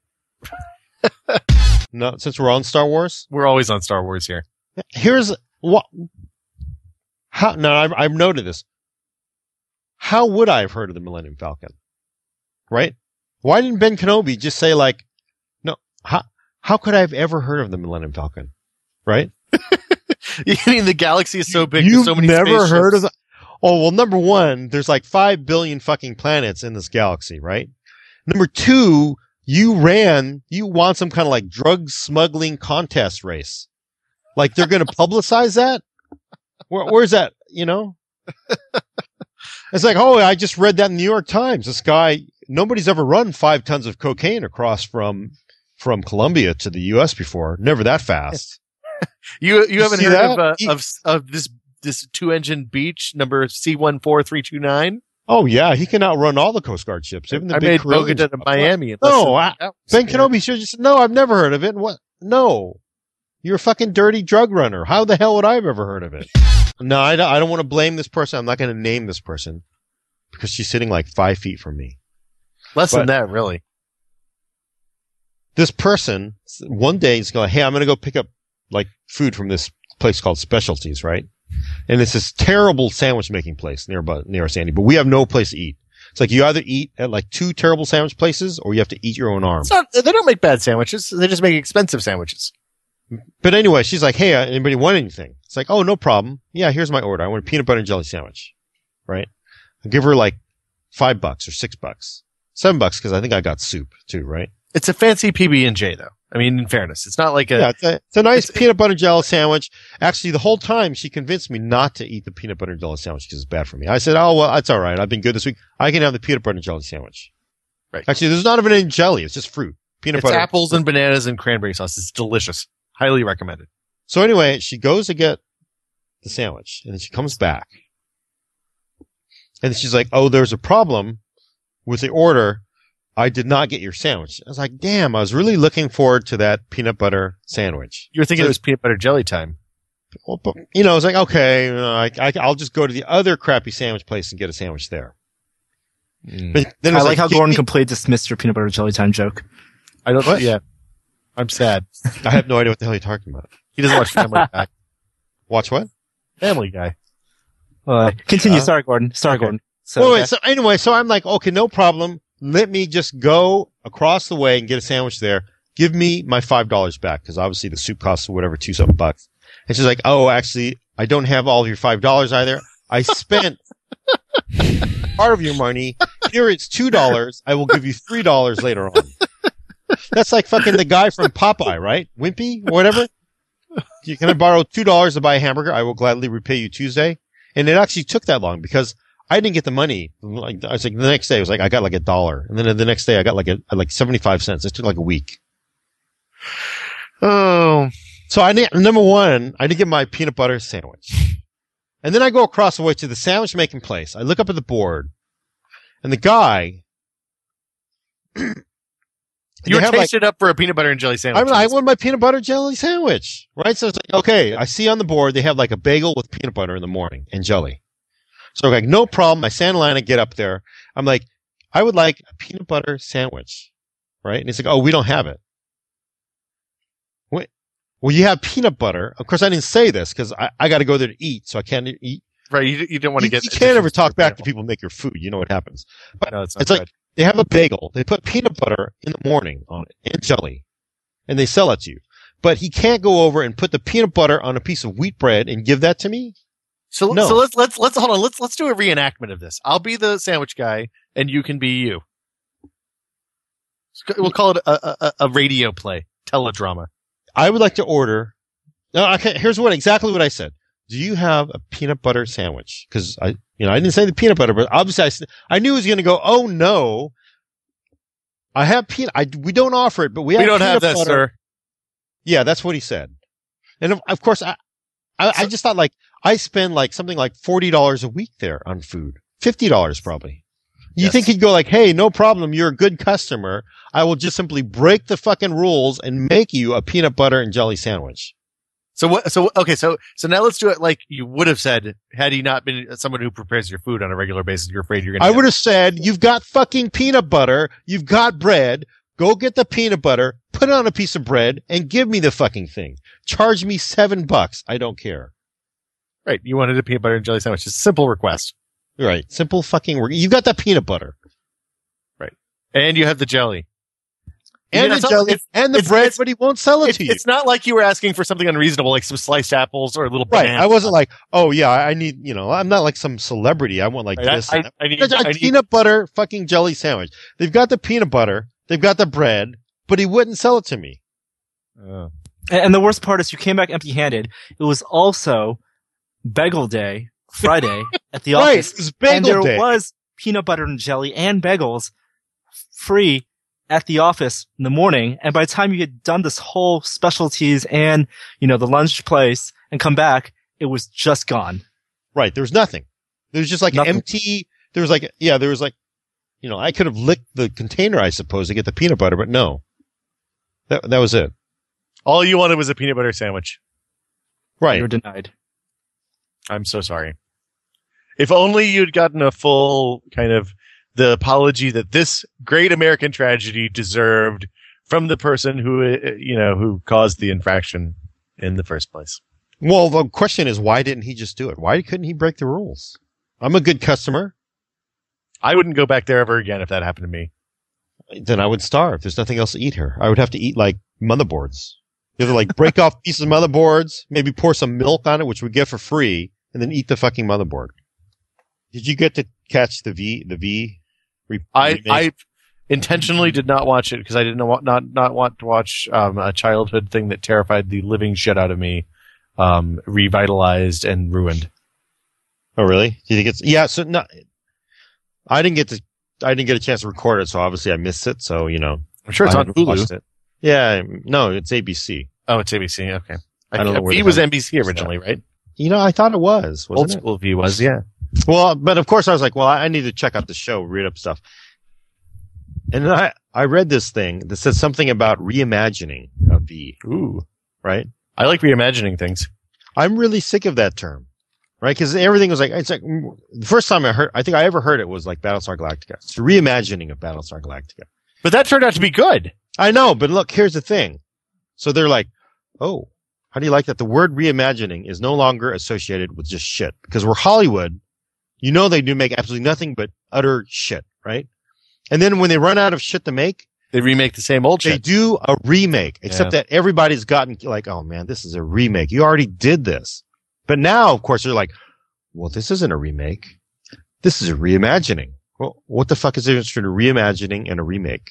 No, since we're on Star Wars, We're always on Star Wars here. here's what. How now? I've, I've noted this. How would I have heard of the Millennium Falcon? Right? Why didn't Ben Kenobi just say like, no? How how could I have ever heard of the Millennium Falcon? Right? You mean the galaxy is so big, You've there's so many never spaceships. heard of the. Oh well, number one, there's like five billion fucking planets in this galaxy, right? Number two, you ran, you want some kind of like drug smuggling contest race. Like they're going to publicize that? Where, where's that? You know? It's like, oh, I just read that in the New York Times. This guy, nobody's ever run five tons of cocaine across from, from Colombia to the U S before. Never that fast. You you You haven't see heard that? of, uh, He- of of this this two engine Beech number C one four three two nine? Oh yeah, he can outrun all the Coast Guard ships, even the I big made Corellians. Bogota to Miami. in less No, than I- two hours. Ben Kenobi should just no, I've never heard of it. What? No, you're a fucking dirty drug runner. How the hell would I have ever heard of it? No, I don't, I don't want to blame this person. I'm not going to name this person because she's sitting like five feet from me. Less than but- that, really. This person one day is going, hey, I'm going to go pick up like food from this place called Specialties, right? And it's this terrible sandwich making place near near us, Andy. But we have no place to eat. It's like you either eat at like two terrible sandwich places, or you have to eat your own arm. It's not, they don't make bad sandwiches. They just make expensive sandwiches. But anyway, she's like, hey, uh, anybody want anything? It's like, oh, no problem. Yeah, here's my order. I want a peanut butter and jelly sandwich. Right? I give her like five bucks or six bucks. Seven bucks because I think I got soup too, right? It's a fancy P B and J, though. I mean, in fairness, it's not like a. Yeah, it's a, it's a nice it's- peanut butter and jelly sandwich. Actually, the whole time she convinced me not to eat the peanut butter and jelly sandwich because it's bad for me. I said, oh, well, that's all right. I've been good this week. I can have the peanut butter and jelly sandwich. Right. Actually, there's not even any jelly. It's just fruit. Peanut It's butter. apples and bananas and cranberry sauce. It's delicious. Highly recommended. So anyway, she goes to get the sandwich and then she comes back. And she's like, oh, there's a problem with the order. I did not get your sandwich. I was like, damn, I was really looking forward to that peanut butter sandwich. You were thinking So- it was peanut butter jelly time. Well, but, you know, I was like, okay, you know, I, I, I'll just go to the other crappy sandwich place and get a sandwich there. But then it I was like how give Gordon me- completely dismissed your peanut butter jelly time joke. I don't. What? Yeah, I'm sad. I have no idea what the hell you're talking about. He doesn't watch Family Guy. Watch what? Family Guy. Uh, continue. Uh, Sorry, Gordon. Sorry, okay. Gordon. So, Wait, okay. wait, so anyway, so I'm like, okay, no problem. Let me just go across the way and get a sandwich there. Give me my five dollars back because obviously the soup costs whatever two something bucks. And she's like, oh, actually, I don't have all of your five dollars either. I spent part of your money. Here it's two dollars. I will give you three dollars later on. That's like fucking the guy from Popeye, right? Wimpy or whatever. You can I borrow two dollars to buy a hamburger? I will gladly repay you Tuesday. And it actually took that long because I didn't get the money. Like I was like the next day, I was like I got like a dollar, and then the next day I got like a like seventy five cents. It took like a week. Oh, So I didn't, number one, I didn't get my peanut butter sandwich, and then I go across the way to the sandwich making place. I look up at the board, and the guy. you they were have, like, tasted up for a peanut butter and jelly sandwich. I, I want my peanut butter jelly sandwich, right? So it's like, okay, I see on the board they have like a bagel with peanut butter in the morning and jelly. So I'm like, no problem. I stand in line, I get up there. I'm like, I would like a peanut butter sandwich, right? And he's like, oh, we don't have it. Wait, Well, you have peanut butter. Of course, I didn't say this because I, I got to go there to eat, so I can't eat. Right, you, you don't want to You, get. you can't ever talk back to people who make your food. You know what happens. But No, it's not it's like good. they have a bagel. They put peanut butter in the morning on it and jelly, and they sell it to you. But he can't go over and put the peanut butter on a piece of wheat bread and give that to me. So, No. so let's let's let's hold on. Let's let's do a reenactment of this. I'll be the sandwich guy, and you can be you. We'll call it a, a, a radio play, teledrama. I would like to order. No, okay. Here's what exactly what I said. Do you have a peanut butter sandwich? Because I, you know, I didn't say the peanut butter, but obviously I, s- I knew he was going to go. Oh no, I have peanut. I we don't offer it, but we have. We don't have peanut that, butter. sir. Yeah, that's what he said. And of, of course, I, I, I just thought like I spend like something like forty dollars a week there on food, fifty dollars probably. You Yes. think he'd go like, "Hey, no problem. You're a good customer. I will just simply break the fucking rules and make you a peanut butter and jelly sandwich." So what? So okay. So so now let's do it like you would have said had he not been someone who prepares your food on a regular basis. You're afraid you're going. I would have said, "You've got fucking peanut butter. You've got bread. Go get the peanut butter, put it on a piece of bread, and give me the fucking thing. Charge me seven bucks. I don't care." Right. You wanted a peanut butter and jelly sandwich. It's a simple request. Right. Simple fucking work. You've got that peanut butter. And you have the jelly. And Yeah, the it's not- jelly it's- and the it's- bread, it's- but he won't sell it It's, to you. it's not like you were asking for something unreasonable, like some sliced apples or a little Right. banana. I wasn't like, oh yeah, I need, you know, I'm not like some celebrity. I want like Right, I- this. I- and that. I need- It's a I need- peanut butter fucking jelly sandwich. They've got the peanut butter. They've got the bread, but he wouldn't sell it to me. Oh. And, and the worst part is you came back empty-handed. It was also Bagel Day, Friday, at the Right. office. It was And bagel there day. was peanut butter and jelly and bagels free at the office in the morning. And by the time you had done this whole specialties and, you know, the lunch place and come back, it was just gone. Right. There was nothing. There was just like Nothing. empty. There was like, yeah, there was like, you know, I could have licked the container, I suppose, to get the peanut butter, but no. That, that was it. All you wanted was a peanut butter sandwich. Right. You were denied. I'm so sorry. If only you'd gotten a full kind of the apology that this great American tragedy deserved from the person who, uh, you know, who caused the infraction in the first place. Well, the question is, why didn't he just do it? Why couldn't he break the rules? I'm a good customer. I wouldn't go back there ever again if that happened to me. Then I would starve. There's nothing else to eat here. I would have to eat like motherboards. You have to like break off pieces of motherboards, maybe pour some milk on it, which we get for free, and then eat the fucking motherboard. Did you get to catch the V, the V? Re- I, remake? I intentionally did not watch it because I didn't want, not, not want to watch, um, a childhood thing that terrified the living shit out of me, um, revitalized and ruined. Oh, really? Do you think it's, yeah, so no, I didn't get to, I didn't get a chance to record it, so obviously I missed it, so, you know. I'm sure it's I on haven't watched Hulu. it. Yeah, no, it's A B C. Oh, it's A B C. Okay. I don't know where V they was have N B C originally, right? You know, I thought it was, Old wasn't it? school V was, yeah. Well, but of course I was like, well, I need to check out the show, read up stuff. And then I, I read this thing that said something about reimagining of V, Ooh. right? I like reimagining things. I'm really sick of that term, right? Because everything was like, it's like, the first time I heard, I think I ever heard it was like Battlestar Galactica. It's a reimagining of Battlestar Galactica. But that turned out to be good. I know, but look, here's the thing. So they're like, oh, how do you like that? The word reimagining is no longer associated with just shit. Because we're Hollywood, you know they do make absolutely nothing but utter shit, right? And then when they run out of shit to make, They remake the same old they shit. do a remake. Except Yeah. that everybody's gotten like, oh man, this is a remake. You already did this. But now, of course, they're like, well, this isn't a remake. This is a reimagining. Well, what the fuck is the difference between a reimagining and a remake?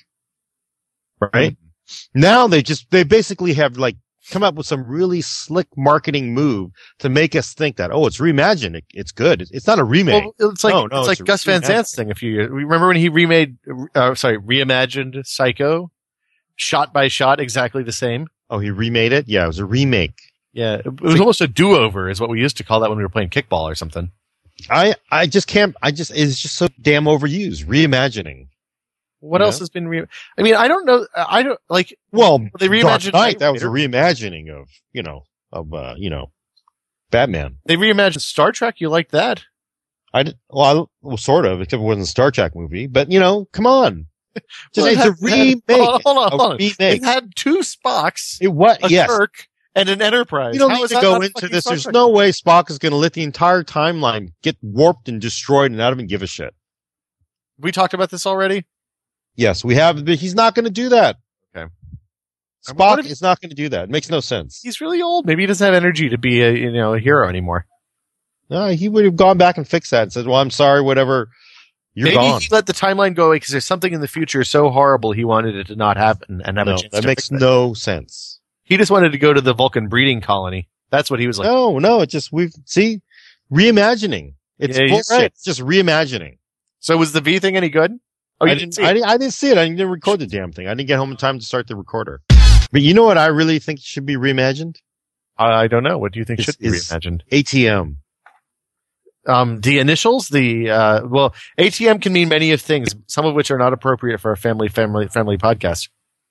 Right? Now they just, they basically have like come up with some really slick marketing move to make us think that, oh, it's reimagined. It, it's good. It's, it's not a remake. Well, it's like No, no, it's like it's a Gus Van reimagining. Sant's thing a few years. Remember when he remade, uh, sorry, reimagined Psycho, shot by shot, exactly the same. Oh, he remade it? Yeah, it was a remake. Yeah, it was almost a do-over, is what we used to call that when we were playing kickball or something. I, I just can't, I just, it's just so damn overused. Reimagining. What Yeah. else has been? Re- I mean, I don't know. I don't like. Well, They Dark reimagined Knight, that was a Terminator. reimagining of, you know, of, uh, you know, Batman. They reimagined Star Trek. You like that? I did, well, I, well, sort of, except it wasn't a Star Trek movie, but you know, come on. Just, Well, it it's had- a remake. Hold on, hold on, A hold on. remake. It had two Spocks, It was, a yes. Kirk, and an Enterprise. You don't How need is to that go not a into fucking this. Star There's Trek? no way Spock is going to let the entire timeline get warped and destroyed and not even give a shit. We talked about this already. Yes, we have, but he's not going to do that. Okay. What Spock if- is not going to do that. It makes no sense. He's really old. Maybe he doesn't have energy to be a you know a hero anymore. No, he would have gone back and fixed that and said, well, I'm sorry, whatever. You're Maybe gone. he let the timeline go away because there's something in the future so horrible he wanted it to not happen and have No, a chance that to makes fix it. no sense. He just wanted to go to the Vulcan breeding colony. That's what he was like. No, no, it just, we've, see, reimagining. It's Yeah, he's bullshit. right. It's just reimagining. So was the V thing any good? Oh, I you didn't, didn't see I, it? didn't, I didn't see it. I didn't record the damn thing. I didn't get home in time to start the recorder. But you know what I really think should be reimagined? I don't know. What do you think Is- should be is- reimagined? A T M. Um, the initials, the uh, well, A T M can mean many of things, some of which are not appropriate for a family family friendly podcast.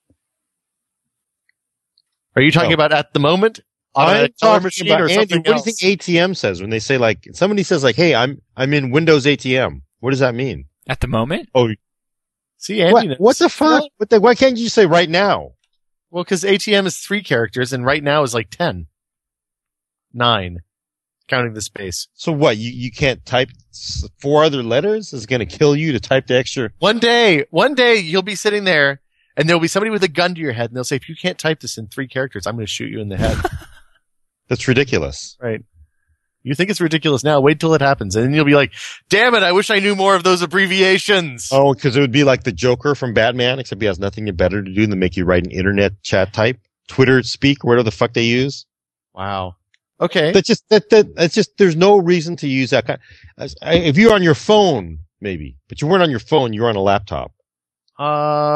Are you talking No. about at the moment on a I'm teller talking machine about, or Andy, something what do you else? think A T M says when they say like, somebody says like, hey, I'm, I'm in Windows A T M. What does that mean? At the moment? See, Andy What, knows. what the fuck? What the, why can't you say right now? Well, because A T M is three characters, and right now is like ten, nine, counting the space. So what? You, you can't type s- four other letters? Is it going to kill you to type the extra? One day, one day, you'll be sitting there, and there'll be somebody with a gun to your head, and they'll say, "If you can't type this in three characters, I'm going to shoot you in the head." That's ridiculous. Right? You think it's ridiculous now? Wait till it happens, and then you'll be like, "Damn it! I wish I knew more of those abbreviations." Oh, because it would be like the Joker from Batman, except he has nothing better to do than make you write an internet chat type, Twitter speak, whatever the fuck they use. Wow. Okay. That just that that that's just there's no reason to use that kind. as- I- If you're on your phone, maybe, but you weren't on your phone. You were on a laptop. Uh,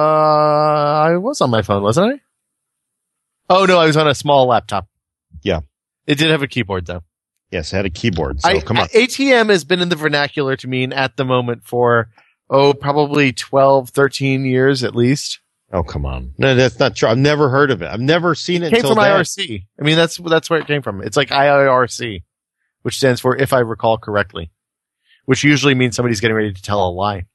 I was on my phone, wasn't I? Oh no, I was on a small laptop. Yeah. It did have a keyboard though. Yes, it had a keyboard. So I, come on. A T M has been in the vernacular to mean at the moment for, oh, probably twelve, thirteen years at least. Oh, come on. No, that's not true. I've never heard of it. I've never seen it It came until from then. I R C. I mean, that's, that's where it came from. It's like I R C, which stands for if I recall correctly, which usually means somebody's getting ready to tell a lie.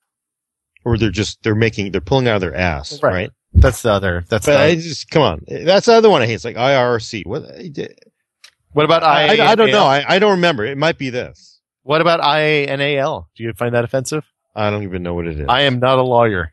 Or they're just, they're making, they're pulling out of their ass, Right. right? That's the other, that's But the, I just, come on. That's the other one I hate. It's like I R C. What? what about I, I, I, I don't know. I, I don't remember. It might be this. What about I A N A L? Do you find that offensive? I don't even know what it is. I am not a lawyer.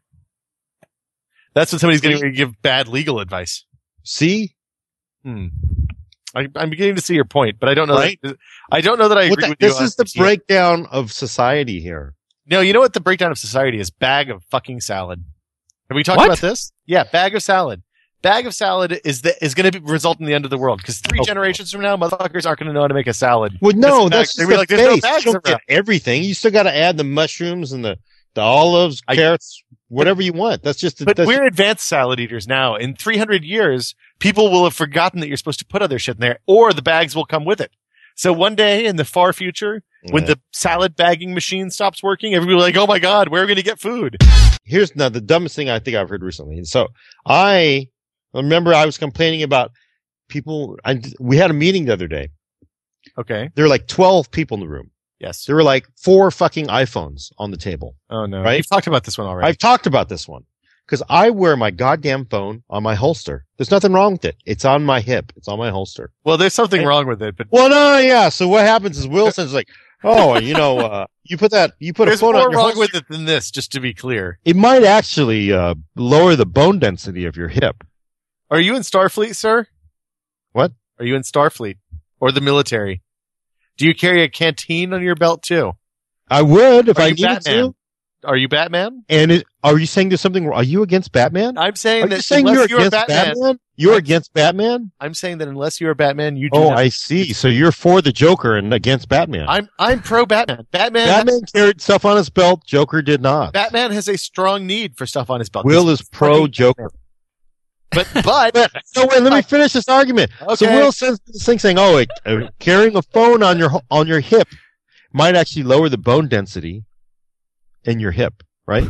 That's when somebody's getting ready to give bad legal advice. See? Hmm. I, I'm beginning to see your point, but I don't know. Right? That, I don't know that I What agree the- with you. this on is the A T M. breakdown of society here. No, you know what the breakdown of society is? Bag of fucking salad. Have we talked What? about this? Yeah, bag of salad. Bag of salad is the, is going to result in the end of the world because three Oh. generations from now, motherfuckers aren't going to know how to make a salad. Well, no, That's that's the just bag. They'll the be like, "There's no base. bags You don't around." get everything. You still got to add the mushrooms and the, the olives, I- carrots, whatever you want. That's just. The, But that's we're advanced salad eaters now. In three hundred years, people will have forgotten that you're supposed to put other shit in there, or the bags will come with it. So one day in the far future, when Yeah. the salad bagging machine stops working, everybody will be like, "Oh my god, where are we going to get food?" Here's now the dumbest thing I think I've heard recently. And so I remember I was complaining about people. I, we had a meeting the other day. Okay. There were like twelve people in the room. Yes. There were like four fucking iPhones on the table. Oh no. Right? You've talked about this one already. I've talked about this one because I wear my goddamn phone on my holster. There's nothing wrong with it. It's on my hip. It's on my holster. well, there's something wrong with it, but Well, no, yeah. So what happens is Wilson's like, oh, you know, uh, you put that, you put there's a phone more on your wrong holster. with it than this, just to be clear. It might actually uh, lower the bone density of your hip. Are you in Starfleet, sir? What? Are you in Starfleet or the military? Do you carry a canteen on your belt too? I would if Are I you needed Batman? to. Are you Batman? And it, are you saying there's something? Are you against Batman? I'm saying Are that you saying unless you're you're against Batman, Batman? You're I'm- against Batman? I'm saying that unless you're Batman, you do Oh, not. I see. So you're for the Joker and against Batman. I'm I'm pro Batman. Batman Batman carried stuff on his belt. Joker did not. Batman has a strong need for stuff on his belt. Will This is pro Joker. But but But no, wait. Let me finish this argument. So Okay. Will says this thing saying, "Oh, it, uh, carrying a phone on your ho- on your hip might actually lower the bone density in your hip, right?"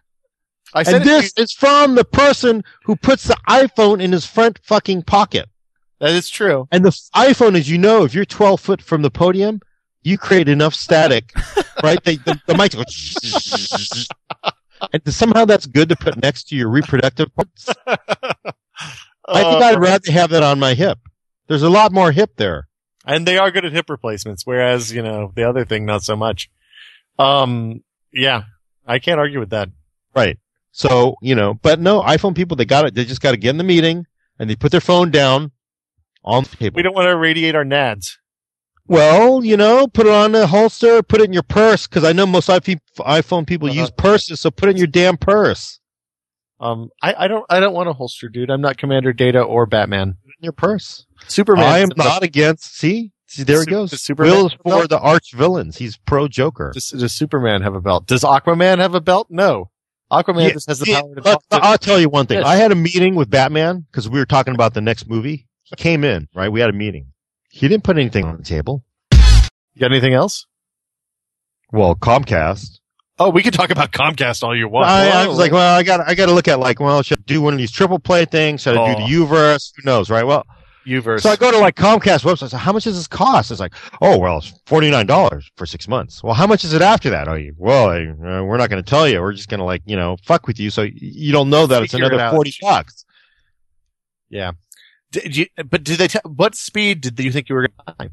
I said And it- this is from the person who puts the iPhone in his front fucking pocket. that is true. And the f- iPhone, as you know, if you're twelve foot from the podium, you create enough static, right? They, the, the mic goes, and somehow that's good to put next to your reproductive parts. I think Uh, I'd rather have that on my hip. There's a lot more hip there. And they are good at hip replacements, whereas, you know, the other thing, not so much. Um, yeah, I can't argue with that. Right. So, you know, but no, iPhone people, they got it. They just got to get in the meeting and they put their phone down on the table. We don't want to irradiate our nads. Well, you know, put it on a holster, put it in your purse, because I know most iPhone people Uh-huh. use purses, so put it in your damn purse. Um, I, I don't, I don't want a holster, dude. I'm not Commander Data or Batman. Put it in your purse. Superman. I am not against. See, see, there Su- he goes. does Superman Will is have a for belt? the arch villains. He's pro Joker. Does, does Superman have a belt? Does Aquaman have a belt? No. Aquaman Yeah, just has the yeah, power to look, talk to- I'll tell you one thing. Yes. I had a meeting with Batman because we were talking about the next movie. He came in, right? We had a meeting. He didn't put anything on the table. You got anything else? Well, Comcast. Oh, we could talk about Comcast all you want. I, I Whoa. was like, well, I got, I got to look at like, well, should I do one of these triple play things? Should I do Oh. the Uverse? Who knows, right? Well, Uverse. so I go to like Comcast website. So how much does this cost? It's like, oh, well, it's forty-nine dollars for six months. Well, how much is it after that? Oh, you, well, I, uh, we're not going to tell you. We're just going to like, you know, fuck with you. So y- you don't know that it's Figure it another out. forty bucks. Yeah. Did you, but did they tell, what speed did you think you were going to buy?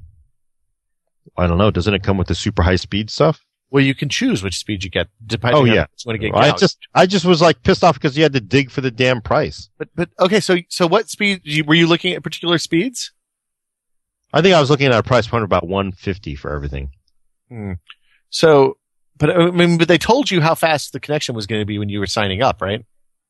I don't know. Doesn't it come with the super high speed stuff? Well, you can choose which speed you get, depending Oh, on yeah. if you want to get I gouged. just, I just was like pissed off because you had to dig for the damn price. But, but, okay, so, so what speed, you, were you looking at particular speeds? I think I was looking at a price point of about one fifty for everything. Hmm. So, but I mean, but they told you how fast the connection was going to be when you were signing up, right?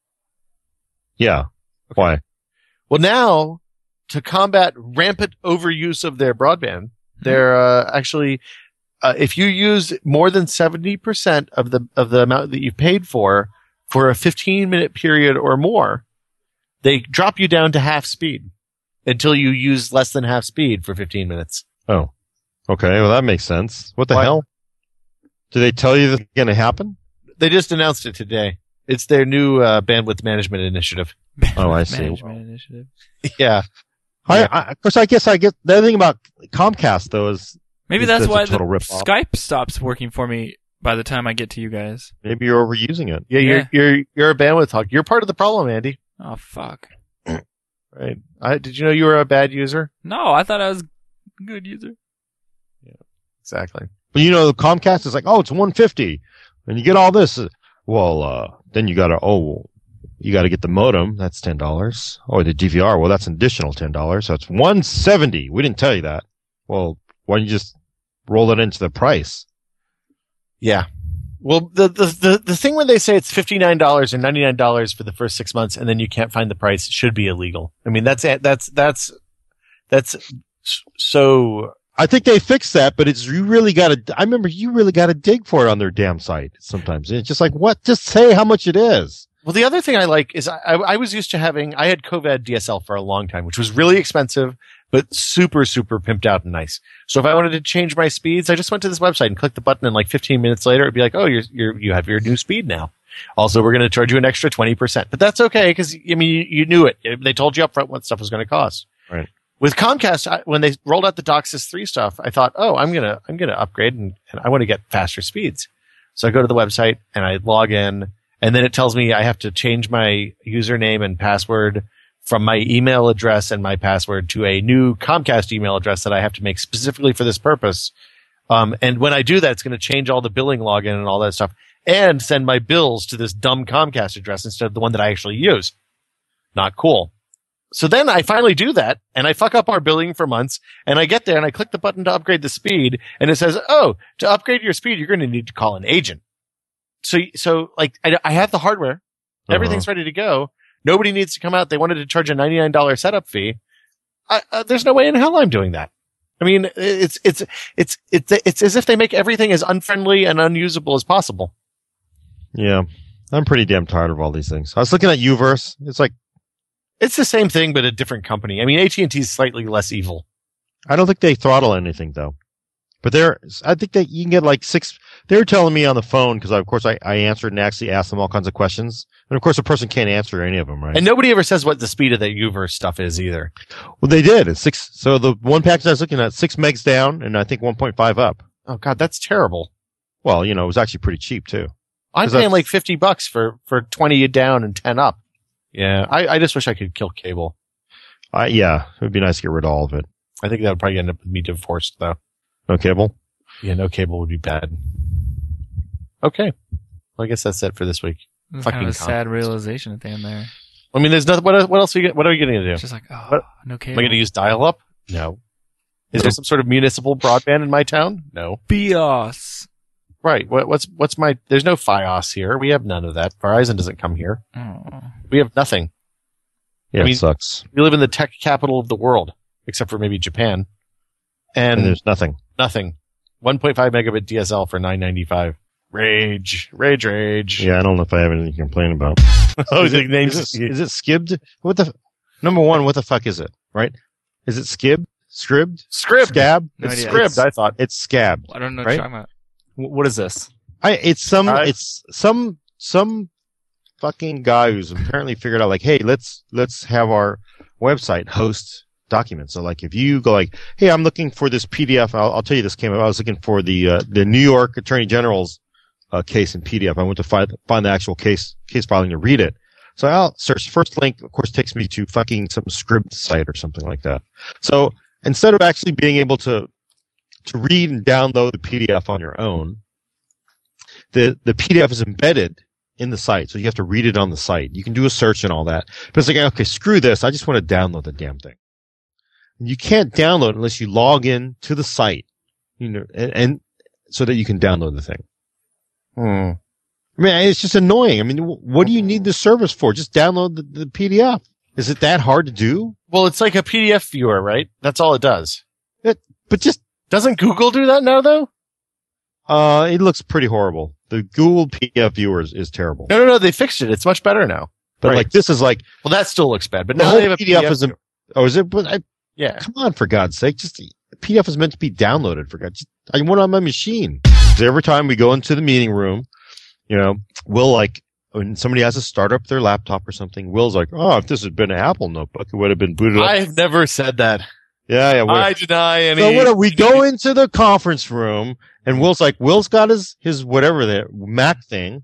Yeah. Why? Well, now to combat rampant overuse of their broadband, they're uh, actually, uh, if you use more than seventy percent of the of the amount that you paid for for a fifteen minute period or more, they drop you down to half speed until you use less than half speed for fifteen minutes. Oh. Okay. Well, that makes sense. What the Why? hell? Did they tell you that's going to happen? They just announced it today. It's their new uh, bandwidth management initiative. Oh, I see. Management initiative. Yeah. I, Yeah. I, of course, I guess I get the other thing about Comcast though is Maybe It's- that's it's a why the total rip-off. Skype stops working for me by the time I get to you guys. maybe you're overusing it. Yeah, you're Yeah. you're you're a bandwidth hog. You're part of the problem, Andy. Oh fuck! Right? I, did you know you were a bad user? No, I thought I was a good user. Exactly. But you know, the Comcast is like, oh, it's one fifty, and you get all this. Well, uh, then you got to, oh, you got to get the modem. That's ten dollars. Oh, the D V R. Well, that's an additional ten dollars. So it's one seventy. We didn't tell you that. Well, why don't you just roll it into the price? Yeah. Well, the the the, the thing when they say it's fifty nine dollars or ninety nine dollars for the first six months, and then you can't find the price, should be illegal. I mean, that's that's that's that's so. I think they fixed that, but it's you really got to. I remember you really got to dig for it on their damn site sometimes. And it's just like, what? Just say how much it is. Well, the other thing I like is I, I was used to having, I had Covad D S L for a long time, which was really expensive, but super, super pimped out and nice. So if I wanted to change my speeds, I just went to this website and clicked the button, and like fifteen minutes later, it'd be like, oh, you're, you're, you have your new speed now. Also, we're going to charge you an extra twenty percent, but that's okay because, I mean, you, you knew it. They told you up front what stuff was going to cost. Right. With Comcast, I, when they rolled out the DOCSIS three stuff, I thought, oh, I'm going to, I'm going to upgrade and, and I want to get faster speeds. So I go to the website and I log in, and then it tells me I have to change my username and password from my email address and my password to a new Comcast email address that I have to make specifically for this purpose. Um, and when I do that, it's going to change all the billing login and all that stuff and send my bills to this dumb Comcast address instead of the one that I actually use. Not cool. So then I finally do that and I fuck up our billing for months, and I get there and I click the button to upgrade the speed, and it says, oh, to upgrade your speed, you're going to need to call an agent. So, so like I, I have the hardware. Everything's ready to go. Nobody needs to come out. They wanted to charge a ninety-nine dollars setup fee. I, uh, there's no way in hell I'm doing that. I mean, it's, it's, it's, it's, it's as if they make everything as unfriendly and unusable as possible. Yeah. I'm pretty damn tired of all these things. I was looking at Uverse. It's like, It's the same thing, but a different company. I mean, A T and T is slightly less evil. I don't think they throttle anything though. But they're, I think that you can get like six, they were telling me on the phone, because of course I, I answered and actually asked them all kinds of questions. And of course the person can't answer any of them, right? And nobody ever says what the speed of that Uverse stuff is either. Well, they did. It's six, so the one package I was looking at, six megs down and I think one point five up. Oh God, that's terrible. Well, you know, it was actually pretty cheap too. I'm 'Cause paying that's- like fifty bucks for, for twenty down and ten up. Yeah. I, I just wish I could kill cable. Uh, yeah, it would be nice to get rid of all of it. I think that would probably end up with me divorced, though. No cable? Yeah, no cable would be bad. Okay. Well, I guess that's it for this week. It's Fucking kind of a sad conference. realization at the end there. I mean, there's nothing. What, what else? Are you, what are we going to do? It's just like, oh, What? no Am cable. I going to use dial-up? No. Is there some sort of municipal broadband in my town? No. BIOS. Right. What, what's what's my? There's no FiOS here. We have none of that. Verizon doesn't come here. Oh. We have nothing. Yeah, I mean- it sucks. We live in the tech capital of the world, except for maybe Japan, and, And there's nothing. nothing. one point five megabit D S L for nine ninety-five. Rage, rage, rage. Yeah, I don't know if I have anything to complain about. Oh, is, the it, names. is, it, is it skibbed? What the? Number one, what the fuck is it? Right? Is it skib? Scribbed? Script. Scab? No It's idea. script. I thought. It's scabbed. I don't know what Right? you're talking about. Wh- What is this? I. It's some. I- It's some. Some fucking guy who's apparently figured out like, hey, let's let's have our website host documents. So like, if you go like, hey, I'm looking for this P D F. I'll, I'll tell you this came up. I was looking for the uh, the New York Attorney General's uh, case in P D F. I went to find find the actual case case filing to read it. So I'll search. First link, of course, takes me to fucking some script site or something like that. So instead of actually being able to to read and download the P D F on your own, the the P D F is embedded in the site, so you have to read it on the site. You can do a search and all that, but it's like, okay, screw this. I just want to download the damn thing. You can't download unless you log in to the site, you know, and, and so that you can download the thing. Hmm. I mean, it's just annoying. I mean, what do you need the service for? Just download the, the P D F. Is it that hard to do? Well, it's like a P D F viewer, right? That's all it does. But just, Doesn't Google do that now, though? uh, it looks pretty horrible. The Google P D F viewer is, is terrible. No, no, no. They fixed it. It's much better now. But right. like, this is like, Well, that still looks bad, but the now whole they have a P D F is, a, viewer. oh, is it? But I, Yeah. come on, for God's sake. Just, the P D F is meant to be downloaded for God's I want it on my machine. 'Cause every time we go into the meeting room, you know, Will like, when somebody has to start up their laptop or something, Will's like, oh, if this had been an Apple notebook, it would have been booted up. I've never said that. Yeah, yeah. I deny any. So what do we go into the conference room and Will's like, Will's got his, his whatever the Mac thing.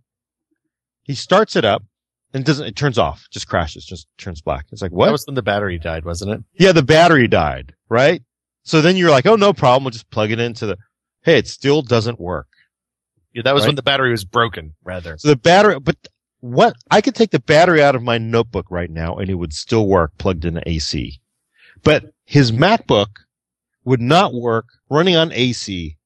He starts it up and doesn't, it turns off, just crashes, just turns black. It's like, what? That was when the battery died, wasn't it? Yeah, the battery died, right? So then you're like, oh, no problem. We'll just plug it into the, hey, it still doesn't work. Yeah, that was Right. when the battery was broken, rather. So the battery, but what, I could take the battery out of my notebook right now and it would still work plugged into A C. But his MacBook would not work running on A C.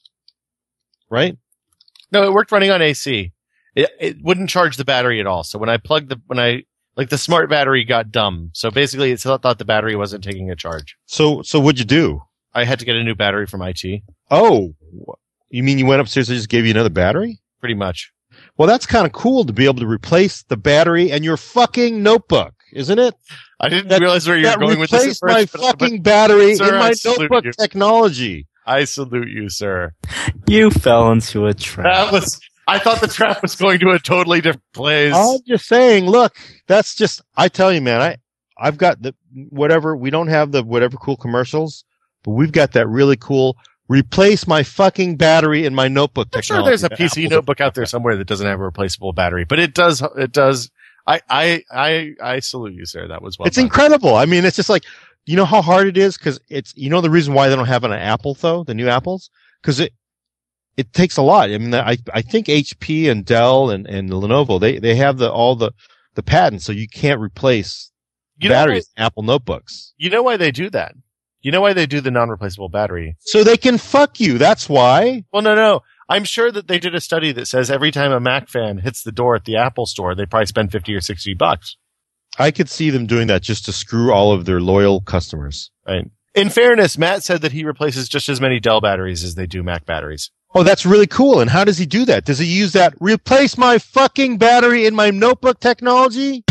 Right? No, it worked running on A C. It, it wouldn't charge the battery at all. So when I plugged the, when I, like the smart battery got dumb. So basically it thought the battery wasn't taking a charge. So, so what'd you do? I had to get a new battery from I T. Oh, you mean you went upstairs and just gave you another battery? Pretty much. Well, that's kind of cool to be able to replace the battery and your fucking notebook, isn't it? I didn't That- realize where you were That going with this. replaced at my first, but- but fucking battery Sir, in I my salute notebook you. technology. I salute you, sir. You fell into a trap. That was, I thought the trap was going to a totally different place. I'm just saying, look, that's just, I tell you, man, I, I've got the, whatever, we don't have the whatever cool commercials, but we've got that really cool, replace my fucking battery in my notebook I'm sure technology. there's a P C Apple- notebook out there somewhere that doesn't have a replaceable battery, but it does, it does. I, I, I, I salute you, sir. That was well It's done. incredible. I mean, it's just like, you know how hard it is? Cause it's, you know, the reason why they don't have it on Apple though, the new Apples? Cause it, it takes a lot. I mean, I, I think H P and Dell and, and Lenovo, they, they have the, all the, the patents, so you can't replace You know batteries in Apple notebooks. You know why they do that? You know why they do the non-replaceable battery? So they can fuck you. That's why. Well, no, no. I'm sure that they did a study that says every time a Mac fan hits the door at the Apple store, they probably spend fifty or sixty bucks. I could see them doing that just to screw all of their loyal customers. Right. In fairness, Matt said that he replaces just as many Dell batteries as they do Mac batteries. Oh, that's really cool. And how does he do that? Does he use that replace my fucking battery in my notebook technology?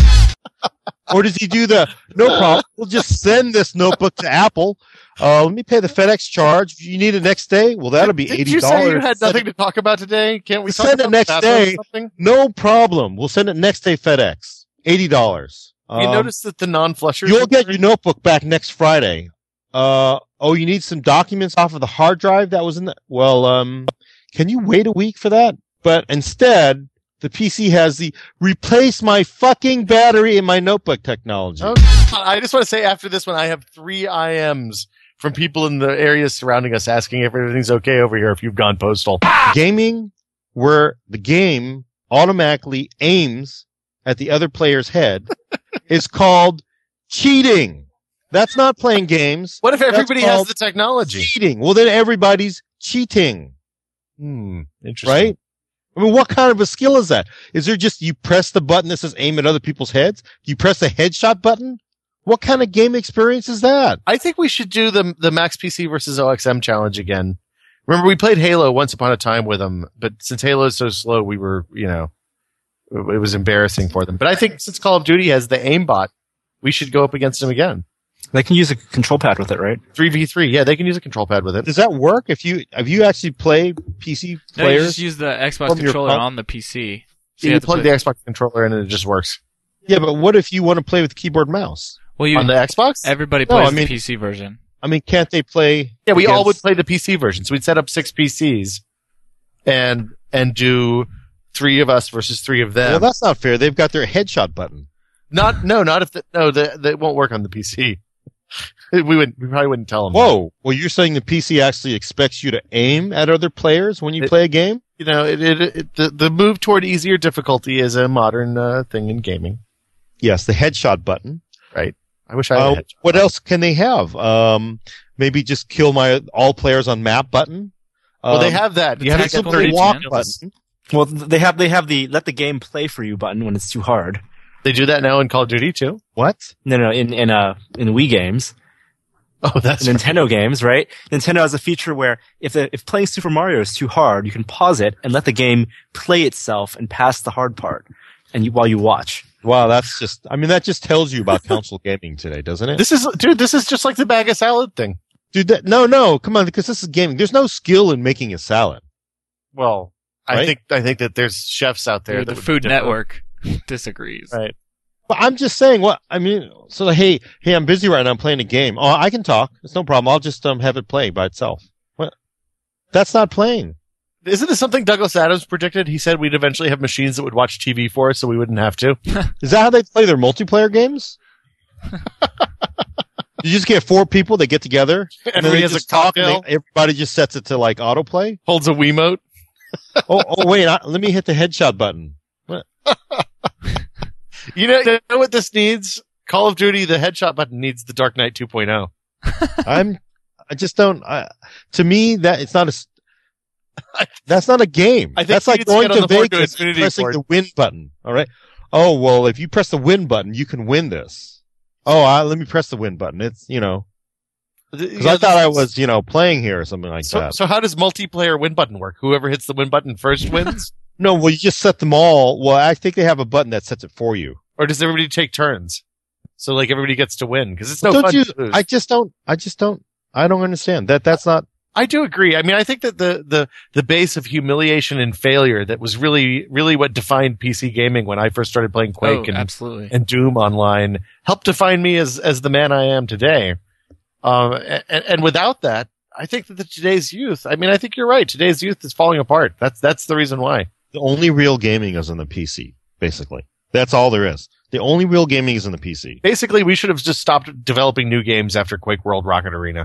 Or does he do the, no problem, we'll just send this notebook to Apple. Uh, let me pay the FedEx charge. If you need it next day, well, that'll be Did eighty you dollars. say you had nothing to talk about today? Can't we talk Send it about next that or day. something? No problem. We'll send it next day FedEx. eighty dollars. You Um, notice that the non-flushers. You'll get your notebook back next Friday. Uh, oh, you need some documents off of the hard drive that was in the, well, um, can you wait a week for that? But instead, The P C has the replace my fucking battery in my notebook technology. Oh, I just want to say after this one, I have three I Ms from people in the areas surrounding us asking if everything's okay over here if you've gone postal. Gaming where the game automatically aims at the other player's head is called cheating. That's not playing games. What if everybody That's has called the technology? cheating? Well, then everybody's cheating, Hmm, interesting. right? I mean, what kind of a skill is that? Is there just you press the button that says aim at other people's heads? You press the headshot button? What kind of game experience is that? I think we should do the the Max P C versus O X M challenge again. Remember, we played Halo once upon a time with them, but since Halo is so slow, we were, you know, it was embarrassing for them. But I think since Call of Duty has the aimbot, we should go up against them again. They can use a control pad with it, right? three v three, yeah, they can use a control pad with it. Does that work? If you have you actually played P C No, you players? just use the Xbox from your controller phone? on the P C. So So you have to plug put- the Xbox controller in and it just works. yeah, but what if you want to play with keyboard and mouse? Well, you On the Xbox? everybody No, plays I mean- the P C version. I mean, can't they play? Yeah, we all would against- play the P C version. So we'd set up six P Cs and and do three of us versus three of them. Well, that's not fair. They've got their headshot button. Not no, not if the, no, the, the, it won't work on the P C. we would we probably wouldn't tell them. Whoa! Well, you're saying the P C actually expects you to aim at other players when you It- play a game? You know, it, it, it the the move toward easier difficulty is a modern uh, thing in gaming. Yes, the headshot button. Right. I wish I had Uh, a headshot. what else can they have? Um, maybe just kill my all players on map button. Well, Um, they have that. the You have to tactical get thirty reach, walk man. button. Well, they have they have the let the game play for you button when it's too hard. They do that now in Call of Duty too. What? No, no, in in uh in Wii games, Oh, that's in Nintendo games, right? Nintendo has a feature where if the, if playing Super Mario is too hard, you can pause it and let the game play itself and pass the hard part, and you, while you watch. Wow, that's just. I mean, that just tells you about console gaming today, doesn't it? this is dude. This is just like the bag of salad thing. Dude, that, no, no, come on, because this is gaming. There's no skill in making a salad. Well, I Right? think I think that there's chefs out there. Dude, that the would Food differ. Network disagrees. Right. But I'm just saying, what I mean. So, hey, hey, I'm busy right now. I'm playing a game. Oh, I can talk. It's no problem. I'll just um have it play by itself. What? That's not playing. Isn't this something Douglas Adams predicted? He said we'd eventually have machines that would watch T V for us, so we wouldn't have to. Is that how they play their multiplayer games? You just get four people. They get together. And then Everybody they has a just talk. And cocktail, they, everybody just sets it to like autoplay. holds a Wiimote. Oh, oh, wait. I, let me hit the headshot button. You know, you know what this needs? Call of Duty, the headshot button needs the Dark Knight two point oh. I'm. I just don't. I, to me, that it's not a. s- That's not a game. I think That's you like need to going get on to the board to Vegas, and Infinity pressing Ward. the win button. All right. Oh well, if you press the win button, you can win this. Oh, I, let me press the win button. It's you know because I thought I was you know playing here or something like So, that. so how does multiplayer win button work? Whoever hits the win button first wins? No, well, you just set them all. Well, I think they have a button that sets it for you. Or does everybody take turns? So like everybody gets to win? Because it's no don't fun you? to lose. I just don't. I just don't. I don't understand that. That's not. I do agree. I mean, I think that the, the, the base of humiliation and failure that was really, really what defined P C gaming when I first started playing Quake Oh, and, absolutely. and Doom online helped define me as, as the man I am today. Um, and, and without that, I think that the, today's youth, I mean, I think you're right. Today's youth is falling apart. That's, that's the reason why. The only real gaming is on the P C. Basically, that's all there is. The only real gaming is in the P C. Basically, we should have just stopped developing new games after Quake World Rocket Arena.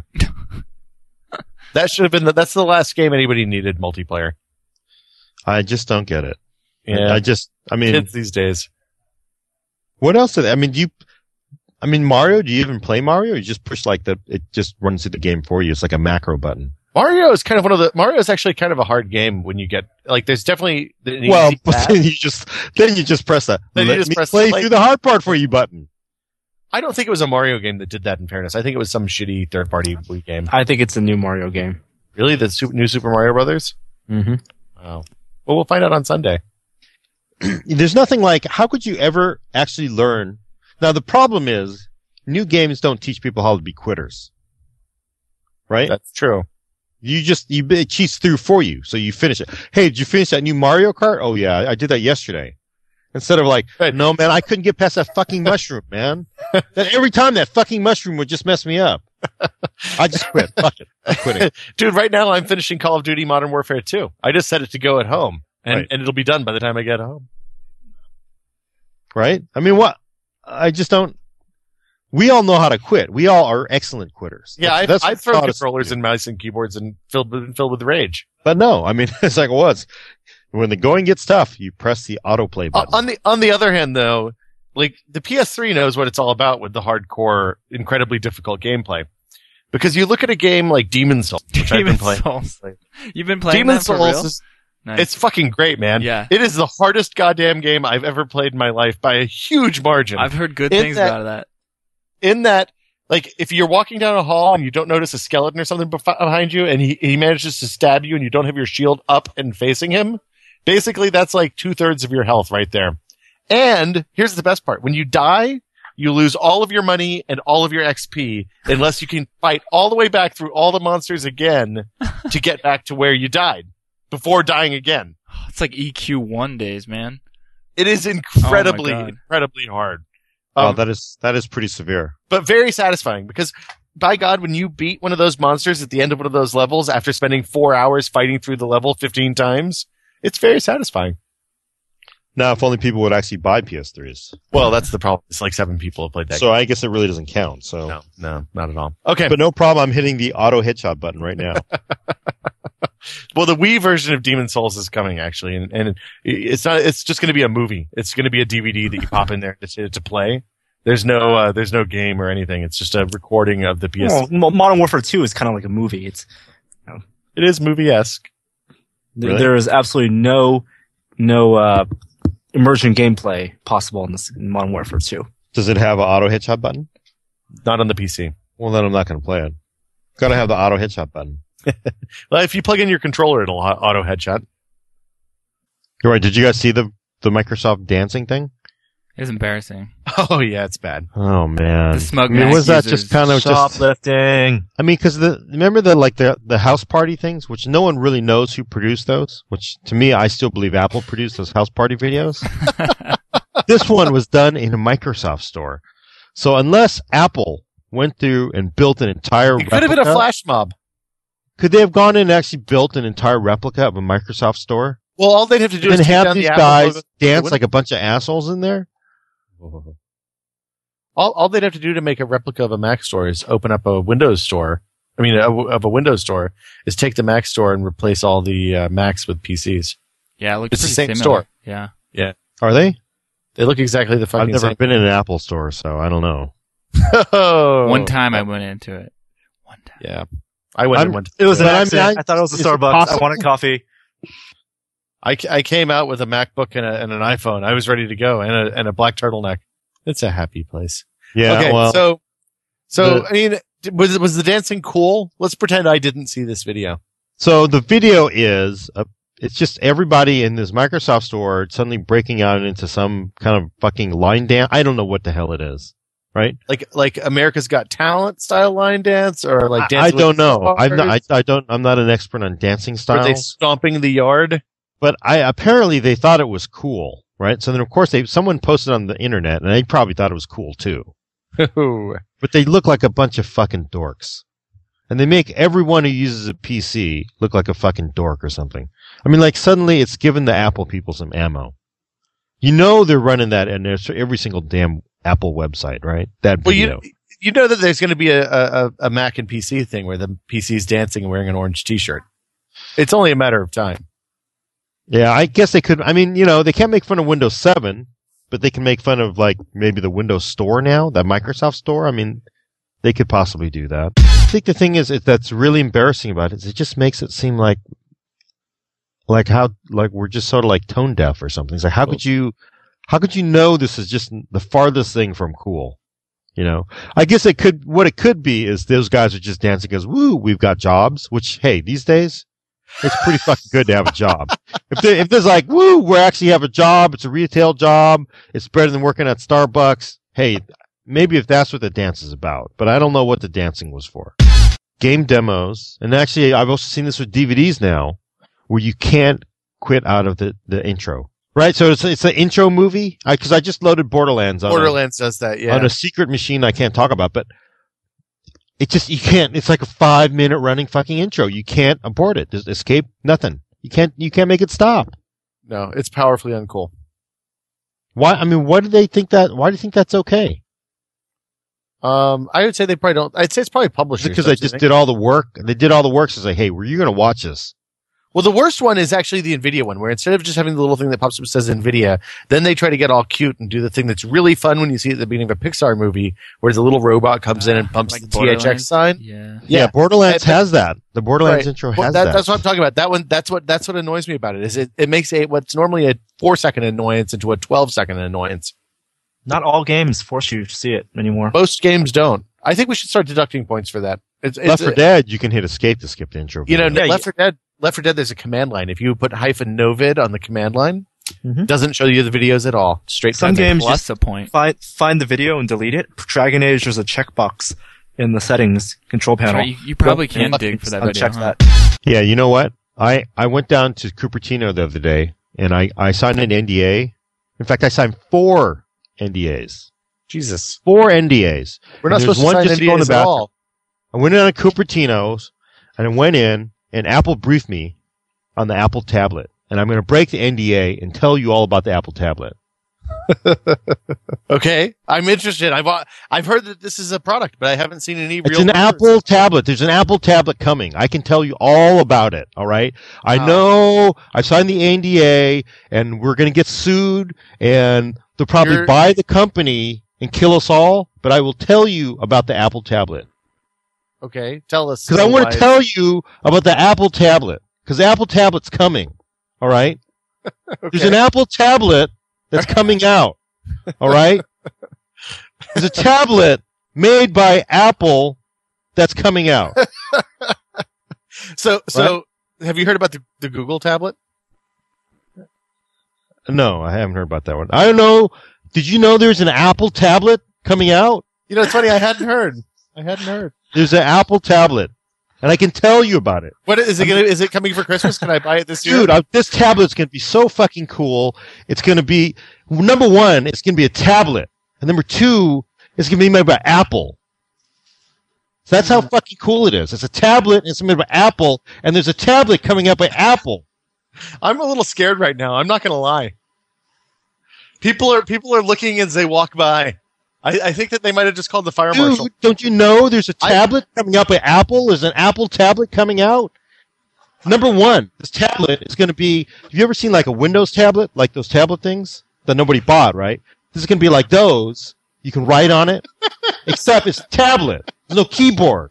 That should have been the, that's the last game anybody needed multiplayer. I just don't get it. Yeah. I just. I mean, Kids these days. what else? Did, I mean, do you? I mean, Mario. Do you even play Mario? Or you just push like the. It just runs through the game for you. It's like a macro button. Mario is kind of one of the Mario is actually kind of a hard game when you get like there's definitely an Well, easy but path. then you just then you just press that. Then you Let just me press play play. through the hard part for you button. I don't think it was a Mario game that did that. In fairness, I think it was some shitty third party Wii game. I think it's a new Mario game. Really, the super, new Super Mario Brothers? Mm-hmm. Wow. Well, we'll find out on Sunday. There's nothing like. How could you ever actually learn? Now the problem is, new games don't teach people how to be quitters. Right? That's true. You just, you, it cheats through for you. So you finish it. Hey, did you finish that new Mario Kart? Oh yeah, I did that yesterday. Instead of like, Right. no man, I couldn't get past that fucking mushroom, man. That every time that fucking mushroom would just mess me up. I just quit. Fuck it. I'm quitting. Dude, right now I'm finishing Call of Duty Modern Warfare two. I just set it to go at home. and Right. and it'll be done by the time I get home. Right? I mean, what? I just don't. We all know how to quit. We all are excellent quitters. Yeah, That's- I've, that's I've what thrown taught us to controllers do. and mice and keyboards and filled with, filled with rage. But no, I mean, it's like, well, it's, when the going gets tough, you press the autoplay Uh, button. on the on the other hand, though, like the P S three knows what it's all about with the hardcore, incredibly difficult gameplay. Because you look at a game like Demon's Souls, which I've been Demon's playing. Souls. You've been playing Demon's that for Souls real? is Nice. it's fucking great, man. Yeah. It is the hardest goddamn game I've ever played in my life by a huge margin. I've heard good in things that- about that. in that, like, if you're walking down a hall and you don't notice a skeleton or something bef- behind you, and he, he manages to stab you and you don't have your shield up and facing him, basically that's like two thirds of your health right there. And here's the best part. When you die, you lose all of your money and all of your X P unless you can fight all the way back through all the monsters again to get back to where you died before dying again. It's like E Q one days, man. It is incredibly, God. incredibly hard. Wow, Um, that is, that is pretty severe. but very satisfying because by God, when you beat one of those monsters at the end of one of those levels after spending four hours fighting through the level fifteen times, it's very satisfying. Now, if only people would actually buy P S threes. Well, that's the problem. It's like seven people have played that So I guess it really doesn't count. So, game. No, no, not at all. Okay. but no problem. I'm hitting the auto headshot button right now. Well, the Wii version of Demon's Souls is coming actually, and, and it's not, it's just going to be a movie. It's going to be a D V D that you pop in there to, to play. There's no, uh, there's no game or anything. It's just a recording of the P S. Well, Mo- Modern Warfare two is kind of like a movie. It's It is movie-esque. th- Really? there is absolutely no no uh, immersion gameplay possible in this in Modern Warfare two. Does it have an auto headshot button? Not on the P C. Well, then I'm not going to play it. Got to have the auto headshot button. Well, if you plug in your controller, it'll au- auto headshot. You're right. Did you guys see the the Microsoft dancing thing? It's embarrassing. Oh yeah, it's bad. Oh man, The smug I mean, Mac was that users just kind of just? Shoplifting. I mean, because the remember the like the the house party things, which no one really knows who produced those. Which to me, I still believe Apple produced those house party videos. This one was done in a Microsoft store, so unless Apple went through and built an entire, It could have been a replica- flash mob. Could they have gone in and actually built an entire replica of a Microsoft store Well, all they'd have to do and is take have down these the Apple guys logo. dance like a bunch of assholes in there? All, all they'd have to do to make a replica of a Mac store is open up a Windows store. I mean, a, of a Windows store is take the Mac store and replace all the uh, Macs with P Cs. Yeah, it looks It's the pretty same similar. store. Yeah. Are they? They look exactly the fucking I've never same. been in an Apple store, so I don't know. Oh. One time I went into it. One time. Yeah. I went I'm- and went. It was an But I mean, accident. I, I- thought it was a is it Starbucks. possible? I wanted coffee. I, I came out with a MacBook and, a, and an iPhone. I was ready to go and a, and a black turtleneck. It's a happy place. Yeah, okay, well, so, so, the- I mean, was, was the dancing cool? Let's pretend I didn't see this video. so the video is, uh, it's just everybody in this Microsoft store suddenly breaking out into some kind of fucking line dance. I don't know what the hell it is, right? Like, like America's Got Talent style line dance or like I, dance I with don't the know. I'm not, I, Stars? I don't, I'm not an expert on dancing Were they styles, stomping the yard? but I, apparently they thought it was cool, right? So then of course they, someone posted on the internet and they probably thought it was cool too. But they look like a bunch of fucking dorks. And they make everyone who uses a P C look like a fucking dork or something. I mean, like, suddenly it's given the Apple people some ammo. You know they're running that in their- every single damn Apple website, right? That Well, video. you you know that there's going to be a, a a Mac and P C thing where the P C's dancing and wearing an orange T-shirt. It's only a matter of time. Yeah, I guess they could. I mean, you know, they can't make fun of Windows seven, but they can make fun of, like, maybe the Windows Store now, that Microsoft Store. I mean, they could possibly do that. I think the thing is, is that's really embarrassing about it is it just makes it seem like, like how, like we're just sort of like tone deaf or something. It's like, how could you, how could you know this is just the farthest thing from cool? You know, I guess it could, what it could be is those guys are just dancing because, woo, we've got jobs, which, hey, these days, it's pretty fucking good to have a job. If they, if there's like, woo, we actually have a job, it's a retail job, it's better than working at Starbucks. Hey, maybe if that's what the dance is about, but I don't know what the dancing was for. Game demos, and actually I've also seen this with D V Ds now, where you can't quit out of the, the intro. Right? So it's, it's an intro movie, I, cause I just loaded Borderlands on a- Borderlands does that, yeah. on a secret machine I can't talk about, but it just, you can't, it's like a five minute running fucking intro. You can't abort it. There's escape, nothing. You can't, you can't make it stop. no, it's powerfully uncool. Why? I mean, why do they think that? Why do you think that's okay? Um, I would say they probably don't. I'd say it's probably publishers. Because they just did all the work. They did all the work. So say, hey, were you going to watch this? Well, the worst one is actually the NVIDIA one, where instead of just having the little thing that pops up and says NVIDIA, then they try to get all cute and do the thing that's really fun when you see it at the beginning of a Pixar movie, where the little robot comes in and pumps Like the T H X sign. Yeah. Yeah, Yeah. Borderlands That- has that. The Borderlands Right. intro Well, has that, that. That's what I'm talking about. That one. That's what. That's what annoys me about it. Is it? It makes a what's normally a four second annoyance into a twelve second annoyance. Not all games force you to see it anymore. Most games don't. I think we should start deducting points for that. It's, it's Left four a- Dead, you can hit escape to skip the intro. You know, video. Yeah, Left four Dead. Left four Dead. There's a command line. If you put hyphen novid on the command line, Mhm. doesn't show you the videos at all. Straight. Some to the- games Plus just the point. find find the video and delete it. Dragon Age, there's a checkbox in the settings control panel. Right, you, you probably Go can and dig for that video. uncheck Huh? that. Yeah, you know what? I, I went down to Cupertino the other day, and I, I signed an N D A. In fact, I signed four N D As. Jesus, Four N D As. we're not And there's supposed to one sign just to go in N D As the at bathroom. all. I went in on Cupertino's, and I went in, and Apple briefed me on the Apple tablet. And I'm going to break the N D A and tell you all about the Apple tablet. Okay, I'm interested. I've I've heard that this is a product, but I haven't seen any real. It's an numbers. Apple tablet. There's an Apple tablet coming. I can tell you all about it. All right. I Wow. know I signed the N D A and we're going to get sued and they'll probably You're- buy the company and kill us all. But I will tell you about the Apple tablet Okay, tell us. because I want to tell you about the Apple tablet because the Apple tablet's coming. All right. There's an Apple tablet that's coming out. All right. There's a tablet made by Apple that's coming out. So, so have you heard about the, the Google tablet? No, I haven't heard about that one. I don't know. Did you know there's an Apple tablet coming out? You know, it's funny. I hadn't heard. I hadn't heard. There's an Apple tablet, and I can tell you about it. What is it? Gonna, is it coming for Christmas? Can I buy it this year? Dude, I, this tablet's going to be so fucking cool. It's going to be, number one, it's going to be a tablet. And number two, it's going to be made by Apple. So that's how fucking cool it is. It's a tablet, and it's made by Apple, and there's a tablet coming out by Apple. I'm a little scared right now. I'm not going to lie. People are people are looking as they walk by. I, I think that they might have just called the fire marshal. Dude, don't you know there's a I- tablet coming out by Apple? There's an Apple tablet coming out. Number one, this tablet is going to be, have you ever seen like a Windows tablet? Like those tablet things that nobody bought, right? This is going to be like those. You can write on it, except it's a tablet. There's no keyboard.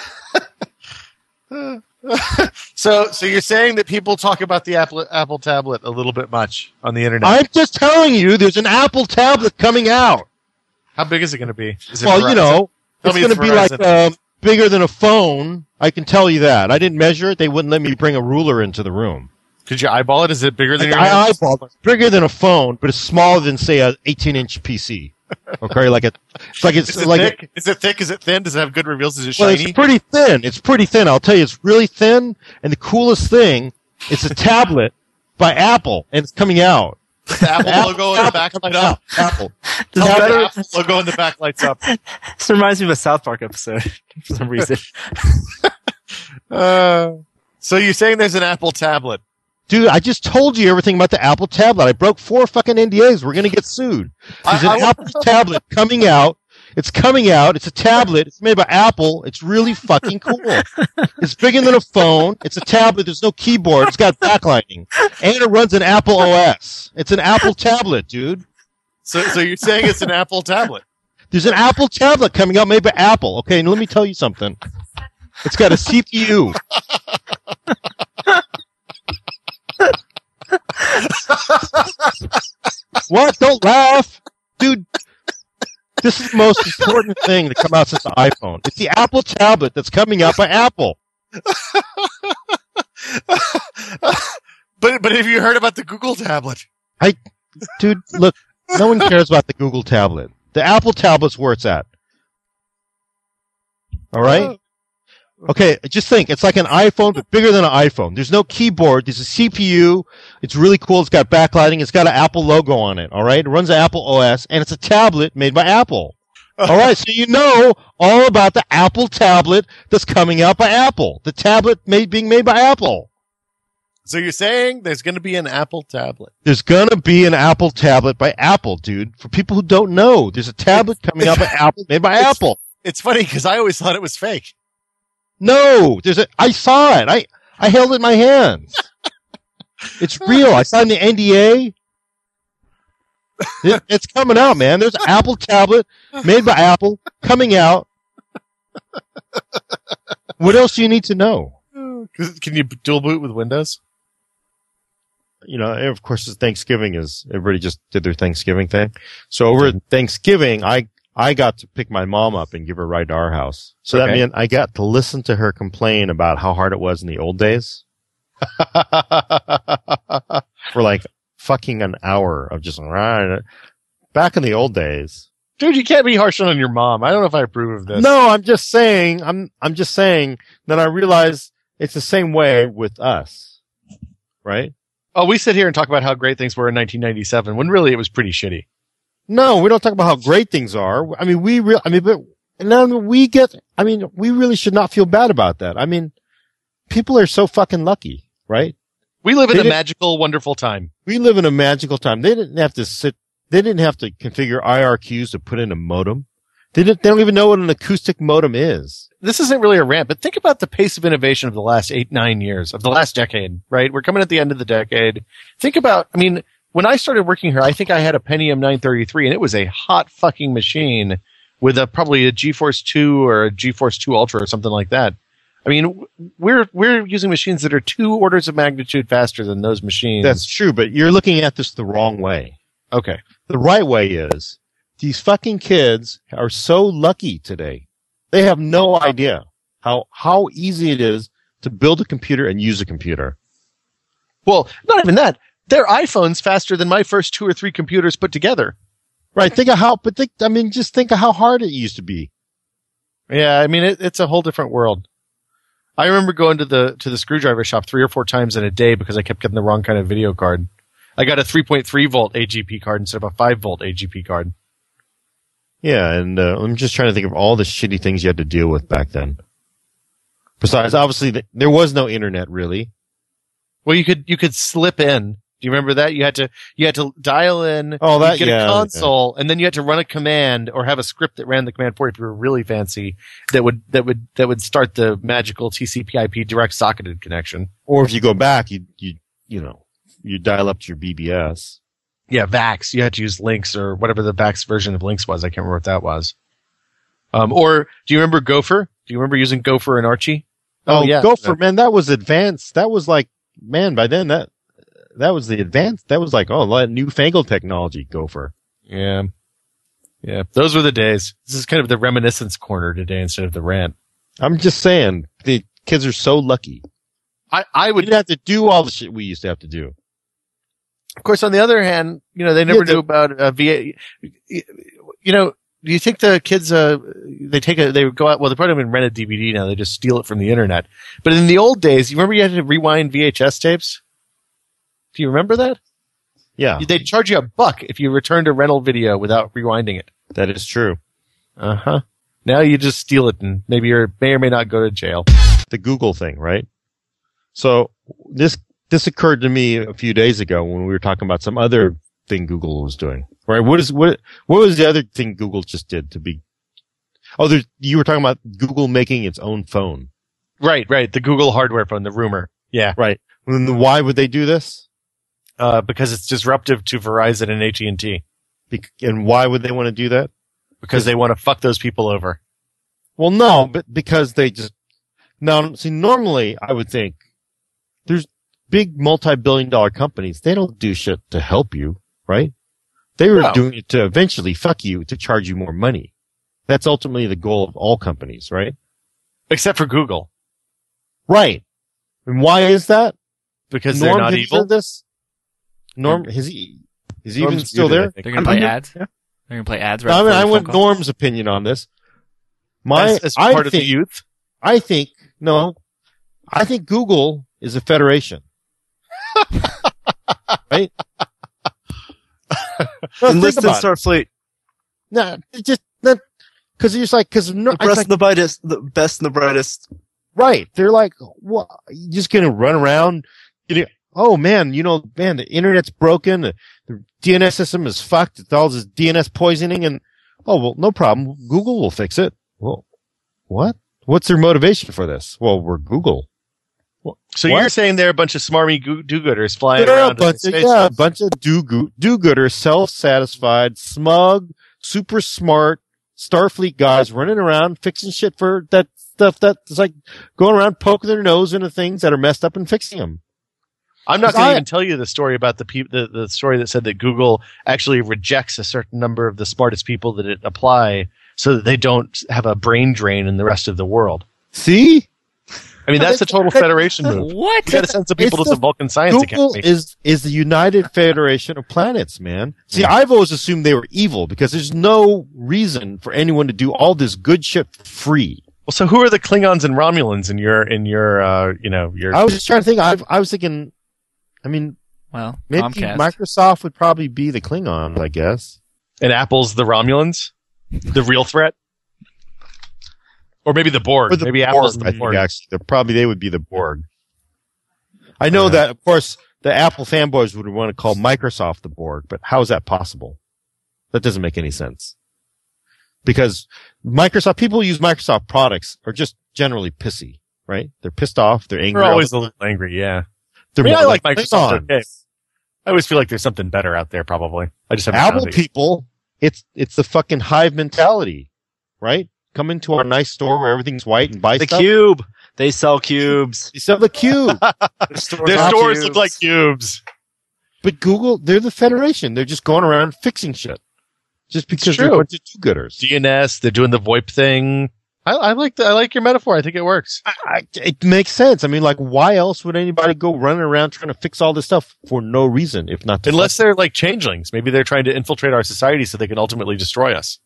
So, so you're saying that people talk about the Apple Apple tablet a little bit much on the internet? I'm just telling you, there's an Apple tablet coming out. How big is it going to be? Is it Well, Verizon? you know, Tell it's me going it's to be like Verizon. um, bigger than a phone. I can tell you that. I didn't measure it. They wouldn't let me bring a ruler into the room. Could you eyeball it? Is it bigger than Like, your I hand? eyeballed it. It's bigger than a phone, but it's smaller than say a eighteen inch P C. Okay, like a, it's like it's Is it like a, thick? Is it thick? Is it thin? Does it have good reveals? Is it well, shiny? it's pretty thin. It's pretty thin. I'll tell you, it's really thin. And the coolest thing, it's a tablet by Apple, and it's coming out. the Apple Apple logo in the back coming lights up. out. Apple. This, Tell me better- the Apple logo in the back lights up. this reminds me of a South Park episode for some reason. Uh, so you're saying there's an Apple tablet? Dude, I just told you everything about the Apple tablet. I broke four fucking N D As. We're gonna get sued. There's I- an I- Apple tablet coming out. It's coming out. It's a tablet. It's made by Apple. It's really fucking cool. It's bigger than a phone. It's a tablet. There's no keyboard. It's got backlighting. And it runs an Apple O S. It's an Apple tablet, dude. So, so you're saying it's an Apple tablet? There's an Apple tablet coming out made by Apple. Okay, and let me tell you something. It's got a C P U. What? Don't laugh. Dude, this is the most important thing to come out since the iPhone. It's the Apple tablet that's coming out by Apple. But but have you heard about the Google tablet? Dude, look, no one cares about the Google tablet. The Apple tablet's where it's at. All right? Okay, just think. It's like an iPhone, but bigger than an iPhone. There's no keyboard. There's a C P U. It's really cool. It's got backlighting. It's got an Apple logo on it. All right? It runs an Apple O S, and it's a tablet made by Apple. All right, so you know all about the Apple tablet that's coming out by Apple. The tablet made, being made by Apple. So you're saying there's going to be an Apple tablet? There's gonna be an Apple tablet by Apple, dude. For people who don't know, there's a tablet coming out by Apple, made by It's- Apple. It's funny because I always thought it was fake. No, there's a. I saw it. I I held it in my hands. It's real. I signed the N D A. It, it's coming out, man. There's an Apple tablet made by Apple coming out. What else do you need to know? Can you dual boot with Windows? You know, and of course, it's Thanksgiving is everybody just did their Thanksgiving thing. So over Thanksgiving, I I got to pick my mom up and give her a ride to our house. So that Okay. meant I got to listen to her complain about how hard it was in the old days for like fucking an hour of just back in the old days. Dude, you can't be harsh on your mom. I don't know if I approve of this. No, I'm just saying, I'm, I'm just saying that I realize it's the same way with us, right? Oh, we sit here and talk about how great things were in nineteen ninety-seven when really it was pretty shitty. No, we don't talk about how great things are. I mean, we real, I mean, but now we get, I mean, we really should not feel bad about that. I mean, people are so fucking lucky, right? We live in They a didn't- magical, wonderful time. We live in a magical time. They didn't have to sit, they didn't have to configure I R Qs to put in a modem. They didn't, they don't even know what an acoustic modem is. This isn't really a rant, but think about the pace of innovation of the last eight, nine years, of the last decade, right? We're coming at the end of the decade. Think about, I mean, when I started working here, I think I had a Pentium nine thirty-three and it was a hot fucking machine with a, probably a GeForce two or a GeForce two Ultra or something like that. I mean, we're, we're using machines that are two orders of magnitude faster than those machines. That's true, but you're looking at this the wrong way. okay. The right way is these fucking kids are so lucky today. They have no idea how, how easy it is to build a computer and use a computer. Well, not even that. Their iPhone's faster than my first two or three computers put together. Right. Think of how, but think, I mean, just think of how hard it used to be. Yeah, I mean, it, it's a whole different world. I remember going to the to the screwdriver shop three or four times in a day because I kept getting the wrong kind of video card. I got a three point three volt A G P card instead of a five volt A G P card. Yeah. And, uh, I'm just trying to think of all the shitty things you had to deal with back then. Besides, obviously, th- there was no internet really. Well, you could you could slip in. Do you remember that? You had to you had to dial in. Oh, that- you'd get yeah, a console, and then you had to run a command or have a script that ran the command for you if you were really fancy. That would that would that would start the magical T C P/I P direct socketed connection. Or if you go back, you, you, you know, you dial up to your B B S. Yeah, VAX. You had to use Lynx or whatever the VAX version of Lynx was. I can't remember what that was. Um, or do you remember Gopher? Do you remember using Gopher and Archie? Oh, yeah. Gopher, man, that was advanced. That was like, man, by then that, that was the advanced, that was like, oh, a lot of newfangled technology, Gopher. Yeah. Yeah. Those were the days. This is kind of the reminiscence corner today instead of the rant. I'm just saying, the kids are so lucky. I, I We would, didn't have to do all the shit we used to have to do. of course, on the other hand, you know, they never Yeah, the- knew about uh, V A. You know, do you think the kids, uh, they take a, they go out, well, they probably haven't rented D V D now. They just steal it from the internet. But in the old days, you remember you had to rewind V H S tapes? Do you remember that? Yeah, They'd charge you a buck if you returned a rental video without rewinding it. that is true. Uh huh. Now you just steal it and maybe you may or may not go to jail. The Google thing, right? So this, this occurred to me a few days ago when we were talking about some other thing Google was doing, right? What is, what, what was the other thing Google just did to be, oh, there's, you were talking about Google making its own phone. Right, right. The Google hardware phone, the rumor. Yeah. Right. And then why would they do this? Uh, because it's disruptive to Verizon and A T and T. Bec- and why would they want to do that? Because they want to fuck those people over. Well, no, but because they just, now, see, normally I would think there's big multi-billion dollar companies. They don't do shit to help you, right? They were No. doing it to eventually fuck you, to charge you more money. That's ultimately the goal of all companies, right? Except for Google. Right. And why is that? Because Norm, they're not have you evil. heard this? Norm, is he, is he even Norm's still muted, I there? think. They're gonna play I'm- ads. yeah. They're gonna play ads right I mean, before I the want phone call. Norm's opinion on this. My, As, as I part of the think, youth. I think, no, I think Google is a federation. Right? No, think Enlisted about it. Starfleet. No, it just, because it's like, because no, The it's best like, and the brightest, the best and the brightest. right. They're like, what? You just gonna run around, you know, oh man, you know, man, the internet's broken. The, the D N S system is fucked. It's all this D N S poisoning and, oh, well, no problem. Google will fix it. Well, what? What's their motivation for this? Well, we're Google. So What? you're saying they're a bunch of smarmy go- do-gooders flying They're around a bunch in of, space? yeah, a bunch of do do-gooders, self-satisfied, smug, super smart Starfleet guys running around fixing shit for that stuff that's like going around poking their nose into things that are messed up and fixing them. I'm not Because going to I- even tell you the story about the, peop the the story that said that Google actually rejects a certain number of the smartest people that it apply so that they don't have a brain drain in the rest of the world. See? I mean, that's the total Federation move. What? You got to send some people to It's the the- Vulcan Science Google Academy. is is the United Federation of Planets, man. See, I've always assumed they were evil because there's no reason for anyone to do all this good shit for free. Well, so who are the Klingons and Romulans in your in your uh, you know your? I was just trying to think. I I was thinking. I mean, Well, maybe Comcast. Microsoft would probably be the Klingons, I guess. and Apple's the Romulans, the real threat, or maybe the Borg. Or the maybe Borg, Apple's the I think, Borg. actually. They're probably they would be the Borg. I know that, of course, the Apple fanboys would want to call Microsoft the Borg, but how is that possible? That doesn't make any sense. Because Microsoft, people who use Microsoft products are just generally pissy, right? They're pissed off. They're angry. They're always a little angry. Yeah, They're I mean, more I like Microsoft. Klingons. Okay. I always feel like there's something better out there. Probably, I just haven't Apple found it. people, it's it's the fucking hive mentality, right? Come into our nice store where everything's white and buy The stuff. cube. They sell cubes. They sell the cube. Their stores, Their are stores cubes. look like cubes. But Google, they're the Federation. They're just going around fixing shit. Just because they're a true. bunch of do-gooders. D N S. They're doing the VoIP thing. I, I like the, I like your metaphor. I think it works. I, I, it makes sense. I mean, like, why else would anybody go running around trying to fix all this stuff for no reason, if not to Unless they're like changelings. Maybe they're trying to infiltrate our society so they can ultimately destroy us.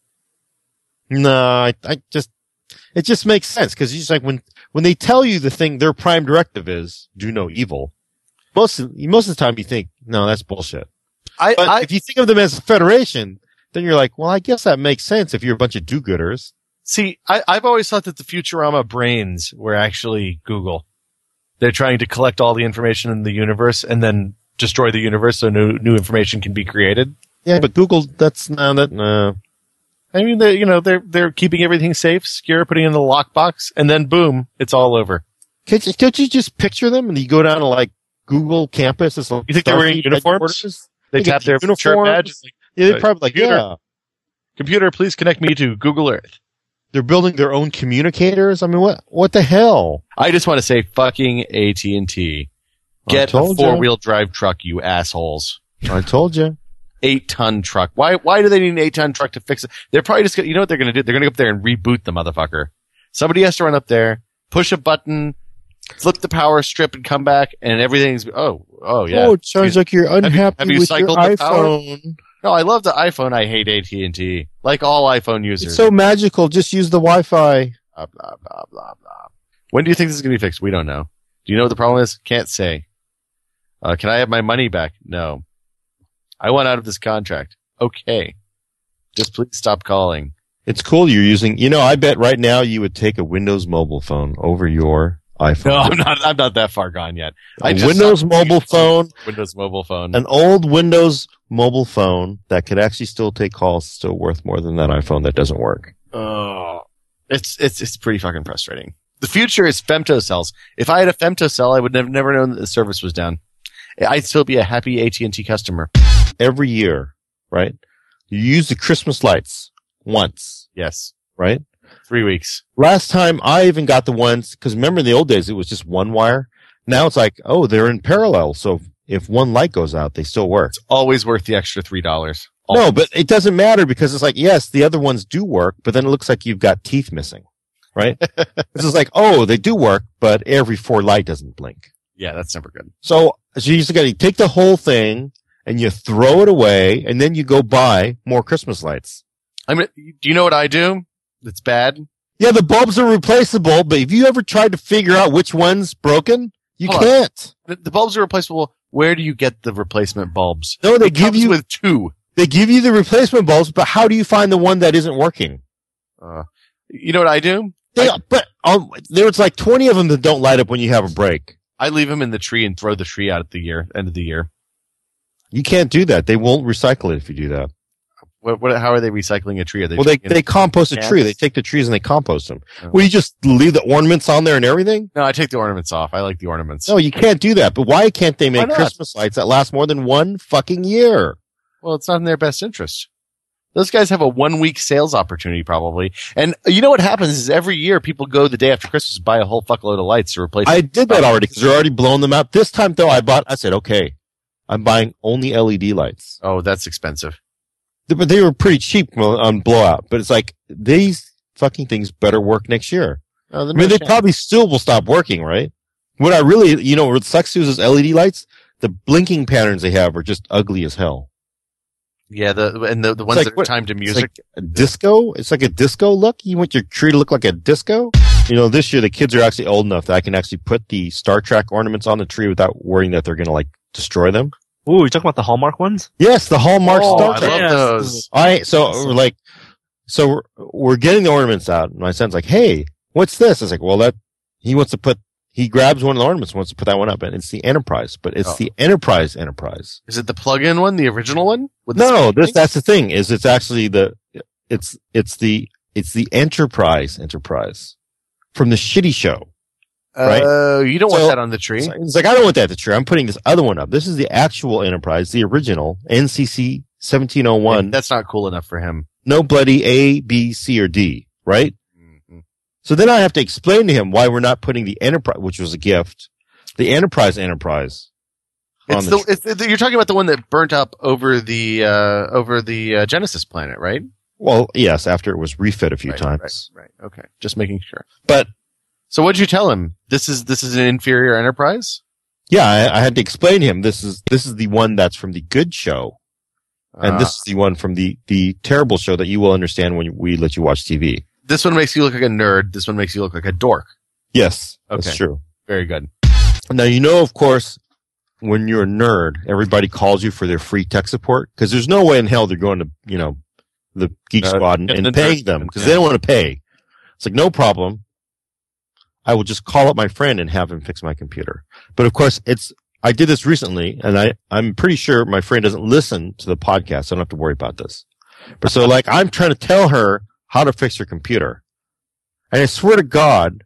No, I, I just, it just makes sense because it's like when, when they tell you the thing, their prime directive is do no evil. Most, of- most of the time you think, no, that's bullshit. I, But I if you think of them as a federation, then you're like, well, I guess that makes sense if you're a bunch of do-gooders. see. I, I've always thought that the Futurama brains were actually Google. They're trying to collect all the information in the universe and then destroy the universe so new new information can be created. Yeah, but Google, that's no, that, no. I mean, they you know they're they're keeping everything safe, secure, putting it in the lockbox, and then boom, it's all over. Can't you, can't you just picture them and you go down to like Google campus? It's like You think they're wearing Starfleet uniforms? headquarters? They They tap get their uniforms. chart badge. It's like, Yeah, they're Uh, probably like, computer. yeah. computer, please connect me to Google Earth. They're building their own communicators. I mean, what, what the hell? I just want to say, fucking A T and T, I get a told ya. four wheel drive truck, you assholes. I told you. Eight ton truck. Why? Why do they need an eight ton truck to fix it? They're probably just gonna, you know what they're gonna do? They're gonna go up there and reboot the motherfucker. Somebody has to run up there, push a button, flip the power strip, and come back, and everything's oh oh yeah. Oh, it sounds like you're unhappy have you with your cycled the power? iPhone. No, I love the iPhone. I hate A T and T. Like all iPhone users. It's so magical. Just use the Wi-Fi. blah blah blah blah blah. When do you think this is gonna be fixed? We don't know. Do you know what the problem is? Can't say. Uh, can I have my money back? No. I want out of this contract. Okay. Just please stop calling. It's cool you're using, you know, I bet right now you would take a Windows mobile phone over your iPhone. No, I'm not. I'm not that far gone yet. A I just Windows saw- mobile phone, Windows mobile phone. an old Windows mobile phone that could actually still take calls, still worth more than that iPhone that doesn't work. Oh, it's it's it's pretty fucking frustrating. The future is femtocells. If I had a femtocell, I would have never known that the service was down. I'd still be a happy A T and T customer. Every year, right? You use the Christmas lights once, Yes, right? three weeks. Last time I even got the ones, because remember in the old days it was just one wire. Now it's like, oh, they're in parallel. So if one light goes out, they still work. Always worth the extra three dollars. No, but it doesn't matter because it's like, yes, the other ones do work, but then it looks like you've got teeth missing, right? This is like, oh, they do work, but every four light doesn't blink. Yeah, that's never good. So, so you just got to take the whole thing and you throw it away and then you go buy more Christmas lights. I mean, do you know what I do? That's bad. Yeah, the bulbs are replaceable, but if you ever tried to figure out which one's broken, you Hold on. can't. The, the bulbs are replaceable. Where do you get the replacement bulbs? No, they It give comes you with two. they give you the replacement bulbs, but how do you find the one that isn't working? Uh, you know what I do? They, I- but um, there's like twenty of them that don't light up when you have a break. I leave them in the tree and throw the tree out at the year end of the year. You can't do that. They won't recycle it if you do that. What, what, how are they recycling a tree? Are they Well, they, putting it they in compost a cans? tree. They take the trees and they compost them. Oh. Well, you just leave the ornaments on there and everything? No, I take the ornaments off. I like the ornaments. No, you can't do that. But why can't they Why make not? Christmas lights that last more than one fucking year? Well, it's not in their best interest. Those guys have a one week sales opportunity probably. And you know what happens is every year people go the day after Christmas and buy a whole fuckload of lights to replace I did that already because they're already blowing them out. This time though, I bought, I said, okay, I'm buying only L E D lights. Oh, that's expensive. But they were pretty cheap on blowout. But it's like, these fucking things better work next year. Oh, I mean, they probably still will stop working, right? What I really, you know, what sucks is L E D lights, the blinking patterns they have are just ugly as hell. Yeah, the and the, the ones like that are what- timed to It's music. like a disco. It's like a disco look. You want your tree to look like a disco? You know, this year the kids are actually old enough that I can actually put the Star Trek ornaments on the tree without worrying that they're going to like destroy them. Ooh, you're talking about the Hallmark ones? Yes, the Hallmark Oh, Star I Trek. love Yes. those. I so we're like, so we're, we're getting the ornaments out. And my son's like, "Hey, what's this?" I was like, "Well, that he wants to put." He grabs one of the ornaments, and wants to put that one up, and it's the Enterprise, but it's Oh. the Enterprise Enterprise. Is it the plug-in one, the original one? With the No, spinning this thing? that's the thing is it's actually the it's it's the it's the Enterprise Enterprise from the shitty show. right? Oh, you don't want So- that on the tree. It's like, it's like, I don't want that to tree. I'm putting this other one up. This is the actual Enterprise, the original N C C seventeen oh one. That's not cool enough for him. No bloody A, B, C, or D, right? Mm-hmm. So then I have to explain to him why we're not putting the Enterprise, which was a gift, the Enterprise Enterprise. on It's the the, it's the, you're talking about the one that burnt up over the uh, over the uh, Genesis planet, right? Well, yes, after it was refit a few Right, times. Right, right. Okay. Just making sure. But So what'd you tell him? This is this is an inferior Enterprise? yeah, I, I had to explain to him this is this is the one that's from the good show, and Uh, this is the one from the the terrible show that you will understand when we let you watch T V. this one makes you look like a nerd. This one makes you look like a dork. Yes, Okay. that's true. Very good. Now, you know, of course, when you're a nerd, everybody calls you for their free tech support because there's no way in hell they're going to, you know, the Geek Uh, Squad and, and and the paying nerd- them because yeah. they don't want to pay. It's like, no problem. I will just call up my friend and have him fix my computer. But of course, it's, I did this recently and I, I'm pretty sure my friend doesn't listen to the podcast. So I don't have to worry about this. But so like, I'm trying to tell her how to fix her computer. And I swear to God,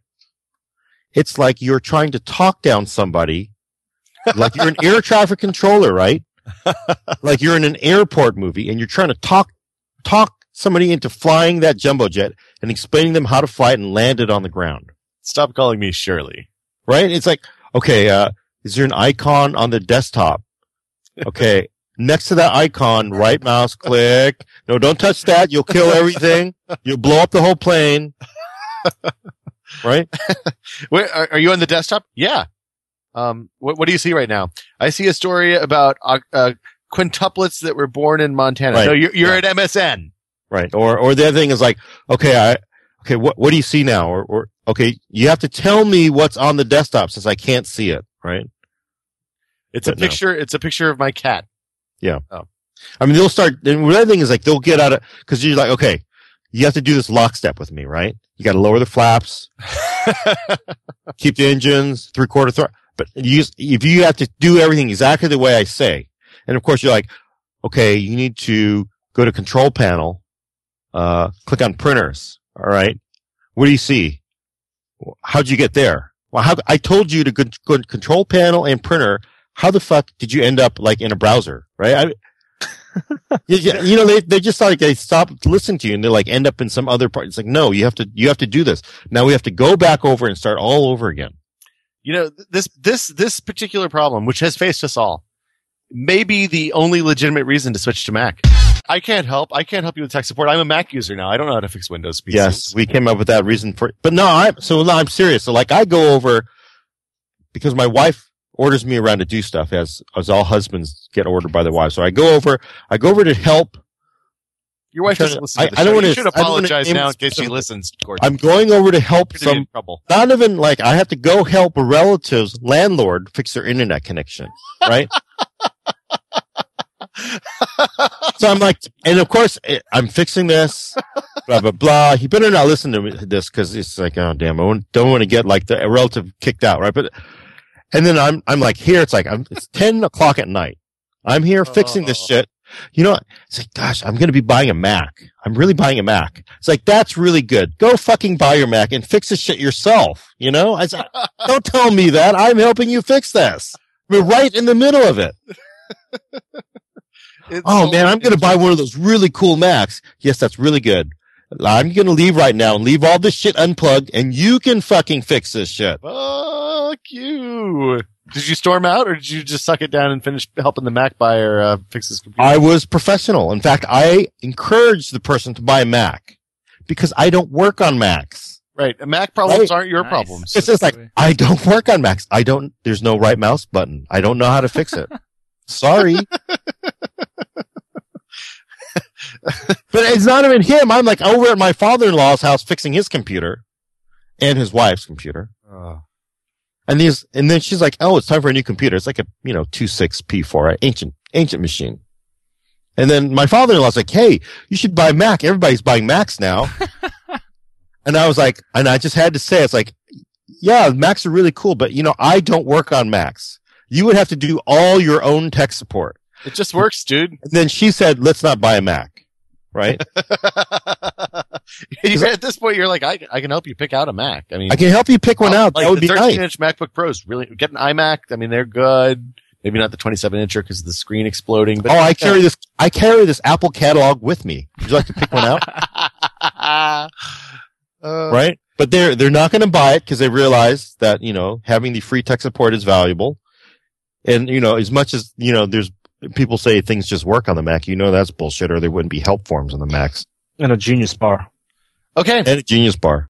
it's like you're trying to talk down somebody, like you're an air traffic controller, right? Like you're in an airport movie and you're trying to talk, talk somebody into flying that jumbo jet and explaining them how to fly it and land it on the ground, Stop calling me Shirley. right? It's like, okay, uh, is there an icon on the desktop? Okay. Next to that icon, right mouse click. No, don't touch that. You'll kill everything. You'll blow up the whole plane. Right? Wait, are, are you on the desktop? Yeah. Um, what, what do you see right now? I see a story about uh, uh, quintuplets that were born in Montana. Right. No, you're, you're Yeah. at M S N. Right. Or, or the other thing is like, okay, I, okay, what, what do you see now? Or, or, okay, you have to tell me what's on the desktop since I can't see it, right? It's a But no. picture. It's a picture of my cat. I mean, they'll start, and the other thing is like, they'll get out of, cause you're like, okay, you have to do this lockstep with me, right? You got to lower the flaps, keep the engines, three quarter throttle. But you, if you have to do everything exactly the way I say, and of course you're like, okay, you need to go to control panel, uh, click on printers. All right. What do you see? How'd you get there? Well, how, I told you to go, go to control panel and printer. How the fuck did you end up like in a browser? Right. I, you, you know, they, they just like, they stop listening to you and they like end up in some other part. It's like, no, you have to, you have to do this. Now we have to go back over and start all over again. You know, th- this, this, this particular problem, which has faced us all, may be the only legitimate reason to switch to Mac. I can't help. I can't help you with tech support. I'm a Mac user now. I don't know how to fix Windows P Cs. Yes, we came up with that reason for, but no, I'm, so no, I'm serious. So like I go over because my wife orders me around to do stuff as, as all husbands get ordered by their wives. So I go over, I go over to help. Your wife I'm doesn't trying to- listen to I- the I don't show. wanna- You should I don't wanna apologize name now in case she specific- listens. Gordon. I'm going over to help You're gonna be in some, trouble. not even like I have to go help a relative's landlord fix their internet connection, right? So I'm like, and of course eh, I'm fixing this, blah, blah, blah. He better not listen to me- this because it's like, oh damn, I won't- don't want to get like the a relative kicked out, right? But, And then I'm, I'm like, here, it's like, I'm, it's ten o'clock at night. I'm here fixing this shit. You know, it's like, gosh, I'm going to be buying a Mac. I'm really buying a Mac. It's like, that's really good. Go fucking buy your Mac and fix this shit yourself. You know, I said, don't tell me that. I'm helping you fix this. We're right in the middle of it. Oh man, I'm going to buy one of those really cool Macs. Yes, that's really good. I'm going to leave right now and leave all this shit unplugged and you can fucking fix this shit. Fuck you. Did you storm out or did you just suck it down and finish helping the Mac buyer uh, fix his computer? I was professional. In fact, I encouraged the person to buy a Mac because I don't work on Macs. Right. Mac problems Right. aren't your Nice. problems. It's just like, I don't work on Macs. I don't, there's no right mouse button. I don't know how to fix it. Sorry. But it's not even him. I'm like over at my father-in-law's house fixing his computer and his wife's computer. Oh. And these, and then she's like, "Oh, it's time for a new computer." It's like a, you know, two six P four, right? ancient, ancient machine. And then my father-in-law's like, "Hey, you should buy Mac. Everybody's buying Macs now." And I was like, and I just had to say, it's like, yeah, Macs are really cool, but you know, I don't work on Macs. You would have to do all your own tech support. It just works, dude. And then she said, "Let's not buy a Mac." Right? You- at this point, you're like, I, I can help you pick out a Mac. I mean, I can help you pick one out. Like That would the be thirteen nice. inch MacBook Pros, really get an iMac. I mean, they're good. Maybe not the twenty-seven incher because of the screen exploding. But Oh, I carry this, I carry this Apple catalog with me. Would you like to pick one out? uh, Right? But they're, they're not going to buy it because they realize that, you know, having the free tech support is valuable. And, you know, as much as, you know, there's people say things just work on the Mac, you know, that's bullshit or there wouldn't be help forms on the Macs And a Genius bar. Okay. and a Genius Bar.